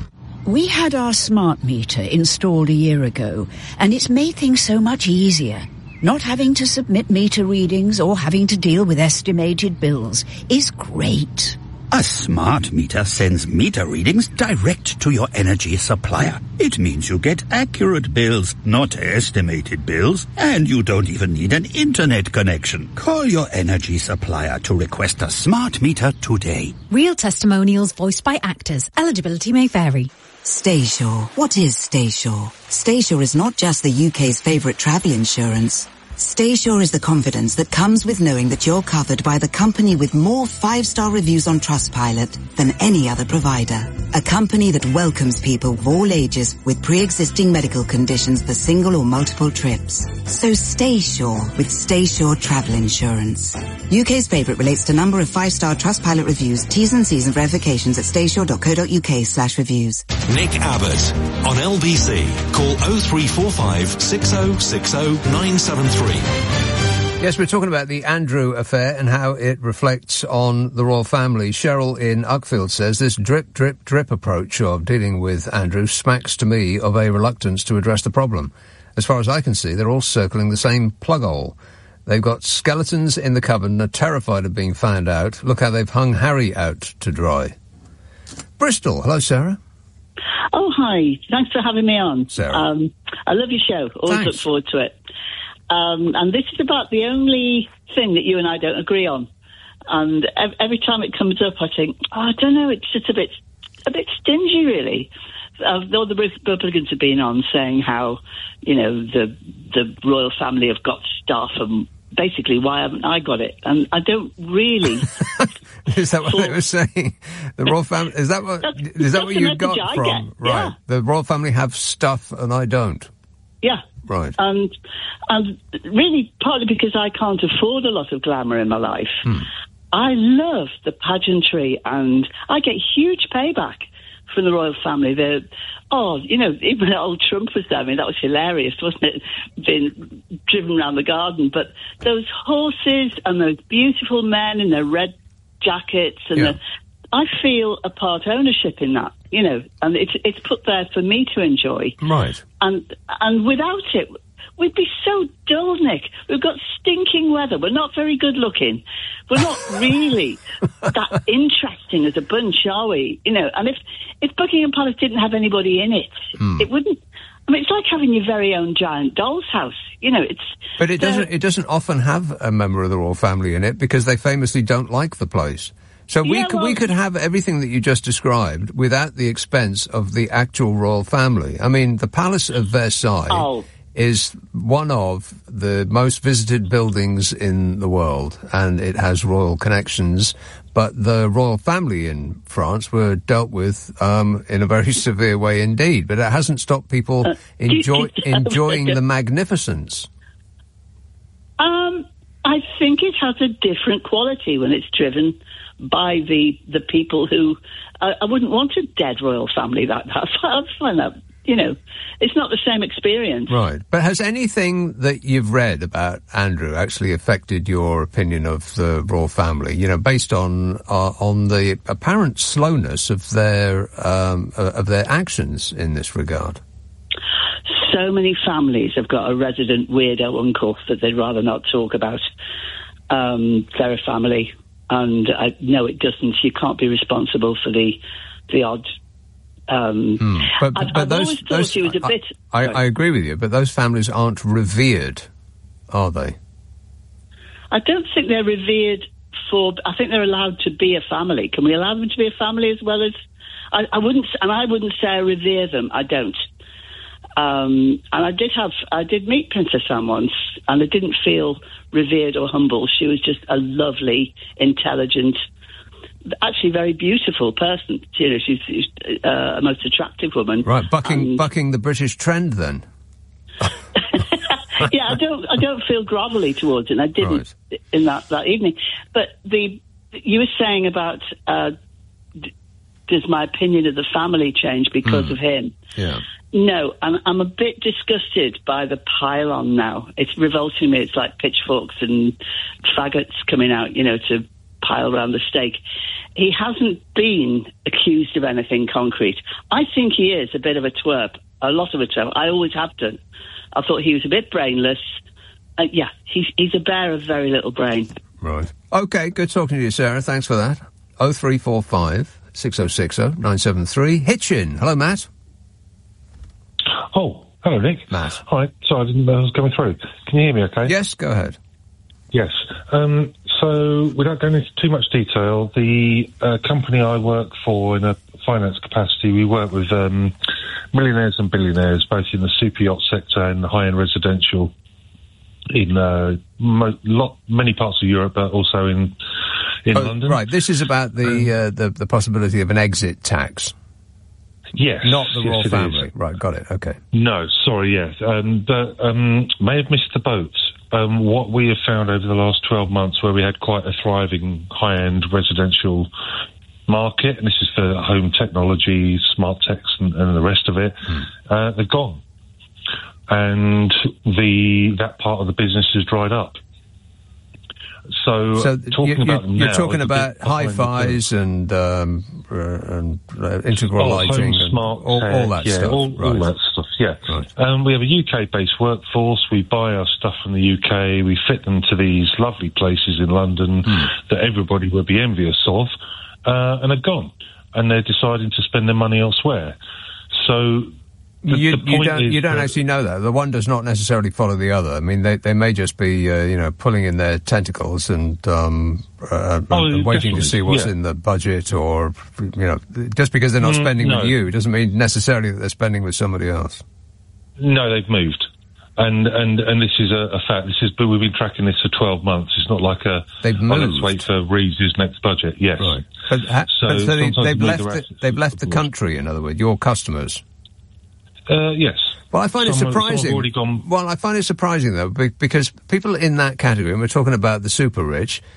We had our smart meter installed a year ago, and it's made things so much easier. Not having to submit meter readings or having to deal with estimated bills is great. A smart meter sends meter readings direct to your energy supplier. It means you get accurate bills, not estimated bills, and you don't even need an internet connection. Call your energy supplier to request a smart meter today. Real testimonials voiced by actors. Eligibility may vary. Staysure. What is Staysure? Staysure is not just the U K's favourite travel insurance. Staysure is the confidence that comes with knowing that you're covered by the company with more five-star reviews on Trustpilot than any other provider. A company that welcomes people of all ages with pre-existing medical conditions for single or multiple trips. So stay sure with Staysure Travel Insurance. U K's favourite relates to number of five-star Trustpilot reviews. T's and C's and verifications at staysure dot co dot uk slash reviews. Nick Abbott on L B C. Call oh three four five, six oh six oh, nine seven three. Yes, we're talking about the Andrew affair and how it reflects on the royal family. Cheryl in Uckfield says this drip, drip, drip approach of dealing with Andrew smacks to me of a reluctance to address the problem. As far as I can see, they're all circling the same plug hole. They've got skeletons in the cupboard and are terrified of being found out. Look how they've hung Harry out to dry. Bristol. Hello, Sarah. Oh, hi. Thanks for having me on. Sarah. Um, I love your show. Always Thanks. Look forward to it. Um, and this is about the only thing that you and I don't agree on. And ev- every time it comes up, I think, oh, I don't know, it's just a bit, a bit stingy, really. Uh, though the Republicans have been on saying how, you know, the the royal family have got stuff, and basically, why haven't I got it? And I don't really. Is that what they were saying? The royal family, is that what, that's, is that what you got I from? get. Right. Yeah. The royal family have stuff and I don't. Yeah. Right. And, and really, partly because I can't afford a lot of glamour in my life, hmm. I love the pageantry and I get huge payback from the royal family. They're, oh, you know, even old Trump was there. I mean, that was hilarious, wasn't it? Being driven around the garden. But those horses and those beautiful men in their red jackets and Yeah. the, I feel a part ownership in that, you know, and it's it's put there for me to enjoy. Right. And and without it, we'd be so dull, Nick. We've got stinking weather. We're not very good looking. We're not really that interesting as a bunch, are we? You know, and if, if Buckingham Palace didn't have anybody in it, Hmm. it wouldn't... I mean, it's like having your very own giant doll's house. You know, it's... But it doesn't. It doesn't often have a member of the royal family in it because they famously don't like the place. So we Yeah, could we well- could have everything that you just described without the expense of the actual royal family. I mean, the Palace of Versailles Oh. is one of the most visited buildings in the world, and it has royal connections. But the royal family in France were dealt with um, in a very severe way indeed. But it hasn't stopped people Uh, enjoy, enjoying the magnificence. Um, I think it has a different quality when it's driven by the the people who... I, I wouldn't want a dead royal family. That I'd find that, you know, it's not the same experience. Right. But has anything that you've read about Andrew actually affected your opinion of the royal family? You know, based on uh, on the apparent slowness of their um, uh, of their actions in this regard. So many families have got a resident weirdo uncle that they'd rather not talk about. Um, they're a family, and I, no, it doesn't. You can't be responsible for the the odd. Um, Hmm. But, but, I've, but I've those, always thought those he was a I, bit. I, sorry. I agree with you, but those families aren't revered, are they? I don't think they're revered for. I think they're allowed to be a family. Can we allow them to be a family as well as? I, I wouldn't, and I wouldn't say I revere them. I don't. Um, and I did have, I did meet Princess Anne once, and I didn't feel revered or humble. She was just a lovely, intelligent, actually very beautiful person. You know, she's, she's uh, a most attractive woman. Right, bucking And- bucking the British trend then. yeah, I don't, I don't feel grovelly towards it. And I didn't in that, that evening. But the, you were saying about, uh, d- does my opinion of the family change because Mm. of him? Yeah. No, I'm, I'm a bit disgusted by the pile-on now. It's revolting me. It's like pitchforks and faggots coming out, you know, to pile around the stake. He hasn't been accused of anything concrete. I think he is a bit of a twerp, a lot of a twerp. I always have done. I thought he was a bit brainless. Uh, yeah, he's, he's a bear of very little brain. Right. Okay, good talking to you, Sarah. Thanks for that. oh three four five, six oh six oh, nine seven three. Hitchin. Hello, Matt. Oh, hello, Nick. Matt. Hi. Sorry, I didn't know I was coming through. Can you hear me okay? Yes, go ahead. Yes. Um, so, without going into too much detail, the uh, company I work for in a finance capacity, we work with um, millionaires and billionaires, both in the super yacht sector and the high-end residential in uh, mo- lot, many parts of Europe, but also in in Oh, London. right, this is about the, uh, the the possibility of an exit tax. Yes. Not the yes, royal it is. family. Right, got it, okay. No, sorry, yes. Um, but um, may have missed the boat. Um, what we have found over the last twelve months, where we had quite a thriving high-end residential market, and this is for home technology, smart techs and, and the rest of it, mm. uh, they're gone. And the that part of the business has dried up. So, So talking you, about them you're now talking is a about bit behind the hi-fis and, um, uh, and uh, integral Oh, lighting home and smart all, tech, all that yeah, stuff. All, right. all that stuff, yeah. Um, we have a U K-based workforce. We buy our stuff from the U K. We fit them to these lovely places in London Mm. that everybody would be envious of, uh, and are gone. And they're deciding to spend their money elsewhere. So the, You, the you point don't. is You don't that- actually know that. The one does not necessarily follow the other. I mean, they they may just be, uh, you know, pulling in their tentacles and um, uh, Oh, and waiting to definitely, see what's yeah. in the budget, or you know, just because they're not Mm, spending no. with you doesn't mean necessarily that they're spending with somebody else. No, they've moved. And, and, and this is a, a fact. This is, but we've been tracking this for twelve months. It's not like a, They've oh, let's moved. wait for Reeves' next budget. Yes. Right. But, ha- So but so they, sometimes they've we left. move The, around. they've left the country. In other words, your customers. Uh, yes. Well, I find Some- it some have surprising. already gone- Well, I find it surprising though, be- because people in that category, and we're talking about the super rich,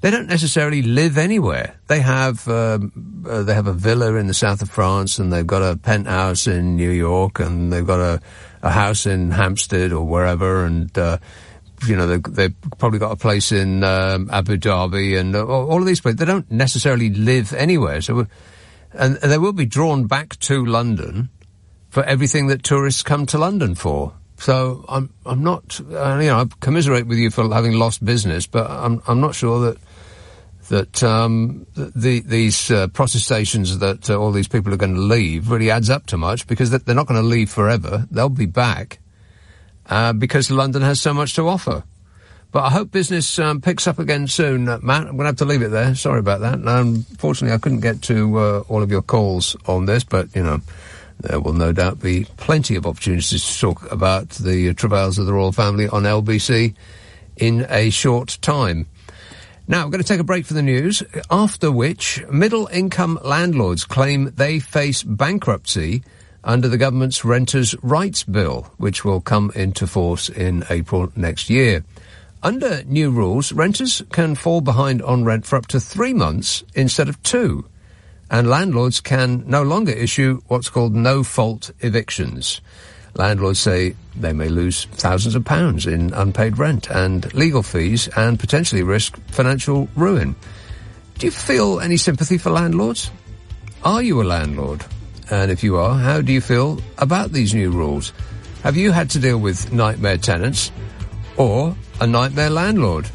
they don't necessarily live anywhere. They have um, uh, they have a villa in the south of France, and they've got a penthouse in New York, and they've got a, a house in Hampstead or wherever, and uh, you know, they, they've probably got a place in um, Abu Dhabi, and uh, all of these places. They don't necessarily live anywhere. So, and, and they will be drawn back to London for everything that tourists come to London for. So I'm I'm not uh, you know, I commiserate with you for having lost business, but I'm I'm not sure that that um, the these uh, protestations that uh, all these people are going to leave really adds up to much, because they're not going to leave forever. They'll be back uh, because London has so much to offer. But I hope business um, picks up again soon, uh, Matt. I'm going to have to leave it there. Sorry about that. Unfortunately, I couldn't get to uh, all of your calls on this, but you know, there will no doubt be plenty of opportunities to talk about the uh, travails of the royal family on L B C in a short time. Now, we're going to take a break for the news, after which middle-income landlords claim they face bankruptcy under the government's Renters' Rights Bill, which will come into force in April next year. Under new rules, renters can fall behind on rent for up to three months instead of two, and landlords can no longer issue what's called no-fault evictions. Landlords say they may lose thousands of pounds in unpaid rent and legal fees, and potentially risk financial ruin. Do you feel any sympathy for landlords? Are you a landlord? And if you are, how do you feel about these new rules? Have you had to deal with nightmare tenants or a nightmare landlord?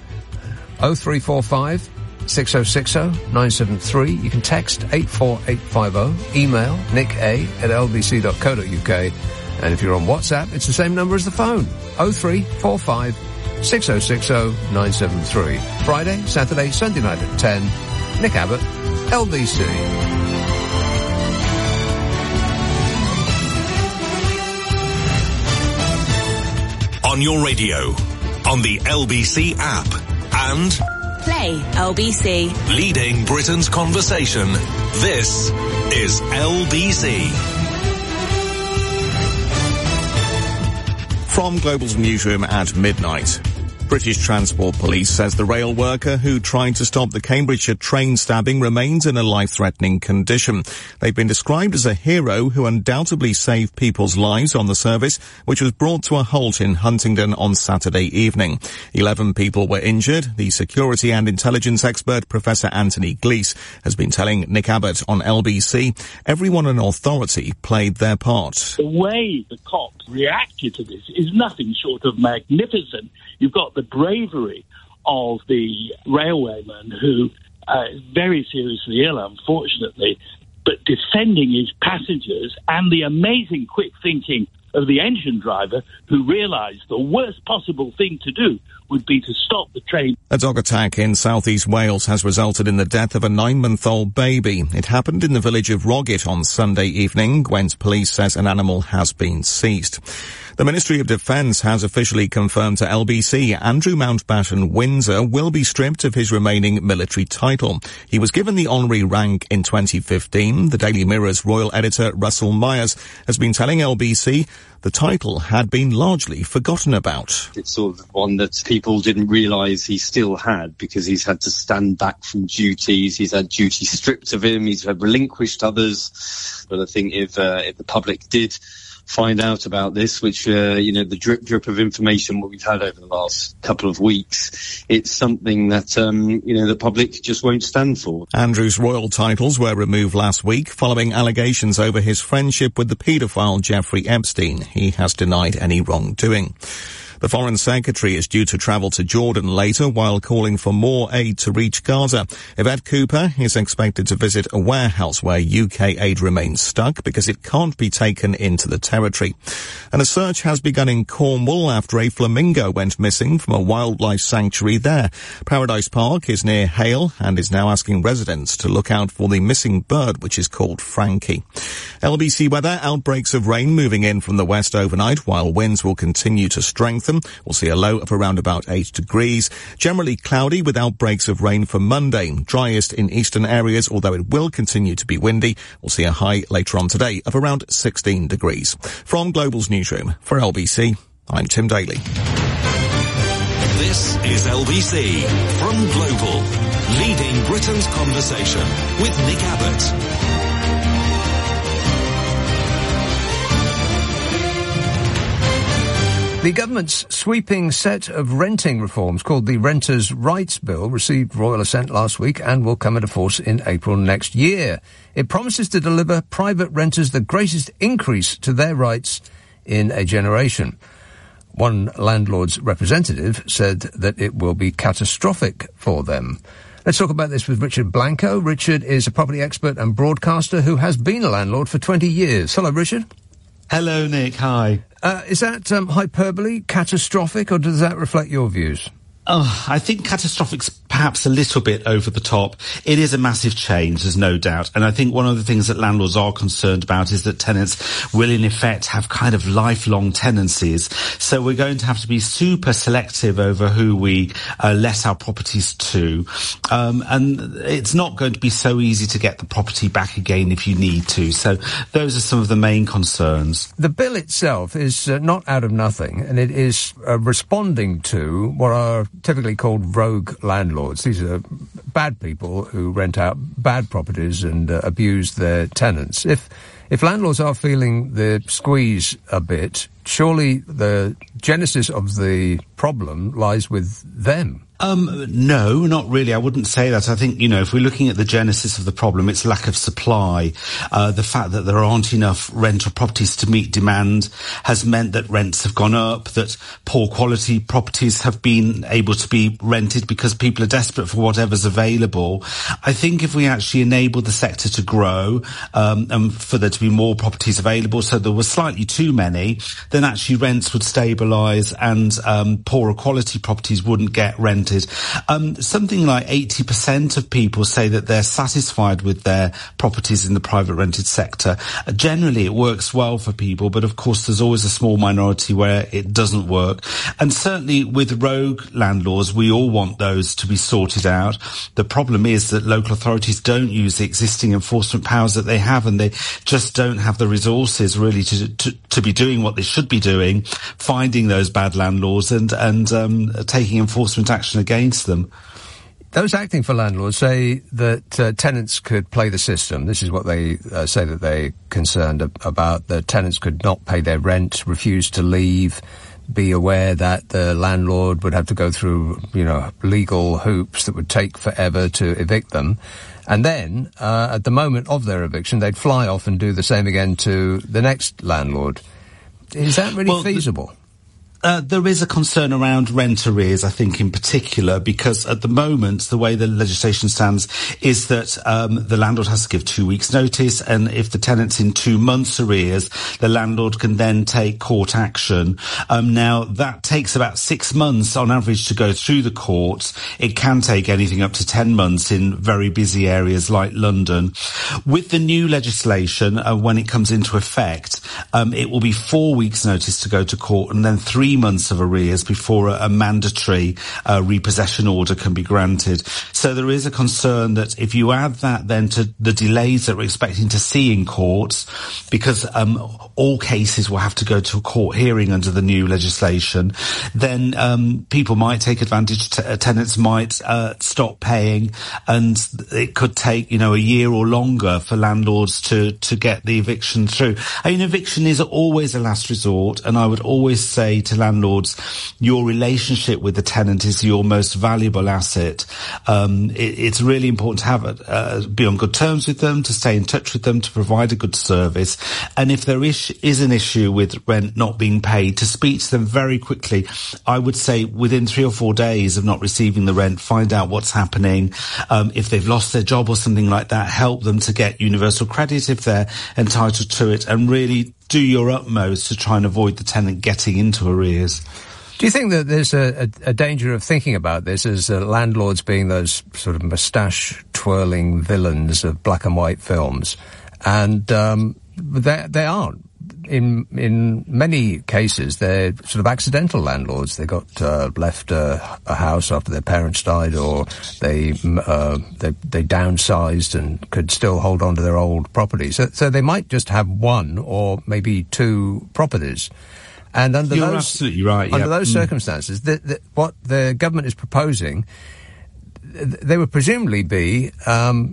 oh three four five, six oh six oh, nine seven three. You can text eight four eight five oh, email nick a at l b c dot co dot u k. And if you're on WhatsApp, it's the same number as the phone, oh three four five, six oh six oh, nine seven three. Friday, Saturday, Sunday night at ten. Nick Abbott, L B C. On your radio, on the L B C app, and Play L B C. Leading Britain's conversation. This is L B C. From Global's newsroom at midnight. British Transport Police says the rail worker who tried to stop the Cambridgeshire train stabbing remains in a life-threatening condition. They've been described as a hero who undoubtedly saved people's lives on the service, which was brought to a halt in Huntingdon on Saturday evening. Eleven people were injured. The security and intelligence expert, Professor Anthony Glees, has been telling Nick Abbott on L B C everyone in authority played their part. The way the cops reacted to this is nothing short of magnificent. You've got the bravery of the railwayman who uh, is very seriously ill, unfortunately, but defending his passengers, and the amazing quick thinking of the engine driver who realised the worst possible thing to do would be to stop the train. A dog attack in southeast Wales has resulted in the death of a nine-month-old baby. It happened in the village of Roggett on Sunday evening. Gwent Police says an animal has been seized. The Ministry of Defence has officially confirmed to L B C Andrew Mountbatten Windsor will be stripped of his remaining military title. He was given the honorary rank in twenty fifteen. The Daily Mirror's royal editor Russell Myers has been telling L B C the title had been largely forgotten about. It's sort of one that people didn't realise he still had, because he's had to stand back from duties. He's had duties stripped of him. He's had relinquished others. But I think if, uh, if the public did find out about this, which, uh, you know, the drip drip of information what we've had over the last couple of weeks, it's something that, um, you know, the public just won't stand for. Andrew's royal titles were removed last week following allegations over his friendship with the paedophile Jeffrey Epstein. He has denied any wrongdoing. The Foreign Secretary is due to travel to Jordan later while calling for more aid to reach Gaza. Yvette Cooper is expected to visit a warehouse where U K aid remains stuck because it can't be taken into the territory. And a search has begun in Cornwall after a flamingo went missing from a wildlife sanctuary there. Paradise Park is near Hale and is now asking residents to look out for the missing bird, which is called Frankie. L B C weather, outbreaks of rain moving in from the west overnight while winds will continue to strengthen. We'll see a low of around about eight degrees. Generally cloudy with outbreaks of rain for Monday. Driest in eastern areas, although it will continue to be windy. We'll see a high later on today of around sixteen degrees. From Global's newsroom for L B C, I'm Tim Daly. This This is L B C from Global, leading Britain's conversation with Nick Abbott. The government's sweeping set of renting reforms called the Renters' Rights Bill received royal assent last week and will come into force in April next year. It promises to deliver private renters the greatest increase to their rights in a generation. One landlord's representative said that it will be catastrophic for them. Let's talk about this with Richard Blanco. Richard is a property expert and broadcaster who has been a landlord for twenty years. Hello, Richard. Hello, Nick. Hi. Uh, is that um, hyperbole, catastrophic, or does that reflect your views? Oh, I think catastrophic's perhaps a little bit over the top. It is a massive change, there's no doubt. And I think one of the things that landlords are concerned about is that tenants will in effect have kind of lifelong tenancies. So we're going to have to be super selective over who we uh, let our properties to. Um, and it's not going to be so easy to get the property back again if you need to. So those are some of the main concerns. The bill itself is uh, not out of nothing, and it is uh, responding to what are typically called rogue landlords. These are bad people who rent out bad properties and uh, abuse their tenants. If if landlords are feeling the squeeze a bit, surely the genesis of the problem lies with them. Um, no, not really. I wouldn't say that. I think, you know, if we're looking at the genesis of the problem, it's lack of supply. Uh, the fact that there aren't enough rental properties to meet demand has meant that rents have gone up, that poor quality properties have been able to be rented because people are desperate for whatever's available. I think if we actually enable the sector to grow, um, and for there to be more properties available, so there were slightly too many, then actually rents would stabilise and, um, poorer quality properties wouldn't get rented. Um, something like eighty percent of people say that they're satisfied with their properties in the private rented sector. Uh, generally, it works well for people, but of course, there's always a small minority where it doesn't work. And certainly with rogue landlords, we all want those to be sorted out. The problem is that local authorities don't use the existing enforcement powers that they have, and they just don't have the resources really to to, to be doing what they should be doing, finding those bad landlords and, and um, taking enforcement action against them. Those acting for landlords say that uh, tenants could play the system. This is what they uh, say that they're concerned ab- about. The tenants could not pay their rent, refuse to leave, be aware that the landlord would have to go through, you know, legal hoops that would take forever to evict them. And then, uh, at the moment of their eviction, they'd fly off and do the same again to the next landlord. Is that really well, feasible? The- Uh, there is a concern around rent arrears, I think, in particular, because at the moment, the way the legislation stands is that um, the landlord has to give two weeks' notice, and if the tenant's in two months' arrears, the landlord can then take court action. Um, now, that takes about six months on average to go through the courts. It can take anything up to ten months in very busy areas like London. With the new legislation, uh, when it comes into effect, um, it will be four weeks' notice to go to court, and then three months of arrears before a, a mandatory uh, repossession order can be granted. So there is a concern that if you add that then to the delays that we're expecting to see in courts, because um, all cases will have to go to a court hearing under the new legislation, then um, people might take advantage, t- tenants might uh, stop paying, and it could take, you know, a year or longer for landlords to, to get the eviction through. I mean, eviction is always a last resort, and I would always say to landlords, your relationship with the tenant is your most valuable asset. Um, it, it's really important to have a, uh, be on good terms with them, to stay in touch with them, to provide a good service. And if there is, is an issue with rent not being paid, to speak to them very quickly. I would say within three or four days of not receiving the rent, find out what's happening. Um, if they've lost their job or something like that, help them to get universal credit if they're entitled to it, and really do your utmost to try and avoid the tenant getting into arrears. Do you think that there's a, a, a danger of thinking about this as uh, landlords being those sort of moustache-twirling villains of black and white films? And um, they, they aren't. In in many cases, they're sort of accidental landlords. They got uh, left uh, a house after their parents died, or they, uh, they they downsized and could still hold on to their old property. So, so they might just have one or maybe two properties. And under You're those, absolutely right. Under yeah. those mm. circumstances, the, the, what the government is proposing, they would presumably be um,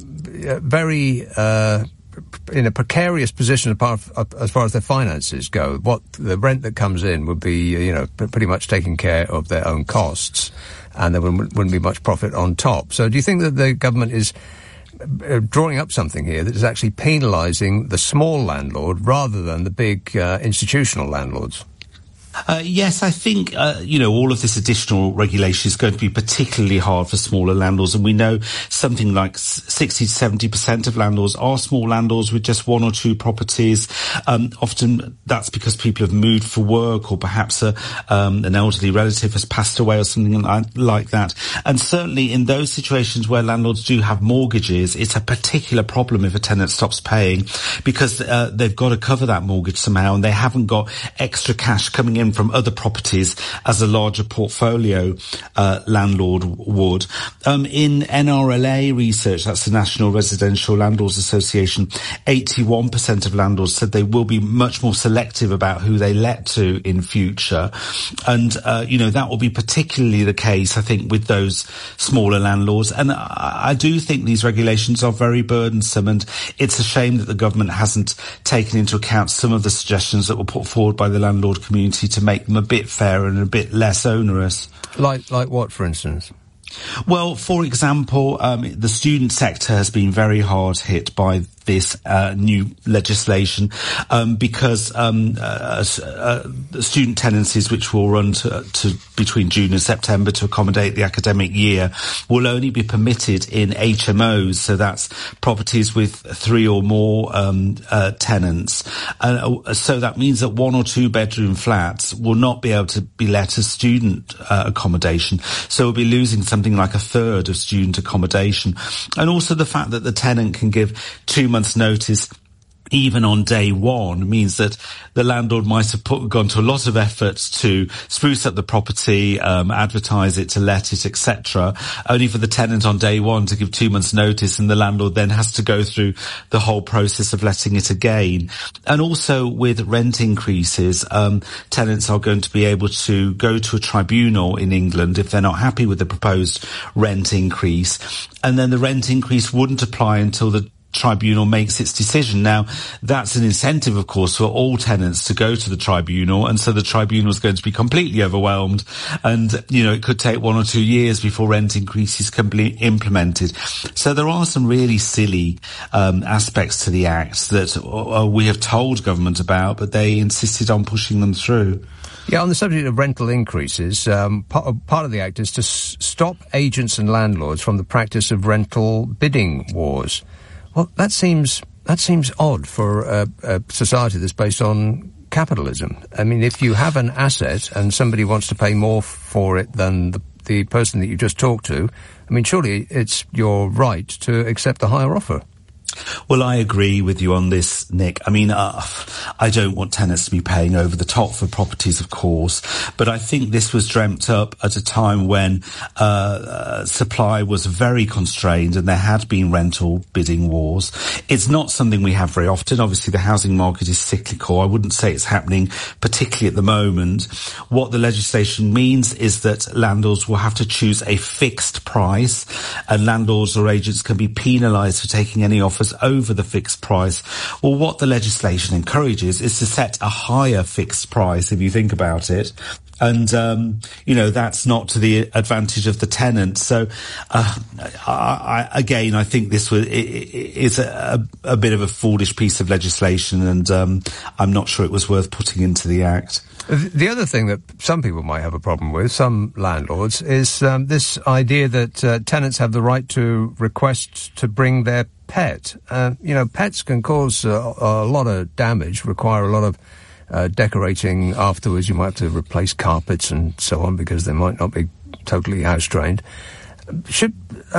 very uh, in a precarious position as far as their finances go. What the rent that comes in would be, you know, pretty much taking care of their own costs, and there wouldn't, wouldn't be much profit on top. So, do you think that the government is uh, drawing up something here that is actually penalising the small landlord rather than the big uh, institutional landlords? Uh, yes, I think, uh, you know, all of this additional regulation is going to be particularly hard for smaller landlords. And we know something like sixty to seventy percent of landlords are small landlords with just one or two properties. Um, often that's because people have moved for work, or perhaps a, um, an elderly relative has passed away or something like, like that. And certainly in those situations where landlords do have mortgages, it's a particular problem if a tenant stops paying, because uh, they've got to cover that mortgage somehow, and they haven't got extra cash coming in from other properties as a larger portfolio uh, landlord would. Um, in N R L A research, that's the National Residential Landlords Association, eighty-one percent of landlords said they will be much more selective about who they let to in future. And, uh, you know, that will be particularly the case, I think, with those smaller landlords. And I, I do think these regulations are very burdensome, and it's a shame that the government hasn't taken into account some of the suggestions that were put forward by the landlord community to make them a bit fairer and a bit less onerous. Like, like what, for instance? Well, for example, um, the student sector has been very hard hit by this uh, new legislation um, because um, uh, uh, student tenancies, which will run to, to between June and September to accommodate the academic year, will only be permitted in H M Os, so that's properties with three or more um, uh, tenants. Uh, so that means that one or two bedroom flats will not be able to be let as student uh, accommodation, so we'll be losing something like a third of student accommodation. And also the fact that the tenant can give two months notice even on day one means that the landlord might have put, gone to a lot of efforts to spruce up the property, um, advertise it, to let it, et cetera, only for the tenant on day one to give two months notice, and the landlord then has to go through the whole process of letting it again. And also with rent increases, um, tenants are going to be able to go to a tribunal in England if they're not happy with the proposed rent increase, and then the rent increase wouldn't apply until the tribunal makes its decision. Now, that's an incentive, of course, for all tenants to go to the tribunal, and so the tribunal is going to be completely overwhelmed, and, you know, it could take one or two years before rent increases can be implemented. So there are some really silly um, aspects to the Act that uh, we have told government about, but they insisted on pushing them through. Yeah, on the subject of rental increases, um, part, part of the Act is to s- stop agents and landlords from the practice of rental bidding wars. Well, that seems that seems odd for a, a society that's based on capitalism. I mean, if you have an asset and somebody wants to pay more for it than the, the person that you just talked to, I mean, surely it's your right to accept the higher offer. Well, I agree with you on this, Nick. I mean, uh, I don't want tenants to be paying over the top for properties, of course, but I think this was dreamt up at a time when uh, uh, supply was very constrained and there had been rental bidding wars. It's not something we have very often. Obviously, the housing market is cyclical. I wouldn't say it's happening particularly at the moment. What the legislation means is that landlords will have to choose a fixed price, and landlords or agents can be penalised for taking any offers over the fixed price. Well, what the legislation encourages is to set a higher fixed price, if you think about it. And, um, you know, that's not to the advantage of the tenant. So, uh, I, I, again, I think this was, is a, a bit of a foolish piece of legislation, and um, I'm not sure it was worth putting into the Act. The other thing that some people might have a problem with, some landlords, is um, this idea that uh, tenants have the right to request to bring their pet. Uh, you know, pets can cause uh, a lot of damage, require a lot of uh, decorating afterwards. You might have to replace carpets and so on because they might not be totally house-trained. Should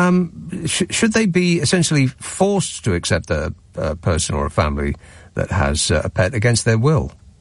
um, sh- should they be essentially forced to accept a, a person or a family that has uh, a pet against their will?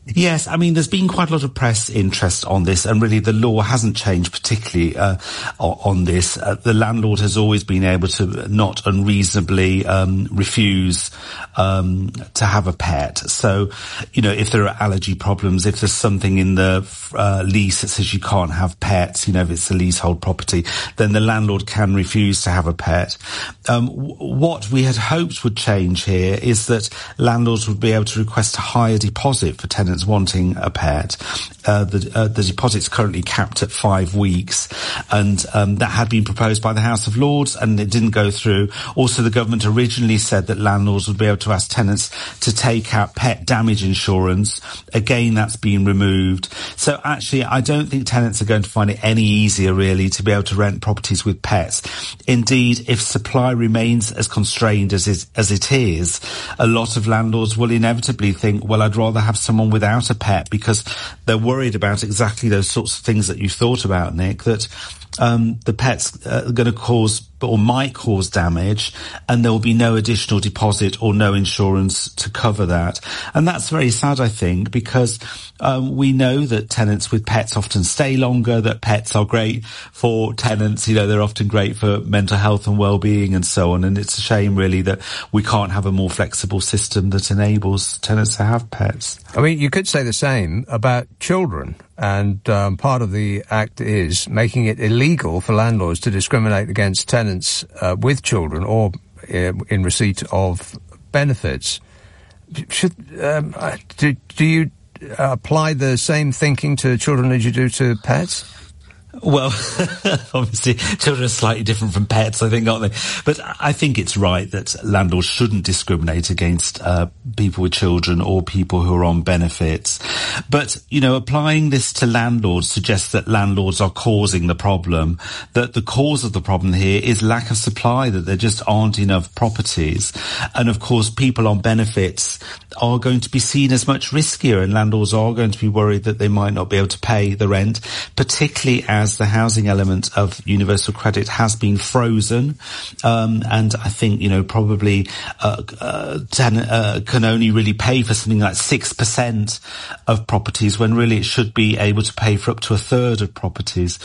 Yes, I mean, there's been quite a lot of press interest on this, and really the law hasn't changed particularly uh, on this. Uh, the landlord has always been able to not unreasonably um, refuse um, to have a pet. So, you know, if there are allergy problems, if there's something in the uh, lease that says you can't have pets, you know, if it's a leasehold property, then the landlord can refuse to have a pet. Um, w- what we had hoped would change here is that landlords would be able to request a higher deposit for tenants wanting a pet. Uh, the, uh, the deposit's currently capped at five weeks, and um, that had been proposed by the House of Lords, and it didn't go through. Also, the government originally said that landlords would be able to ask tenants to take out pet damage insurance. Again, that's been removed. So actually, I don't think tenants are going to find it any easier, really, to be able to rent properties with pets. Indeed, if supply remains as constrained as it, as it is, a lot of landlords will inevitably think, well, I'd rather have someone without a pet, because they're worried about exactly those sorts of things that you thought about, Nick, that um, the pet's uh, going to cause or might cause damage, and there will be no additional deposit or no insurance to cover that. And that's very sad, I think, because um, we know that tenants with pets often stay longer, that pets are great for tenants, you know, they're often great for mental health and well-being and so on. And it's a shame, really, that we can't have a more flexible system that enables tenants to have pets. I mean, you could say the same about children. And um, part of the Act is making it illegal for landlords to discriminate against tenants uh, with children or uh, in receipt of benefits. Should um, do, do you apply the same thinking to children as you do to pets? Well, obviously, children are slightly different from pets, I think, aren't they? But I think it's right that landlords shouldn't discriminate against uh, people with children or people who are on benefits. But, you know, applying this to landlords suggests that landlords are causing the problem, that the cause of the problem here is lack of supply, that there just aren't enough properties. And, of course, people on benefits are going to be seen as much riskier, and landlords are going to be worried that they might not be able to pay the rent, particularly as As the housing element of universal credit has been frozen, um, and I think, you know, probably uh, uh, ten, uh, can only really pay for something like six percent of properties, when really it should be able to pay for up to a third of properties.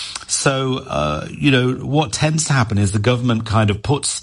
So, uh, you know, what tends to happen is the government kind of puts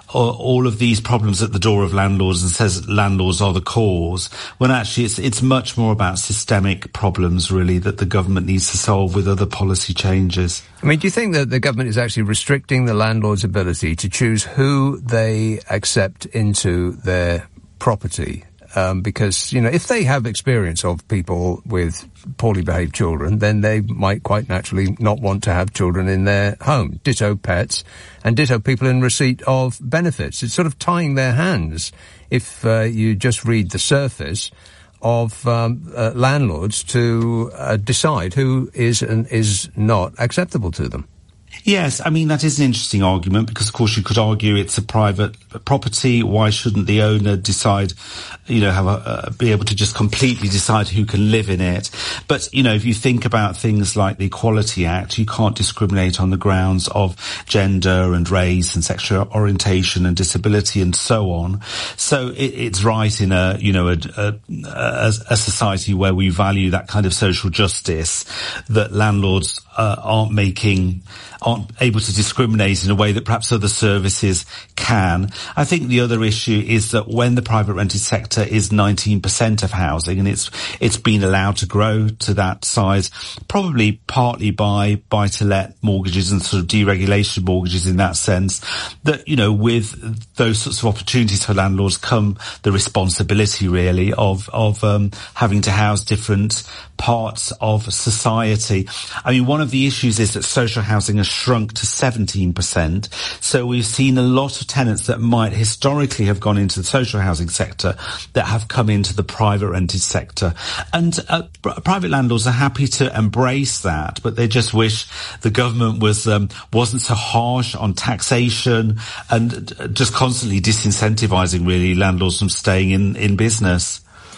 all of these problems at the door of landlords and says landlords are the cause, when actually it's it's much more about systemic problems, really, that the government needs to solve with other policy changes. I mean, do you think that the government is actually restricting the landlord's ability to choose who they accept into their property? Um, because, you know, if they have experience of people with poorly behaved children, then they might quite naturally not want to have children in their home. Ditto pets, and ditto people in receipt of benefits. It's sort of tying their hands, if uh, you just read the surface of um, uh, landlords, to uh, decide who is and is not acceptable to them. Yes, I mean, that is an interesting argument, because, of course, you could argue it's a private property. Why shouldn't the owner decide, you know, have a, uh, be able to just completely decide who can live in it? But, you know, if you think about things like the Equality Act, you can't discriminate on the grounds of gender and race and sexual orientation and disability and so on. So it, it's right in a, you know, a, a, a, a society where we value that kind of social justice, that landlords uh, aren't making... aren't able to discriminate in a way that perhaps other services can. I think the other issue is that when the private rented sector is nineteen percent of housing, and it's it's been allowed to grow to that size, probably partly by buy-to-let mortgages and sort of deregulation mortgages in that sense, that, you know, with those sorts of opportunities for landlords come the responsibility, really, of, of um, having to house different parts of society. I mean, one of the issues is that social housing has shrunk to seventeen percent. So we've seen a lot of tenants that might historically have gone into the social housing sector that have come into the private rented sector. And uh, private landlords are happy to embrace that, but they just wish the government was, um, wasn't so harsh on taxation and just constantly disincentivizing, really, landlords from staying in, in business.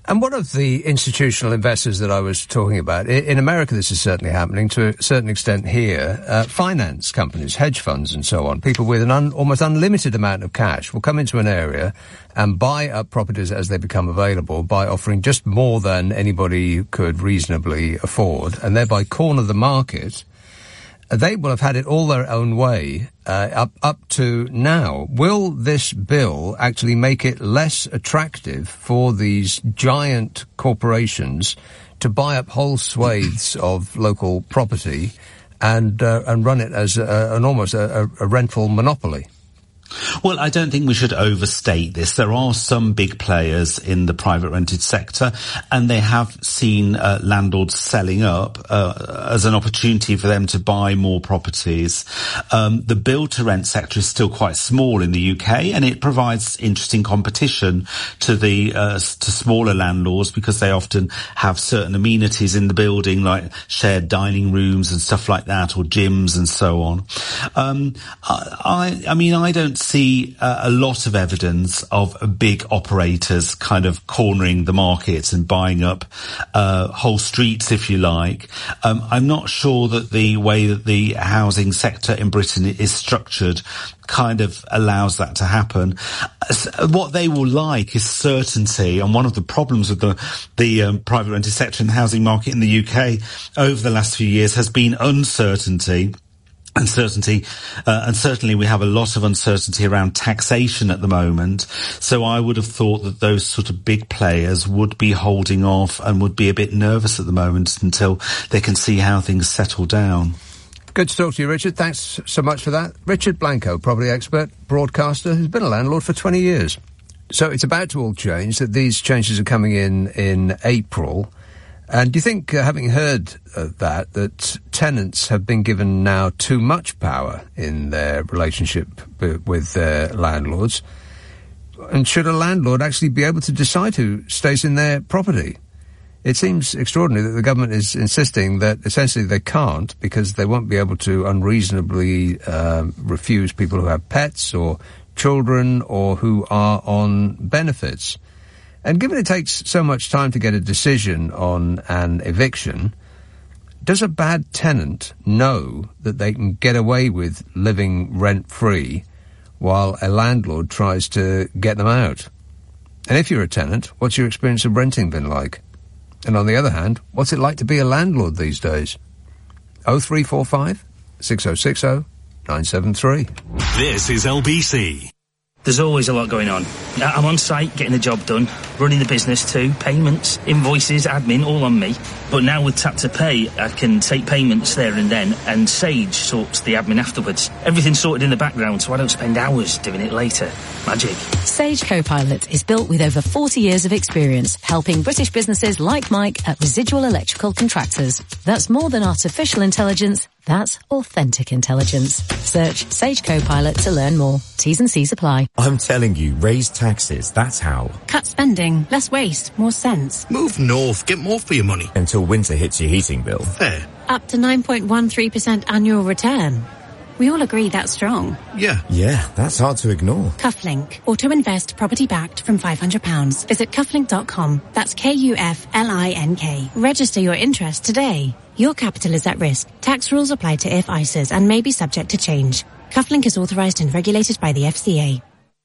And one of the institutional investors that I was talking about, in America this is certainly happening to a certain extent here, uh, finance companies, hedge funds and so on, people with an un, almost unlimited amount of cash will come into an area and buy up properties as they become available by offering just more than anybody could reasonably afford, and thereby corner the market. They will have had it all their own way uh, up up to now. Will this bill actually make it less attractive for these giant corporations to buy up whole swathes of local property and uh, and run it as a, an almost a, a rental monopoly? Well, I don't think we should overstate this. There are some big players in the private rented sector, and they have seen uh, landlords selling up uh, as an opportunity for them to buy more properties. Um, the build-to-rent sector is still quite small in the U K, and it provides interesting competition to the uh, to smaller landlords because they often have certain amenities in the building, like shared dining rooms and stuff like that, or gyms and so on. Um, I, I mean, I don't see uh, a lot of evidence of uh, big operators kind of cornering the markets and buying up uh, whole streets, if you like. Um, I'm not sure that the way that the housing sector in Britain is structured kind of allows that to happen. What they will like is certainty, and one of the problems with the the um, private rented sector in the housing market in the U K over the last few years has been uncertainty. Uncertainty, uh, and certainly we have a lot of uncertainty around taxation at the moment. So I would have thought that those sort of big players would be holding off and would be a bit nervous at the moment until they can see how things settle down. Good to talk to you, Richard. Thanks so much for that. Richard Blanco, property expert, broadcaster, who's been a landlord for twenty years. So it's about to all change, that these changes are coming in in April. And do you think, uh, having heard uh, that, that tenants have been given now too much power in their relationship b- with their landlords? And should a landlord actually be able to decide who stays in their property? It seems extraordinary that the government is insisting that essentially they can't, because they won't be able to unreasonably um, refuse people who have pets or children or who are on benefits. And given it takes so much time to get a decision on an eviction, does a bad tenant know that they can get away with living rent-free while a landlord tries to get them out? And if you're a tenant, what's your experience of renting been like? And on the other hand, what's it like to be a landlord these days? oh three four five, six oh six oh, nine seven three. This is L B C. There's always a lot going on. I'm on site, getting the job done, running the business too, payments, invoices, admin, all on me. But now with Tap to Pay, I can take payments there and then, and Sage sorts the admin afterwards. Everything's sorted in the background, so I don't spend hours doing it later. Magic. Sage Copilot is built with over forty years of experience, helping British businesses like Mike at Residual Electrical Contractors. That's more than artificial intelligence. That's authentic intelligence. Search Sage Copilot to learn more. T's and C's apply. I'm telling you, raise taxes, that's how. Cut spending, less waste, more sense. Move north, get more for your money. Until winter hits your heating bill. Fair. Up to nine point one three percent annual return. We all agree that's strong. Yeah. Yeah, that's hard to ignore. Cufflink. Auto invest property backed from five hundred pounds. Visit cufflink dot com. That's K U F L I N K. Register your interest today. Your capital is at risk. Tax rules apply to I F I S As and may be subject to change. Cufflink is authorised and regulated by the F C A.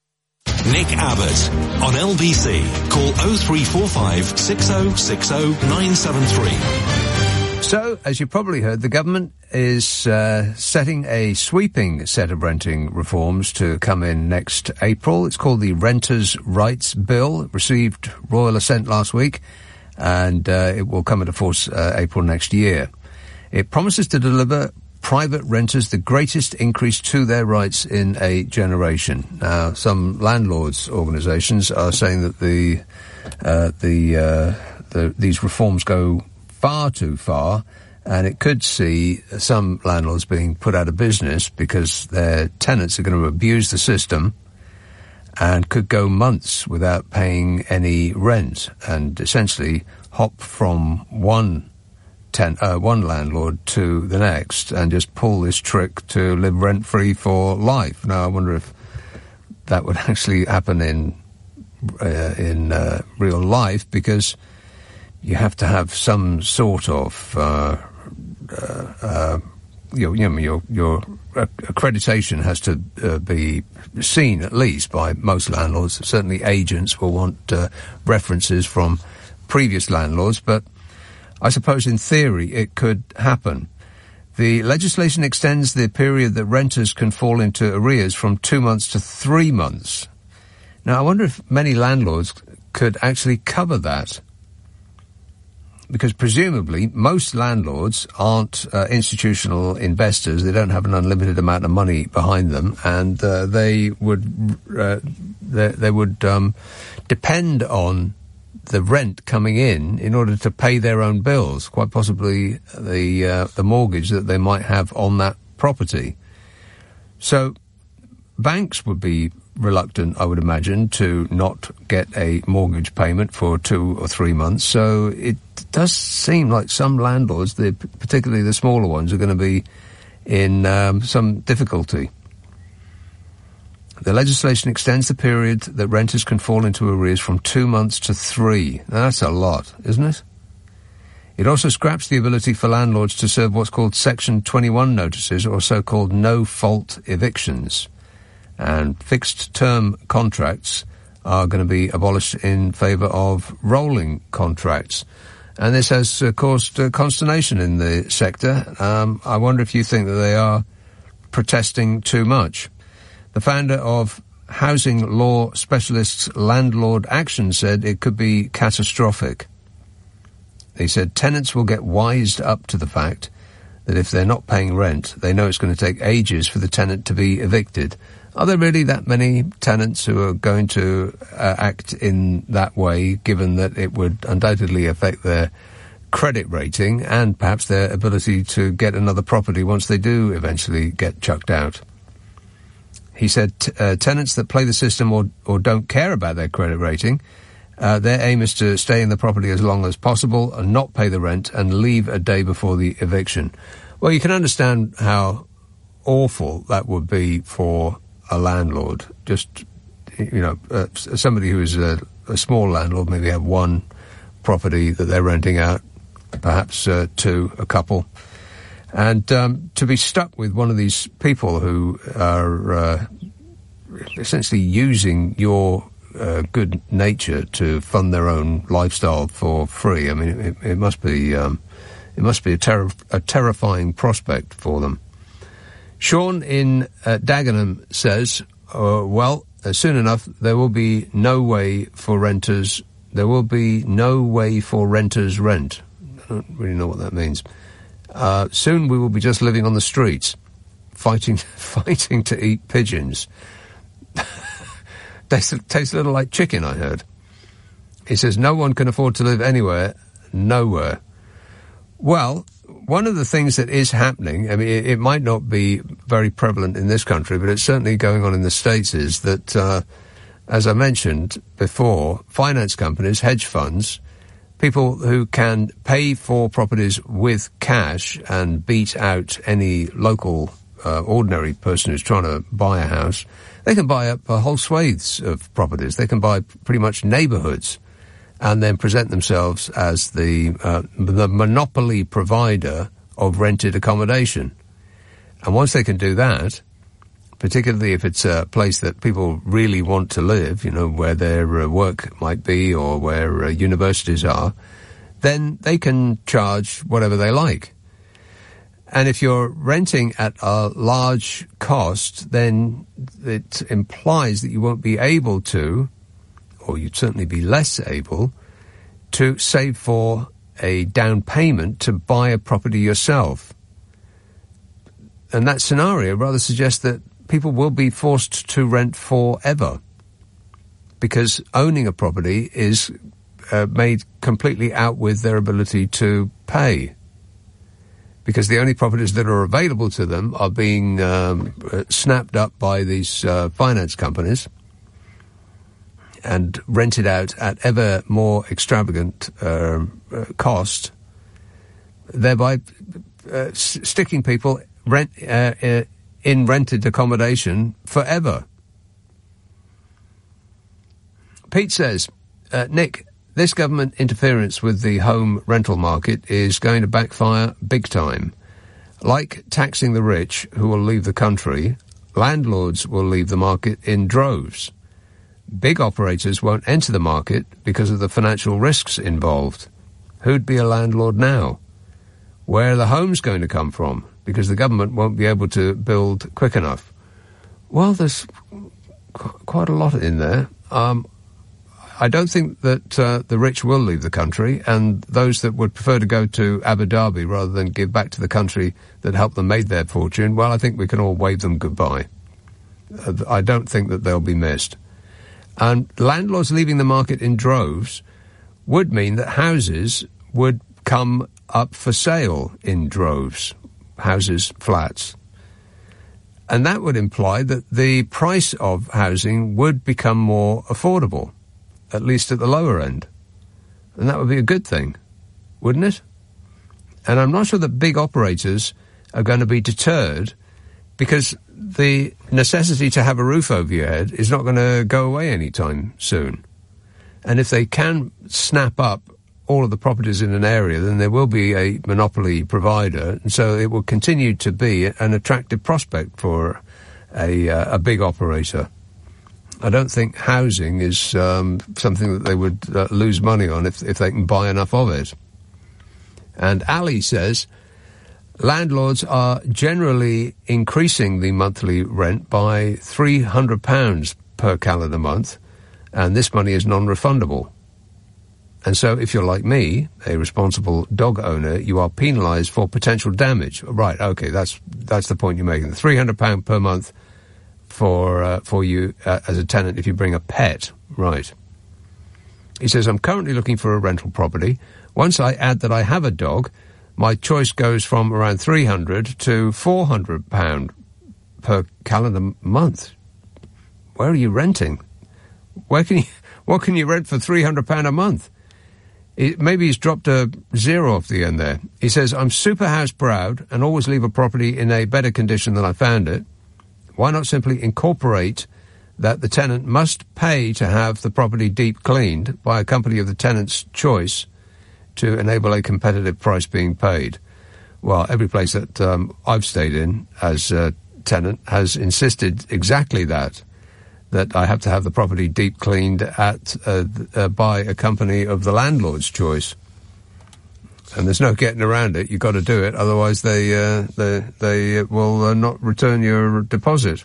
Nick Abbott on L B C. Call oh three four five, six oh six oh, nine seven three. So, as you probably heard, the government is uh, setting a sweeping set of renting reforms to come in next April. It's called the Renters' Rights Bill. It received royal assent last week, and uh, it will come into force uh, April next year. It promises to deliver private renters the greatest increase to their rights in a generation. Now, some landlords' organisations are saying that the uh, the, uh, the these reforms go far too far, and it could see some landlords being put out of business because their tenants are going to abuse the system and could go months without paying any rent and essentially hop from one ten, uh, one landlord to the next and just pull this trick to live rent-free for life. Now, I wonder if that would actually happen in uh, in uh, real life, because you have to have some sort of uh, uh, uh, your, you know, your your accreditation has to uh, be seen at least by most landlords. Certainly, agents will want uh, references from previous landlords, but I suppose in theory it could happen. The legislation extends the period that renters can fall into arrears from two months to three months. Now, I wonder if many landlords could actually cover that, because presumably most landlords aren't uh, institutional investors. They don't have an unlimited amount of money behind them, and uh, they would uh, they, they would um, depend on the rent coming in in order to pay their own bills, quite possibly the uh, the mortgage that they might have on that property. So banks would be reluctant, I would imagine, to not get a mortgage payment for two or three months. So it does seem like some landlords, the, particularly the smaller ones, are going to be in um, some difficulty. The legislation extends the period that renters can fall into arrears from two months to three. Now, that's a lot, isn't it? It also scraps the ability for landlords to serve what's called Section twenty-one notices, or so-called no-fault evictions. And fixed-term contracts are going to be abolished in favour of rolling contracts. And this has uh, caused uh, consternation in the sector. Um, I wonder if you think that they are protesting too much. The founder of housing law specialists Landlord Action said it could be catastrophic. They said tenants will get wised up to the fact that if they're not paying rent, they know it's going to take ages for the tenant to be evicted. Are there really that many tenants who are going to uh, act in that way, given that it would undoubtedly affect their credit rating and perhaps their ability to get another property once they do eventually get chucked out? He said t- uh, tenants that play the system or, or don't care about their credit rating, uh, their aim is to stay in the property as long as possible and not pay the rent and leave a day before the eviction. Well, you can understand how awful that would be for a landlord. Just, you know, uh, somebody who is a, a small landlord, maybe have one property that they're renting out, perhaps uh, two, a couple. And um, to be stuck with one of these people who are uh, essentially using your uh, good nature to fund their own lifestyle for free, I mean, it, it must be um, it must be a, ter- a terrifying prospect for them. Sean in uh, Dagenham says, uh, well, uh, soon enough, there will be no way for renters, there will be no way for renters' rent. I don't really know what that means. Uh, soon we will be just living on the streets, fighting fighting to eat pigeons. tastes, tastes a little like chicken, I heard. He says, no one can afford to live anywhere, nowhere. Well, one of the things that is happening, I mean, it, it might not be very prevalent in this country, but it's certainly going on in the States, is that, uh, as I mentioned before, finance companies, hedge funds, people who can pay for properties with cash and beat out any local uh, ordinary person who's trying to buy a house, they can buy up uh, whole swathes of properties. They can buy pretty much neighbourhoods and then present themselves as the uh, the monopoly provider of rented accommodation. And once they can do that, particularly if it's a place that people really want to live, you know, where their uh, work might be or where uh, universities are, then they can charge whatever they like. And if you're renting at a large cost, then it implies that you won't be able to, or you'd certainly be less able, to save for a down payment to buy a property yourself. And that scenario rather suggests that people will be forced to rent forever, because owning a property is uh, made completely out with their ability to pay, because the only properties that are available to them are being um, snapped up by these uh, finance companies and rented out at ever more extravagant uh, uh, cost, thereby uh, s- sticking people rent uh, uh, in rented accommodation forever. Pete says, uh, Nick, this government interference with the home rental market is going to backfire big time. Like taxing the rich who will leave the country, landlords will leave the market in droves. Big operators won't enter the market because of the financial risks involved. Who'd be a landlord now? Where are the homes going to come from? Because the government won't be able to build quick enough. Well, there's qu- quite a lot in there. Um, I don't think that uh, the rich will leave the country, and those that would prefer to go to Abu Dhabi rather than give back to the country that helped them make their fortune, well, I think we can all wave them goodbye. Uh, I don't think that they'll be missed. And landlords leaving the market in droves would mean that houses would come up for sale in droves. Houses, flats. And that would imply that the price of housing would become more affordable, at least at the lower end. And that would be a good thing, wouldn't it? And I'm not sure that big operators are going to be deterred, because the necessity to have a roof over your head is not going to go away anytime soon. And if they can snap up all of the properties in an area, then there will be a monopoly provider, and so it will continue to be an attractive prospect for a, uh, a big operator. I don't think housing is um, something that they would uh, lose money on if, if they can buy enough of it. And Ali says, landlords are generally increasing the monthly rent by three hundred pounds per calendar month, and this money is non-refundable. And so if you're like me, a responsible dog owner, you are penalised for potential damage. Right, okay, that's that's the point you're making. three hundred pounds per month for uh, for you uh, as a tenant if you bring a pet. Right. He says, I'm currently looking for a rental property. Once I add that I have a dog, my choice goes from around three hundred to four hundred pounds per calendar month. Where are you renting? Where can you, what can you rent for three hundred pounds a month? It, maybe he's dropped a zero off the end there. He says, I'm super house proud and always leave a property in a better condition than I found it. Why not simply incorporate that the tenant must pay to have the property deep cleaned by a company of the tenant's choice to enable a competitive price being paid? Well, every place that um, I've stayed in as a tenant has insisted exactly that. that I have to have the property deep cleaned at uh, uh, by a company of the landlord's choice, and there's no getting around it. You've got to do it, otherwise they uh, they they will uh, not return your deposit.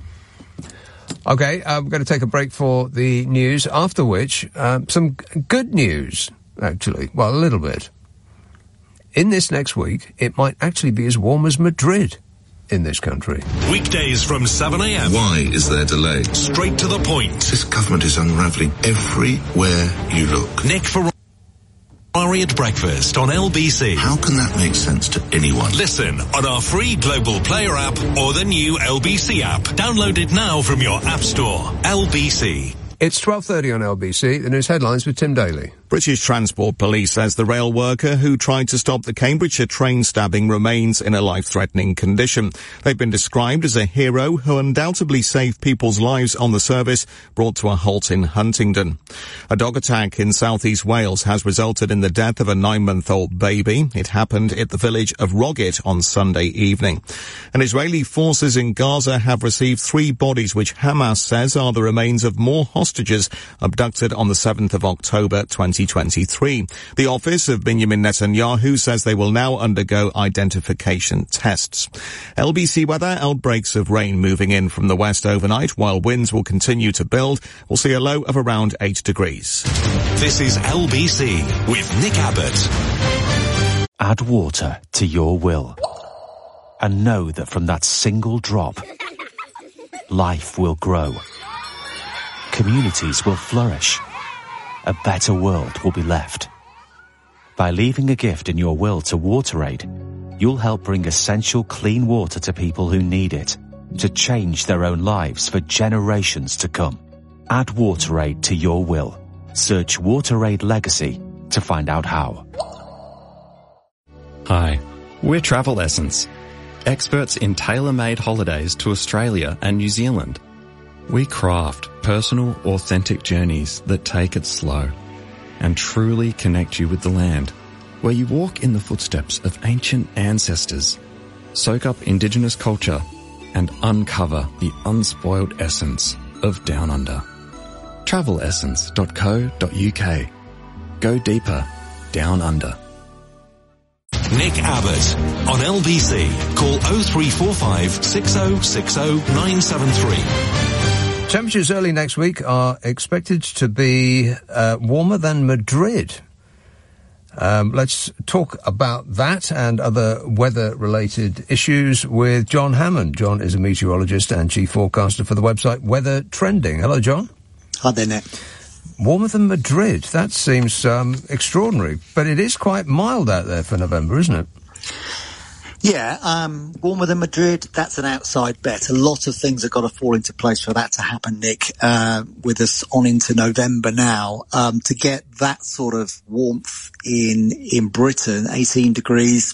Okay, I'm going to take a break for the news. After which, um, some good news. Actually, well, a little bit. In this next week, it might actually be as warm as Madrid in this country. Weekdays from seven a.m. Why is there delay? Straight to the point. This government is unravelling everywhere you look. Nick Ferrari at breakfast on L B C. How can that make sense to anyone? Listen on our free Global Player app or the new L B C app. Download it now from your app store. L B C. It's twelve thirty on L B C. The news headlines with Tim Daly. British Transport Police says the rail worker who tried to stop the Cambridgeshire train stabbing remains in a life-threatening condition. They've been described as a hero who undoubtedly saved people's lives on the service, brought to a halt in Huntingdon. A dog attack in southeast Wales has resulted in the death of a nine-month-old baby. It happened at the village of Roggett on Sunday evening. And Israeli forces in Gaza have received three bodies which Hamas says are the remains of more hostages abducted on the seventh of October twenty twenty-three. The office of Benjamin Netanyahu says they will now undergo identification tests. L B C weather, outbreaks of rain moving in from the west overnight, while winds will continue to build. We'll see a low of around eight degrees. This is L B C with Nick Abbott. Add water to your will, and know that from that single drop, life will grow. Communities will flourish. A better world will be left. By leaving a gift in your will to WaterAid, you'll help bring essential clean water to people who need it, to change their own lives for generations to come. Add WaterAid to your will. Search WaterAid Legacy to find out how. Hi, we're Travel Essence, experts in tailor-made holidays to Australia and New Zealand. We craft personal, authentic journeys that take it slow and truly connect you with the land, where you walk in the footsteps of ancient ancestors, soak up Indigenous culture and uncover the unspoiled essence of Down Under. travel essence dot co dot uk. Go deeper, Down Under. Nick Abbott on L B C. Call oh three four five, six oh six oh, nine seven three. Temperatures early next week are expected to be uh, warmer than Madrid. Um, let's talk about that and other weather-related issues with John Hammond. John is a meteorologist and chief forecaster for the website Weather Trending. Hello, John. Hi there, Nick. Warmer than Madrid. That seems um, extraordinary, but it is quite mild out there for November, isn't it? Yeah, um, warmer than Madrid, that's an outside bet. A lot of things have got to fall into place for that to happen, Nick, uh, with us on into November now. Um, to get that sort of warmth in, in Britain, eighteen degrees,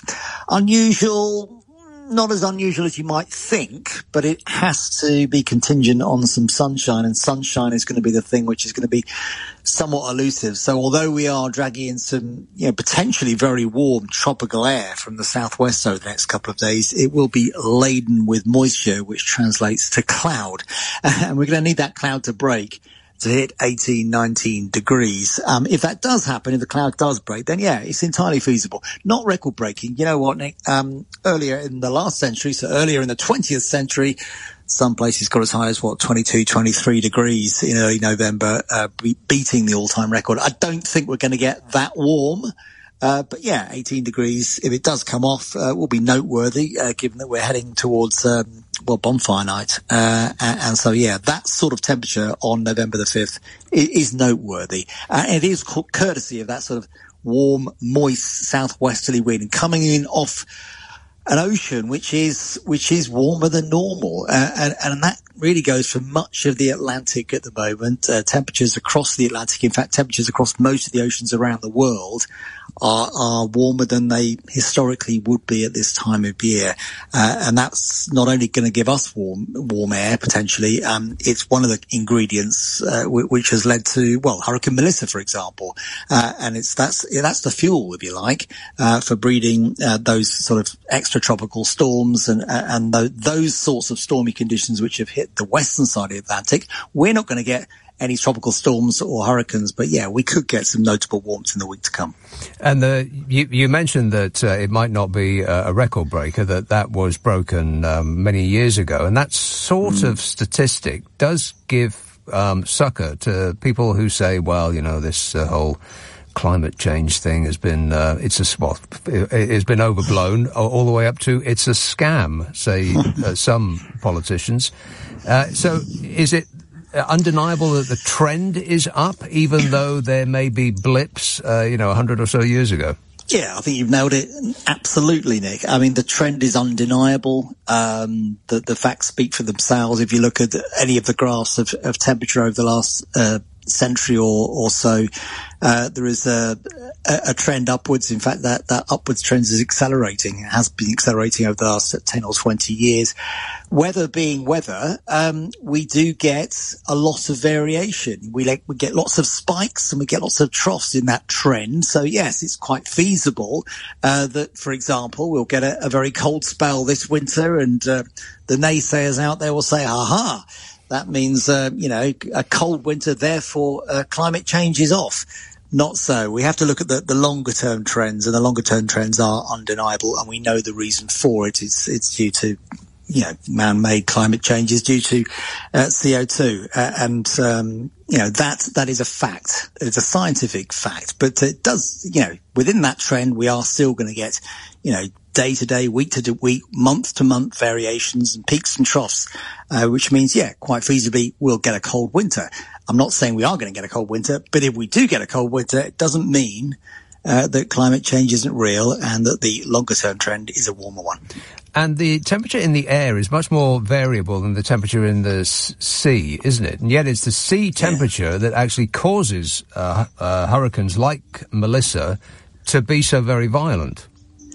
unusual, not as unusual as you might think, but it has to be contingent on some sunshine, and sunshine is going to be the thing which is going to be somewhat elusive. So although we are dragging in some, you know, potentially very warm tropical air from the southwest over the next couple of days, it will be laden with moisture, which translates to cloud. And we're going to need that cloud to break to hit eighteen, nineteen degrees. Um, if that does happen, if the cloud does break, then yeah, it's entirely feasible. Not record breaking. You know what, Nick? Um, earlier in the last century, so earlier in the twentieth century, some places got as high as, what, twenty-two, twenty-three degrees in early November, uh, be- beating the all-time record. I don't think we're going to get that warm. Uh, but yeah, eighteen degrees, if it does come off, uh, will be noteworthy, uh, given that we're heading towards, um, well, bonfire night. Uh, and, and so yeah, that sort of temperature on November the fifth is, is noteworthy. Uh, and it is courtesy of that sort of warm, moist, southwesterly wind coming in off an ocean which is which is warmer than normal, uh, and, and that really goes for much of the Atlantic at the moment. Uh, temperatures across the Atlantic, in fact, temperatures across most of the oceans around the world are, are warmer than they historically would be at this time of year. Uh, and that's not only going to give us warm, warm air, potentially, um, it's one of the ingredients, uh, w- which has led to, well, Hurricane Melissa, for example. Uh, and it's, that's, that's the fuel, if you like, uh, for breeding, uh, those sort of extratropical storms and, uh, and th- those sorts of stormy conditions which have hit the western side of the Atlantic. We're not going to get any tropical storms or hurricanes, but yeah, we could get some notable warmth in the week to come. And the, you, you mentioned that uh, it might not be a, a record breaker, that that was broken um, many years ago, and that sort mm. of statistic does give um, succor to people who say, well, you know, this uh, whole climate change thing has been, uh, it's a, well, it, it's been overblown all the way up to it's a scam, say uh, some politicians. Uh, so is it undeniable that the trend is up, even though there may be blips, uh, you know, a hundred or so years ago? Yeah, I think you've nailed it. Absolutely, Nick. I mean, the trend is undeniable. Um, the, the facts speak for themselves. If you look at any of the graphs of, of temperature over the last uh, century or, or so, uh, there is a, a, a trend upwards. In fact, that, that upwards trend is accelerating. It has been accelerating over the last ten or twenty years. Weather being weather, um, we do get a lot of variation. We like, we get lots of spikes and we get lots of troughs in that trend. So yes, it's quite feasible, uh, that, for example, we'll get a, a very cold spell this winter and, uh, the naysayers out there will say, aha, that means, uh, you know, a cold winter, therefore, uh, climate change is off. Not so. We have to look at the, the longer term trends, and the longer term trends are undeniable, and we know the reason for it. It's, it's due to, you know, man-made climate changes due to uh, C O two. Uh, and, um, you know, that, that is a fact. It's a scientific fact. But it does, you know, within that trend, we are still going to get, you know, day to day, week to week, month to month variations and peaks and troughs, uh, which means, yeah, quite feasibly we'll get a cold winter. I'm not saying we are going to get a cold winter, but if we do get a cold winter, it doesn't mean uh, that climate change isn't real and that the longer term trend is a warmer one. And the temperature in the air is much more variable than the temperature in the s- sea, isn't it? And yet it's the sea temperature yeah. that actually causes uh, uh, hurricanes like Melissa to be so very violent.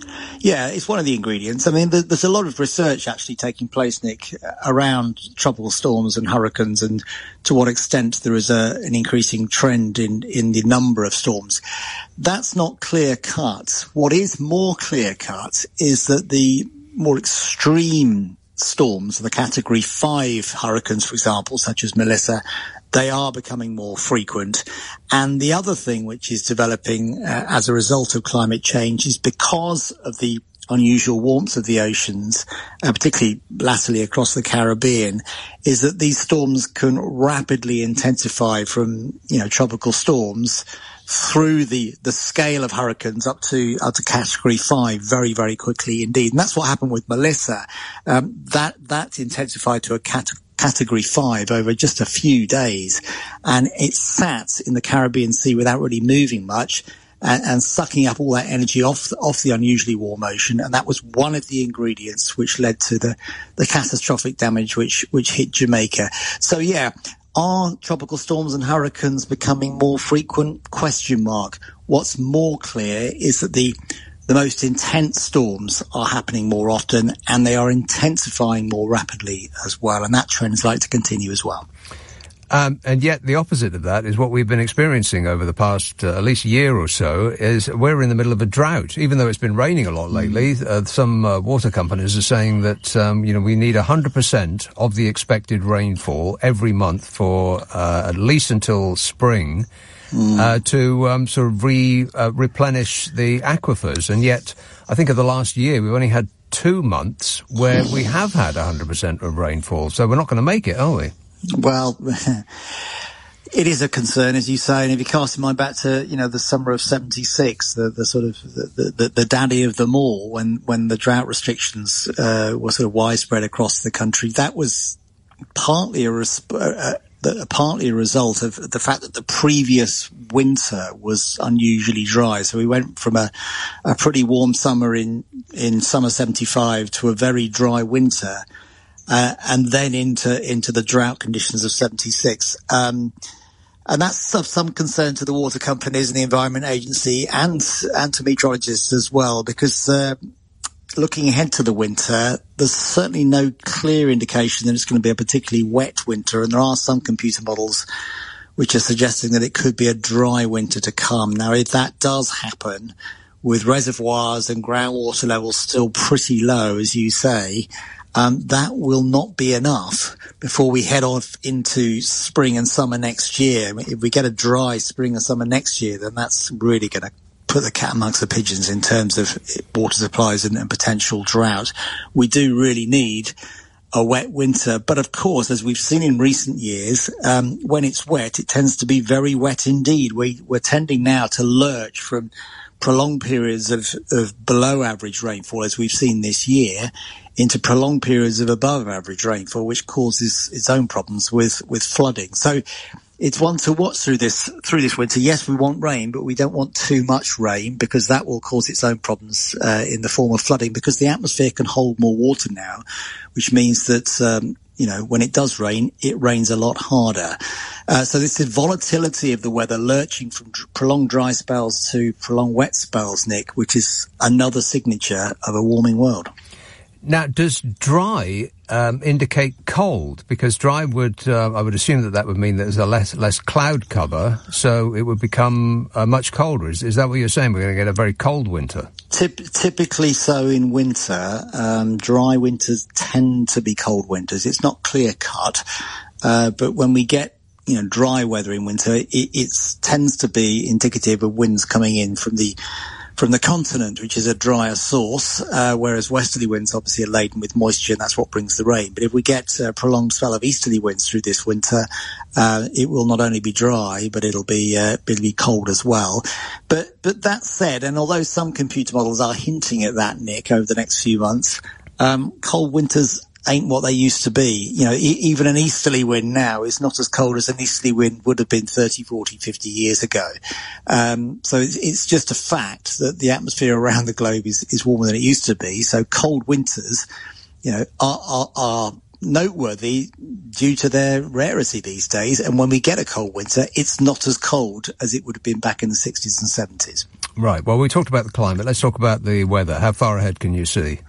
Yeah, it's one of the ingredients. I mean, there's a lot of research actually taking place, Nick, around tropical storms and hurricanes and to what extent there is a, an increasing trend in, in the number of storms. That's not clear cut. What is more clear cut is that the more extreme storms, the category five hurricanes, for example, such as Melissa, they are becoming more frequent. And the other thing which is developing uh, as a result of climate change is because of the unusual warmth of the oceans, uh, particularly latterly across the Caribbean, is that these storms can rapidly intensify from, you know, tropical storms through the, the scale of hurricanes up to, up to category five very, very quickly indeed. And that's what happened with Melissa. Um, that, that intensified to a category category five over just a few days, and it sat in the Caribbean Sea without really moving much and, and sucking up all that energy off off the unusually warm ocean, and that was one of the ingredients which led to the the catastrophic damage which which hit Jamaica. So yeah, are tropical storms and hurricanes becoming more frequent? Question mark. What's more clear is that the The most intense storms are happening more often, and they are intensifying more rapidly as well, and that trend is likely to continue as well. Um, and yet the opposite of that is what we've been experiencing over the past uh, at least year or so, is we're in the middle of a drought. Even though it's been raining a lot lately, uh, some uh, water companies are saying that, um, you know, we need one hundred percent of the expected rainfall every month for uh, at least until spring. Mm. Uh, to um, sort of re, uh, replenish the aquifers. And yet, I think of the last year, we've only had two months where we have had one hundred percent of rainfall. So we're not going to make it, are we? Well, it is a concern, as you say. And if you cast your mind back to, you know, the summer of seventy-six, the, the sort of the, the, the daddy of them all, when, when the drought restrictions uh, were sort of widespread across the country, that was partly a resp- uh, The, partly a result of the fact that the previous winter was unusually dry. So we went from a, a pretty warm summer in, in summer seventy-five to a very dry winter, uh, and then into, into the drought conditions of seventy-six. Um, and that's of some concern to the water companies and the Environment Agency and, and to meteorologists as well, because, uh, looking ahead to the winter, there's certainly no clear indication that it's going to be a particularly wet winter, and there are some computer models which are suggesting that it could be a dry winter to come. Now, if that does happen, with reservoirs and groundwater levels still pretty low, as you say, um, that will not be enough before we head off into spring and summer next year. If we get a dry spring and summer next year, then that's really going to put the cat amongst the pigeons in terms of water supplies and, and potential drought. We do really need a wet winter. But of course, as we've seen in recent years, um, when it's wet, it tends to be very wet indeed. We, we're tending now to lurch from prolonged periods of, of below average rainfall, as we've seen this year, into prolonged periods of above average rainfall, which causes its own problems with, with flooding. So it's one to watch through this through this winter. Yes, we want rain, but we don't want too much rain, because that will cause its own problems uh, in the form of flooding, because the atmosphere can hold more water now, which means that, um, you know, when it does rain, it rains a lot harder. Uh, so this is volatility of the weather, lurching from dr- prolonged dry spells to prolonged wet spells, Nick, which is another signature of a warming world. Now, does dry um, indicate cold? Because dry would, uh, I would assume that that would mean that there's a less less cloud cover, so it would become uh, much colder. Is, is that what you're saying? We're going to get a very cold winter? Typ- typically so in winter. Um, dry winters tend to be cold winters. It's not clear cut, uh, but when we get, you know, dry weather in winter, it it's, tends to be indicative of winds coming in from the from the continent, which is a drier source, uh, whereas westerly winds obviously are laden with moisture, and that's what brings the rain. But if we get a prolonged spell of easterly winds through this winter, uh, it will not only be dry, but it'll be, uh, it'll be cold as well. But, but that said, and although some computer models are hinting at that, Nick, over the next few months, um, cold winters ain't what they used to be. You know, e- even an easterly wind now is not as cold as an easterly wind would have been thirty, forty, fifty years ago. Um, so it's, it's just a fact that the atmosphere around the globe is, is warmer than it used to be. So cold winters, you know, are, are, are noteworthy due to their rarity these days. And when we get a cold winter, it's not as cold as it would have been back in the sixties and seventies. Right. Well, we talked about the climate. Let's talk about the weather. How far ahead can you see?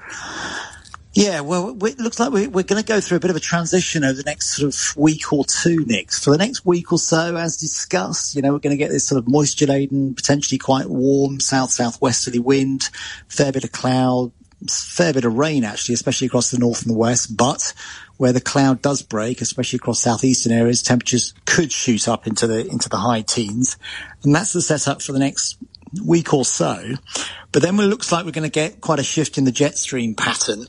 Yeah, well, it looks like we're, we're going to go through a bit of a transition over the next sort of week or two, Nick. For the next week or so, as discussed, you know, we're going to get this sort of moisture-laden, potentially quite warm south-southwesterly wind, fair bit of cloud, fair bit of rain, actually, especially across the north and the west. But where the cloud does break, especially across southeastern areas, temperatures could shoot up into the into the high teens. And that's the setup for the next week or so. But then it looks like we're going to get quite a shift in the jet stream pattern.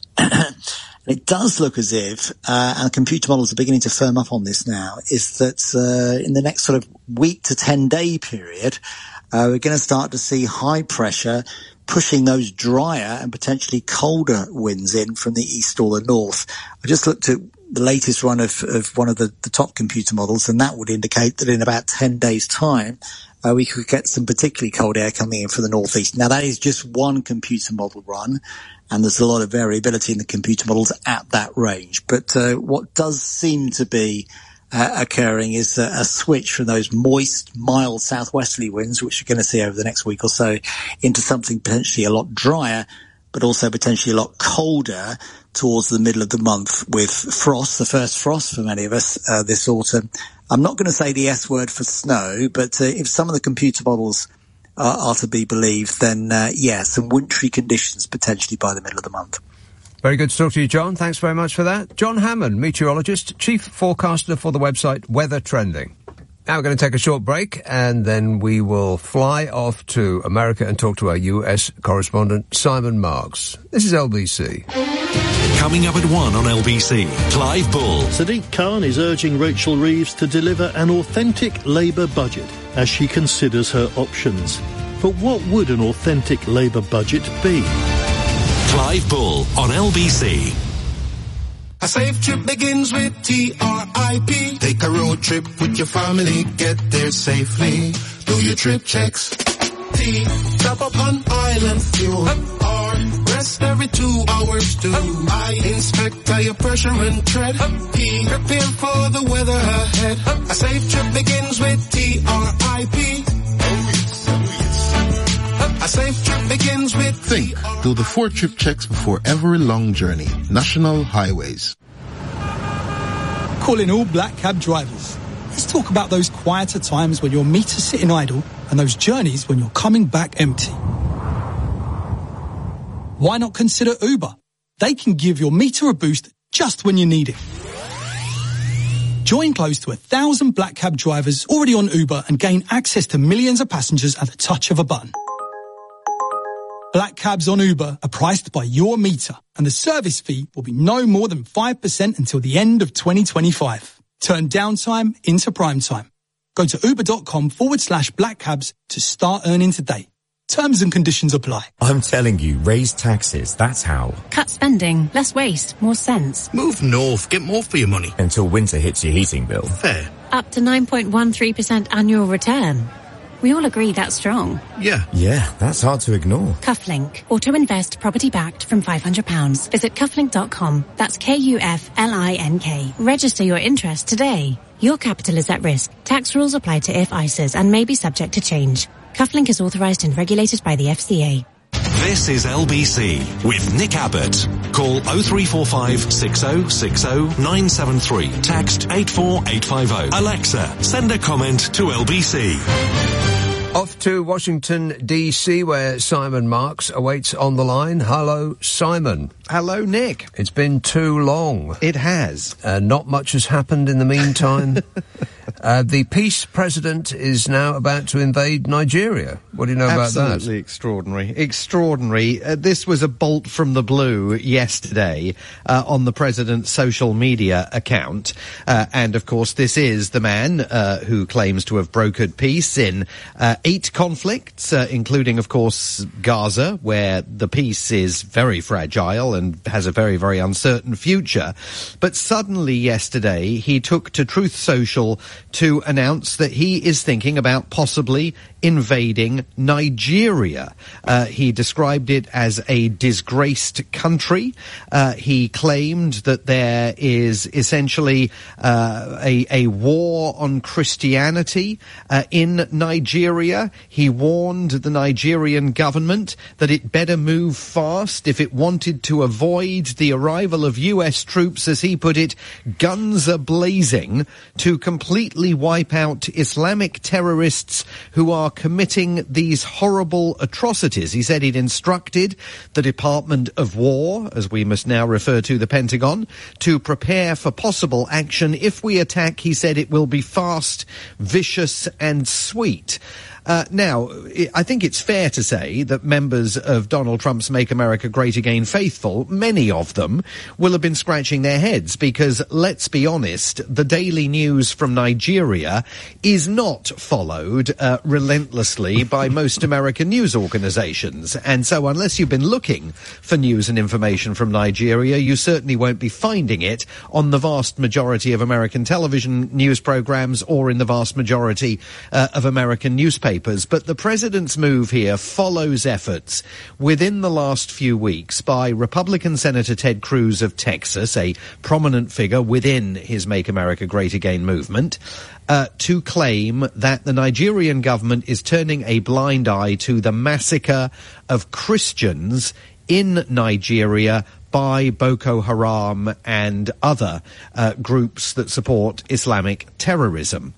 It does look as if, uh, and computer models are beginning to firm up on this now, is that uh, in the next sort of week to ten day period, uh, we're going to start to see high pressure pushing those drier and potentially colder winds in from the east or the north. I just looked at the latest run of, of one of the, the top computer models, and that would indicate that in about ten days' time, uh, we could get some particularly cold air coming in from the northeast. Now, that is just one computer model run, and there's a lot of variability in the computer models at that range. But uh, what does seem to be uh, occurring is a, a switch from those moist, mild southwesterly winds, which we're going to see over the next week or so, into something potentially a lot drier, but also potentially a lot colder towards the middle of the month, with frost, the first frost for many of us uh, this autumn. I'm not going to say the S word for snow, but uh, if some of the computer models are, are to be believed, then uh, yeah, some wintry conditions potentially by the middle of the month. Very good to talk to you, John. Thanks very much for that. John Hammond, meteorologist, chief forecaster for the website Weather Trending. Now we're going to take a short break, and then we will fly off to America and talk to our U S correspondent, Simon Marks. This is L B C. Coming up at one on L B C, Clive Bull. Sadiq Khan is urging Rachel Reeves to deliver an authentic Labour budget as she considers her options. But what would an authentic Labour budget be? Clive Bull on L B C. A safe trip begins with T R I P. Take a road trip with your family, get there safely. Do your trip checks. T, stop up on island fuel. R, rest every two hours too. I, inspect tire pressure and tread. P, prepare for the weather ahead. A safe trip begins with T R I P. A safe trip begins with Think. Do the four trip checks before every long journey. National Highways. Calling all black cab drivers. Let's talk about those quieter times when your meter's sitting idle and those journeys when you're coming back empty. Why not consider Uber? They can give your meter a boost just when you need it. Join close to a thousand black cab drivers already on Uber and gain access to millions of passengers at the touch of a button. Black cabs on Uber are priced by your meter, and the service fee will be no more than five percent until the end of twenty twenty-five. Turn downtime into prime time. Go to uber.com forward slash black cabs to start earning today. Terms and conditions apply. I'm telling you, raise taxes, that's how. Cut spending, less waste, more sense. Move north, get more for your money. Until winter hits your heating bill. Fair. Up to nine point one three percent annual return. We all agree that's strong. Yeah. Yeah, that's hard to ignore. Cufflink. Auto invest property backed from five hundred pounds. Visit cufflink dot com. That's K U F L I N K. Register your interest today. Your capital is at risk. Tax rules apply to I F I S As and may be subject to change. Cufflink is authorised and regulated by the F C A. This is L B C with Nick Abbott. Call oh three four five, six oh six oh, nine seven three. Text eight four eight five oh. Alexa, send a comment to L B C. Off to Washington, D C, where Simon Marks awaits on the line. Hello, Simon. Hello, Nick. It's been too long. It has. Uh, not much has happened in the meantime. uh, the peace president is now about to invade Nigeria. What do you know Absolutely about that? Absolutely extraordinary. Extraordinary. Uh, this was a bolt from the blue yesterday uh, on the president's social media account. Uh, and, of course, this is the man uh, who claims to have brokered peace in uh, eight conflicts, uh, including, of course, Gaza, where the peace is very fragile and has a very, very uncertain future. But suddenly yesterday, he took to Truth Social to announce that he is thinking about possibly invading attacking Nigeria. Uh, he described it as a disgraced country. Uh, he claimed that there is essentially uh, a, a war on Christianity uh, in Nigeria. He warned the Nigerian government that it better move fast if it wanted to avoid the arrival of U S troops, as he put it, guns a-blazing, to completely wipe out Islamic terrorists who are committing these horrible atrocities. He said he'd instructed the Department of War, as we must now refer to the Pentagon, to prepare for possible action. If we attack, he said, it will be fast, vicious and sweet. Uh, now, I think it's fair to say that members of Donald Trump's Make America Great Again faithful, many of them, will have been scratching their heads because, let's be honest, the daily news from Nigeria is not followed uh, relentlessly by most American news organizations. And so unless you've been looking for news and information from Nigeria, you certainly won't be finding it on the vast majority of American television news programs or in the vast majority uh, of American newspapers. But the president's move here follows efforts within the last few weeks by Republican Senator Ted Cruz of Texas, a prominent figure within his Make America Great Again movement, uh, to claim that the Nigerian government is turning a blind eye to the massacre of Christians in Nigeria by Boko Haram and other uh, groups that support Islamic terrorism.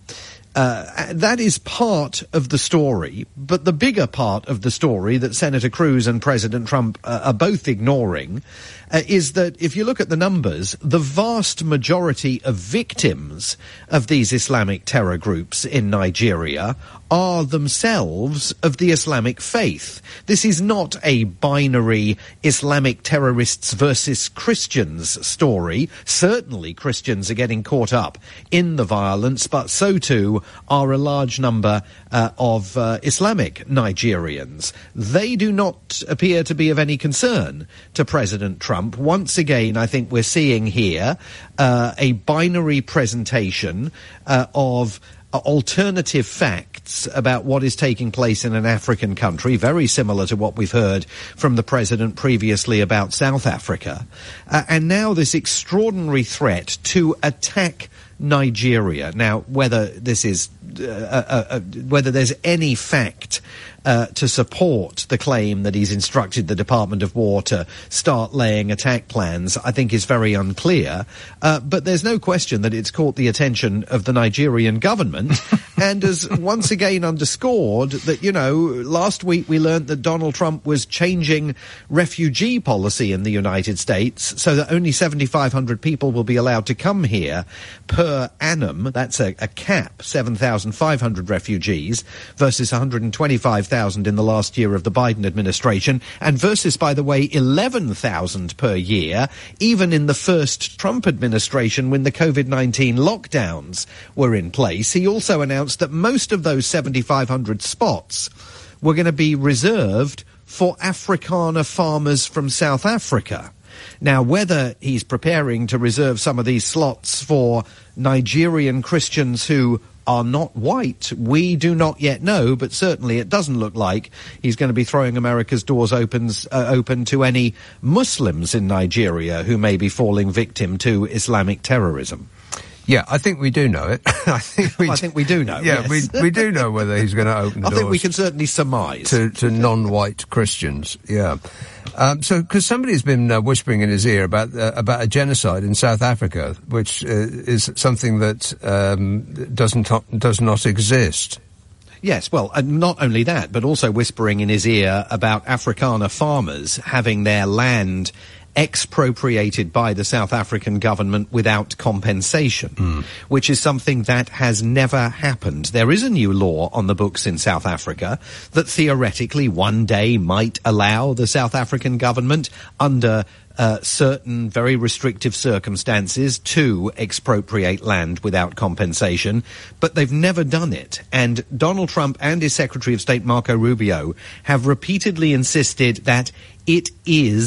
Uh, that is part of the story, but the bigger part of the story that Senator Cruz and President Trump uh, are both ignoring uh, is that if you look at the numbers, the vast majority of victims of these Islamic terror groups in Nigeria are themselves of the Islamic faith. This is not a binary Islamic terrorists versus Christians story. Certainly Christians are getting caught up in the violence, but so too are a large number uh, of uh, Islamic Nigerians. They do not appear to be of any concern to President Trump. Once again, I think we're seeing here uh, a binary presentation uh, of uh, alternative facts about what is taking place in an African country, very similar to what we've heard from the president previously about South Africa. Uh, and now this extraordinary threat to attack Nigeria. Now, whether this is, uh, uh, uh, whether there's any fact uh, to support the claim that he's instructed the Department of War to start laying attack plans, I think is very unclear. Uh, but there's no question that it's caught the attention of the Nigerian government and has once again underscored that, you know, last week we learned that Donald Trump was changing refugee policy in the United States so that only seventy-five hundred people will be allowed to come here per annum. That's a, a cap, seven thousand five hundred refugees versus one hundred twenty-five thousand in the last year of the Biden administration, and versus, by the way, eleven thousand per year, even in the first Trump administration when the COVID nineteen lockdowns were in place. He also announced that most of those seventy-five hundred spots were going to be reserved for Afrikaner farmers from South Africa. Now, whether he's preparing to reserve some of these slots for Nigerian Christians who are not white, we do not yet know, but certainly it doesn't look like he's going to be throwing America's doors opens, uh, open to any Muslims in Nigeria who may be falling victim to Islamic terrorism. Yeah, I think we do know it. I think we. I think we do know. Yeah, yes. we we do know whether he's going to open doors. I think we can certainly surmise to to non-white Christians. Yeah. Um, so, because somebody's been uh, whispering in his ear about uh, about a genocide in South Africa, which uh, is something that um, doesn't does not exist. Yes, well, and not only that, but also whispering in his ear about Afrikaner farmers having their land expropriated by the South African government without compensation, mm. which is something that has never happened. There is a new law on the books in South Africa that theoretically one day might allow the South African government, under uh, certain very restrictive circumstances, to expropriate land without compensation, but they've never done it. And Donald Trump and his Secretary of State, Marco Rubio, have repeatedly insisted that it is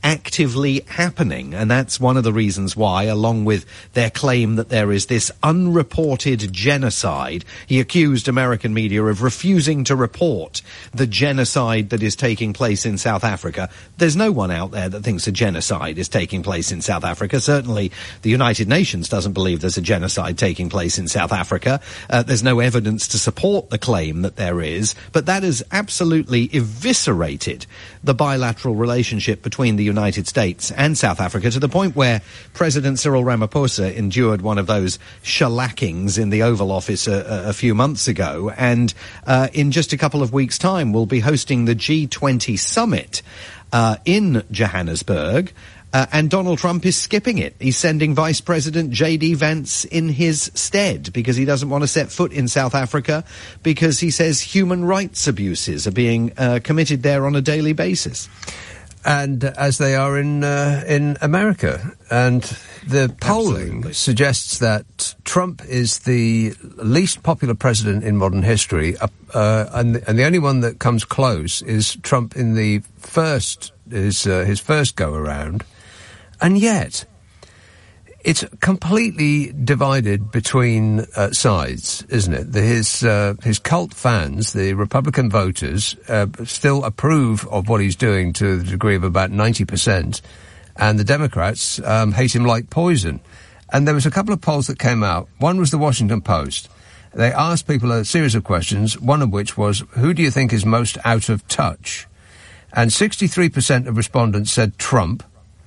actively happening. And that's one of the reasons why, along with their claim that there is this unreported genocide, he accused American media of refusing to report the genocide that is taking place in South Africa. There's no one out there that thinks a genocide is taking place in South Africa. Certainly the United Nations doesn't believe there's a genocide taking place in South Africa. Uh, there's no evidence to support the claim that there is, but that has absolutely eviscerated the bilateral relationship between the United States and South Africa, to the point where President Cyril Ramaphosa endured one of those shellackings in the Oval Office a, a few months ago, and uh, in just a couple of weeks' time will be hosting the G twenty summit uh, in Johannesburg. Uh, and Donald Trump is skipping it. He's sending Vice President J D Vance in his stead because he doesn't want to set foot in South Africa, because he says human rights abuses are being uh, committed there on a daily basis. And uh, as they are in uh, in America. And the polling Absolutely. suggests that Trump is the least popular president in modern history, uh, uh, and, and the only one that comes close is Trump in the first his uh, his first go around. And yet, it's completely divided between uh, sides, isn't it? The, his uh, his cult fans, the Republican voters, uh, still approve of what he's doing to the degree of about ninety percent, and the Democrats um, hate him like poison. And there was a couple of polls that came out. One was the Washington Post. They asked people a series of questions, one of which was, who do you think is most out of touch? And sixty-three percent of respondents said Trump.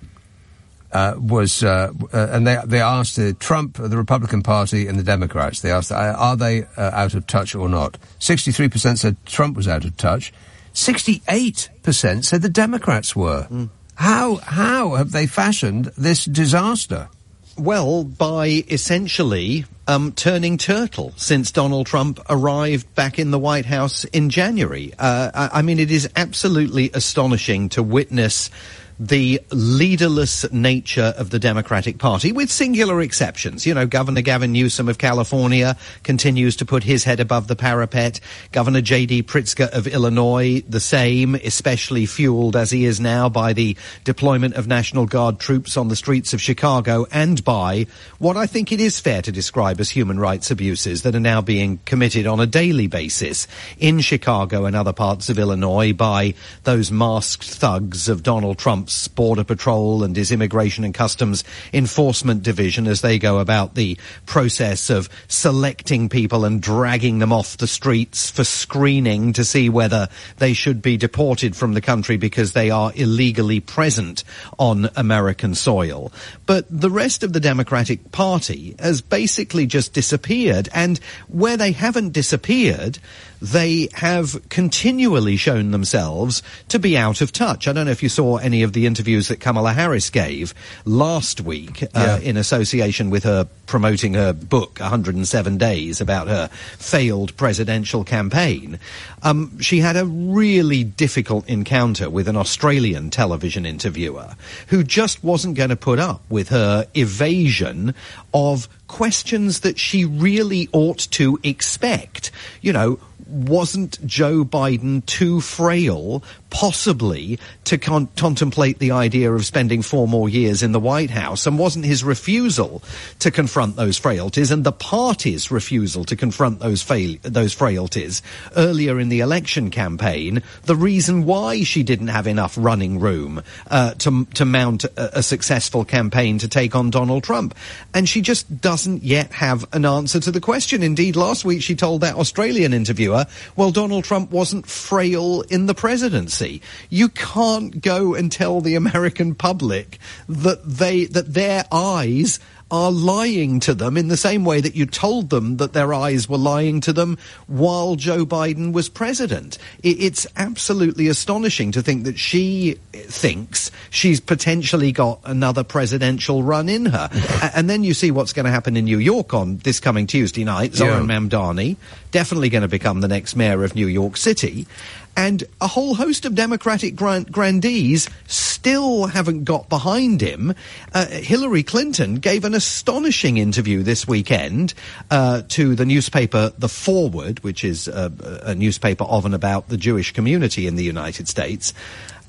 Uh, was uh, uh, and they they asked uh, Trump, the Republican Party, and the Democrats. They asked, uh, are they uh, out of touch or not? sixty-three percent said Trump was out of touch. sixty-eight percent said the Democrats were. Mm. How how have they fashioned this disaster? Well, by essentially um, turning turtle since Donald Trump arrived back in the White House in January. Uh, I, I mean, it is absolutely astonishing to witness the leaderless nature of the Democratic Party, with singular exceptions. You know, Governor Gavin Newsom of California continues to put his head above the parapet. Governor J D Pritzker of Illinois, the same, especially fueled as he is now by the deployment of National Guard troops on the streets of Chicago, and by what I think it is fair to describe as human rights abuses that are now being committed on a daily basis in Chicago and other parts of Illinois by those masked thugs of Donald Trump's Border Patrol and his Immigration and Customs Enforcement Division, as they go about the process of selecting people and dragging them off the streets for screening to see whether they should be deported from the country because they are illegally present on American soil. But the rest of the Democratic Party has basically just disappeared, and where they haven't disappeared, they have continually shown themselves to be out of touch. I don't know if you saw any of the interviews that Kamala Harris gave last week uh, yeah. in association with her promoting her book, one hundred seven days, about her failed presidential campaign. Um, she had a really difficult encounter with an Australian television interviewer who just wasn't going to put up with her evasion of questions that she really ought to expect. You know, wasn't Joe Biden too frail, possibly, to con- contemplate the idea of spending four more years in the White House? And wasn't his refusal to confront those frailties and the party's refusal to confront those fail- those frailties earlier in the election campaign the reason why she didn't have enough running room uh, to to mount a, a successful campaign to take on Donald Trump? And she just doesn't yet have an answer to the question. Indeed, last week she told that Australian interviewer, well, Donald Trump wasn't frail in the presidency. You can't go and tell the American public that they that their eyes are lying to them in the same way that you told them that their eyes were lying to them while Joe Biden was president. It's absolutely astonishing to think that she thinks she's potentially got another presidential run in her. And then you see what's going to happen in New York on this coming Tuesday night. Zoran yeah. Mamdani, definitely going to become the next mayor of New York City. And a whole host of Democratic grand- grandees still haven't got behind him. Uh, Hillary Clinton gave an astonishing interview this weekend uh, to the newspaper The Forward, which is uh, a newspaper of and about the Jewish community in the United States.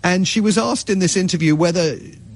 And she was asked in this interview whether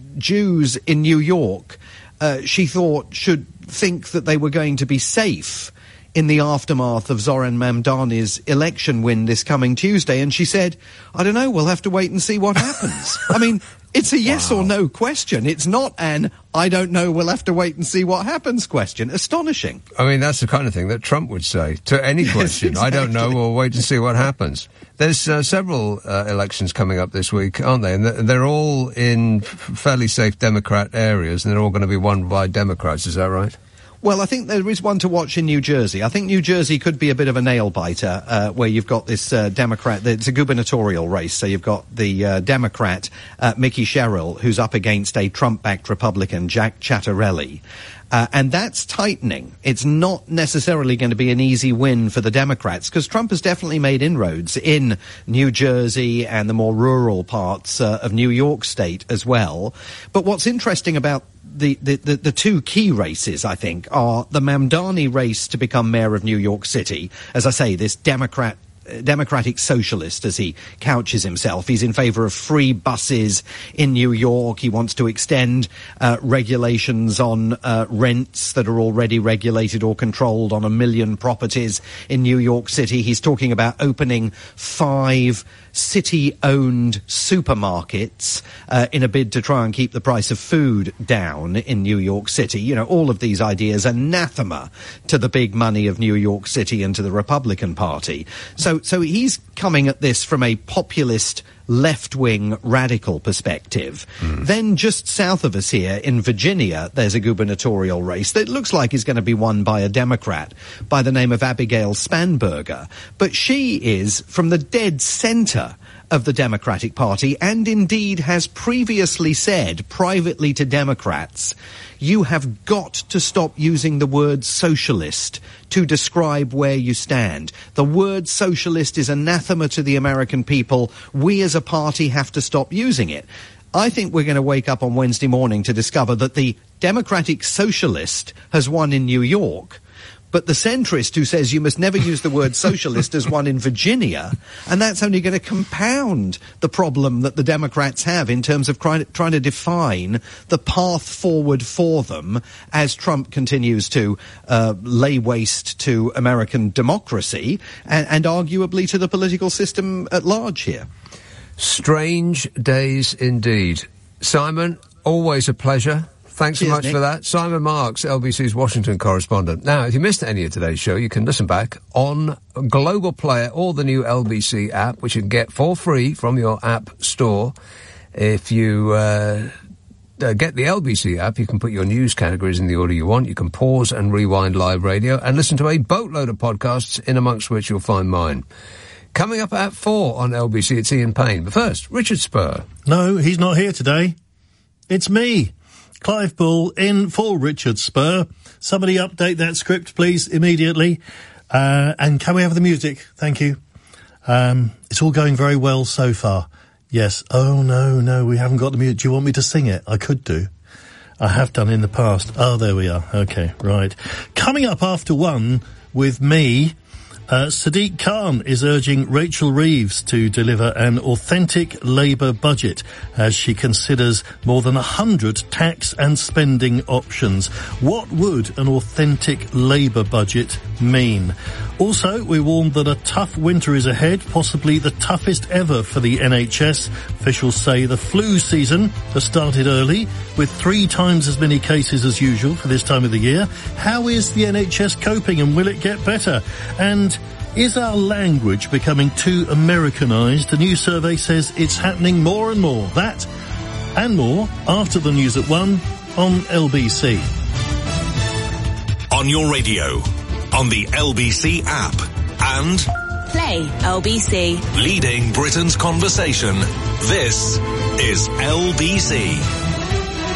Jews in New York, uh, she thought, should think that they were going to be safe in the aftermath of Zoran Mamdani's election win this coming Tuesday. And she said, I don't know, we'll have to wait and see what happens. I mean, it's a yes wow. or no question. It's not an I don't know, we'll have to wait and see what happens question. Astonishing. I mean, that's the kind of thing that Trump would say to any Yes, question. exactly. I don't know, we'll wait and see what happens. There's uh, several uh, elections coming up this week, aren't they? And th- they're all in f- fairly safe Democrat areas, and they're all going to be won by Democrats, is that right? Well, I think there is one to watch in New Jersey. I think New Jersey could be a bit of a nail-biter, uh, where you've got this uh, Democrat, it's a gubernatorial race, so you've got the uh, Democrat, uh, Mickey Sherrill, who's up against a Trump-backed Republican, Jack Ciattarelli. Uh, and that's tightening. It's not necessarily going to be an easy win for the Democrats, because Trump has definitely made inroads in New Jersey and the more rural parts uh, of New York State as well. But what's interesting about The, the, the, the two key races, I think, are the Mamdani race to become mayor of New York City. As I say, this Democrat, uh, democratic socialist, as he couches himself. He's in favour of free buses in New York. He wants to extend uh, regulations on uh, rents that are already regulated or controlled on a million properties in New York City. He's talking about opening five city-owned supermarkets uh, in a bid to try and keep the price of food down in New York City. You know, all of these ideas anathema to the big money of New York City and to the Republican Party. So, so he's coming at this from a populist left-wing radical perspective. Mm. Then just south of us here in Virginia, there's a gubernatorial race that looks like is going to be won by a Democrat by the name of Abigail Spanberger. But she is from the dead center of the Democratic Party, and indeed has previously said privately to Democrats, you have got to stop using the word socialist to describe where you stand. The word socialist is anathema to the American people. We as a party have to stop using it. I think we're going to wake up on Wednesday morning to discover that the Democratic Socialist has won in New York, but the centrist who says you must never use the word socialist has won in Virginia, and that's only going to compound the problem that the Democrats have in terms of trying, trying to define the path forward for them as Trump continues to uh, lay waste to American democracy and, and arguably to the political system at large here. Strange days indeed. Simon, always a pleasure. Thanks so Cheers, much Nick. for that. Simon Marks, L B C's Washington correspondent. Now, if you missed any of today's show, you can listen back on Global Player or the new L B C app, which you can get for free from your app store. If you uh, uh, get the L B C app, you can put your news categories in the order you want. You can pause and rewind live radio and listen to a boatload of podcasts, in amongst which you'll find mine. Coming up at four on L B C, it's Ian Payne. But first, Richard Spur. No, he's not here today. It's me, Clive Bull, in for Richard Spur. Somebody update that script, please, immediately. Uh, and can we have the music? Thank you. Um, it's all going very well so far. Yes. Oh, no, no, we haven't got the music. Do you want me to sing it? I could do. I have done in the past. Oh, there we are. Okay, right. Coming up after one with me, Uh, Sadiq Khan is urging Rachel Reeves to deliver an authentic Labour budget as she considers more than a hundred tax and spending options. What would an authentic Labour budget mean? Also, we warned that a tough winter is ahead, possibly the toughest ever for the N H S. Officials say the flu season has started early, with three times as many cases as usual for this time of the year. How is the N H S coping, and will it get better? And is our language becoming too Americanized? A new survey says it's happening more and more. That and more after the news at one on L B C. On your radio, on the L B C app, and Play L B C. Leading Britain's conversation. This is L B C.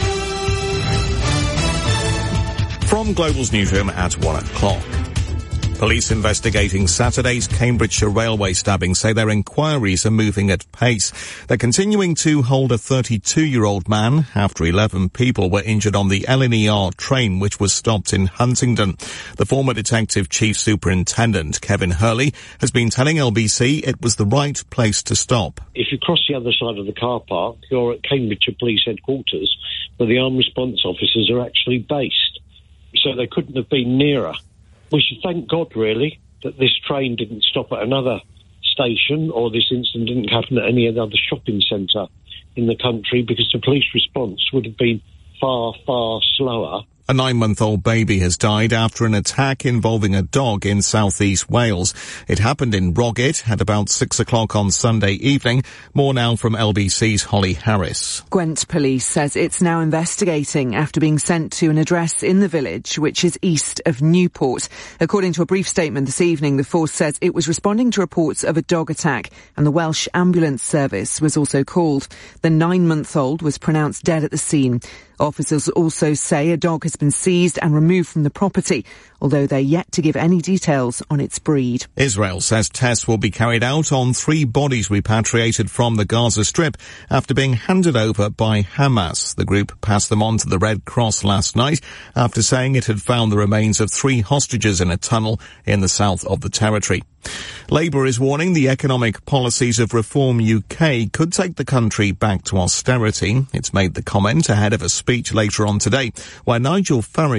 From Global's newsroom at one o'clock. Police investigating Saturday's Cambridgeshire railway stabbing say their inquiries are moving at pace. They're continuing to hold a thirty-two-year-old man after eleven people were injured on the L N E R train which was stopped in Huntingdon. The former Detective Chief Superintendent, Kevin Hurley, has been telling L B C it was the right place to stop. If you cross the other side of the car park, you're at Cambridgeshire Police Headquarters, where the armed response officers are actually based. So they couldn't have been nearer. We should thank God, really, that this train didn't stop at another station or this incident didn't happen at any other shopping centre in the country, because the police response would have been far, far slower. A nine-month-old baby has died after an attack involving a dog in southeast Wales. It happened in Roggett at about six o'clock on Sunday evening. More now from L B C's Holly Harris. Gwent Police says it's now investigating after being sent to an address in the village, which is east of Newport. According to a brief statement this evening, the force says it was responding to reports of a dog attack, and the Welsh Ambulance Service was also called. The nine-month-old was pronounced dead at the scene. Officers also say a dog has been seized and removed from the property, although they're yet to give any details on its breed. Israel says tests will be carried out on three bodies repatriated from the Gaza Strip after being handed over by Hamas. The group passed them on to the Red Cross last night after saying it had found the remains of three hostages in a tunnel in the south of the territory. Labour is warning the economic policies of Reform U K could take the country back to austerity. It's made the comment ahead of a speech later on today where Nigel Farage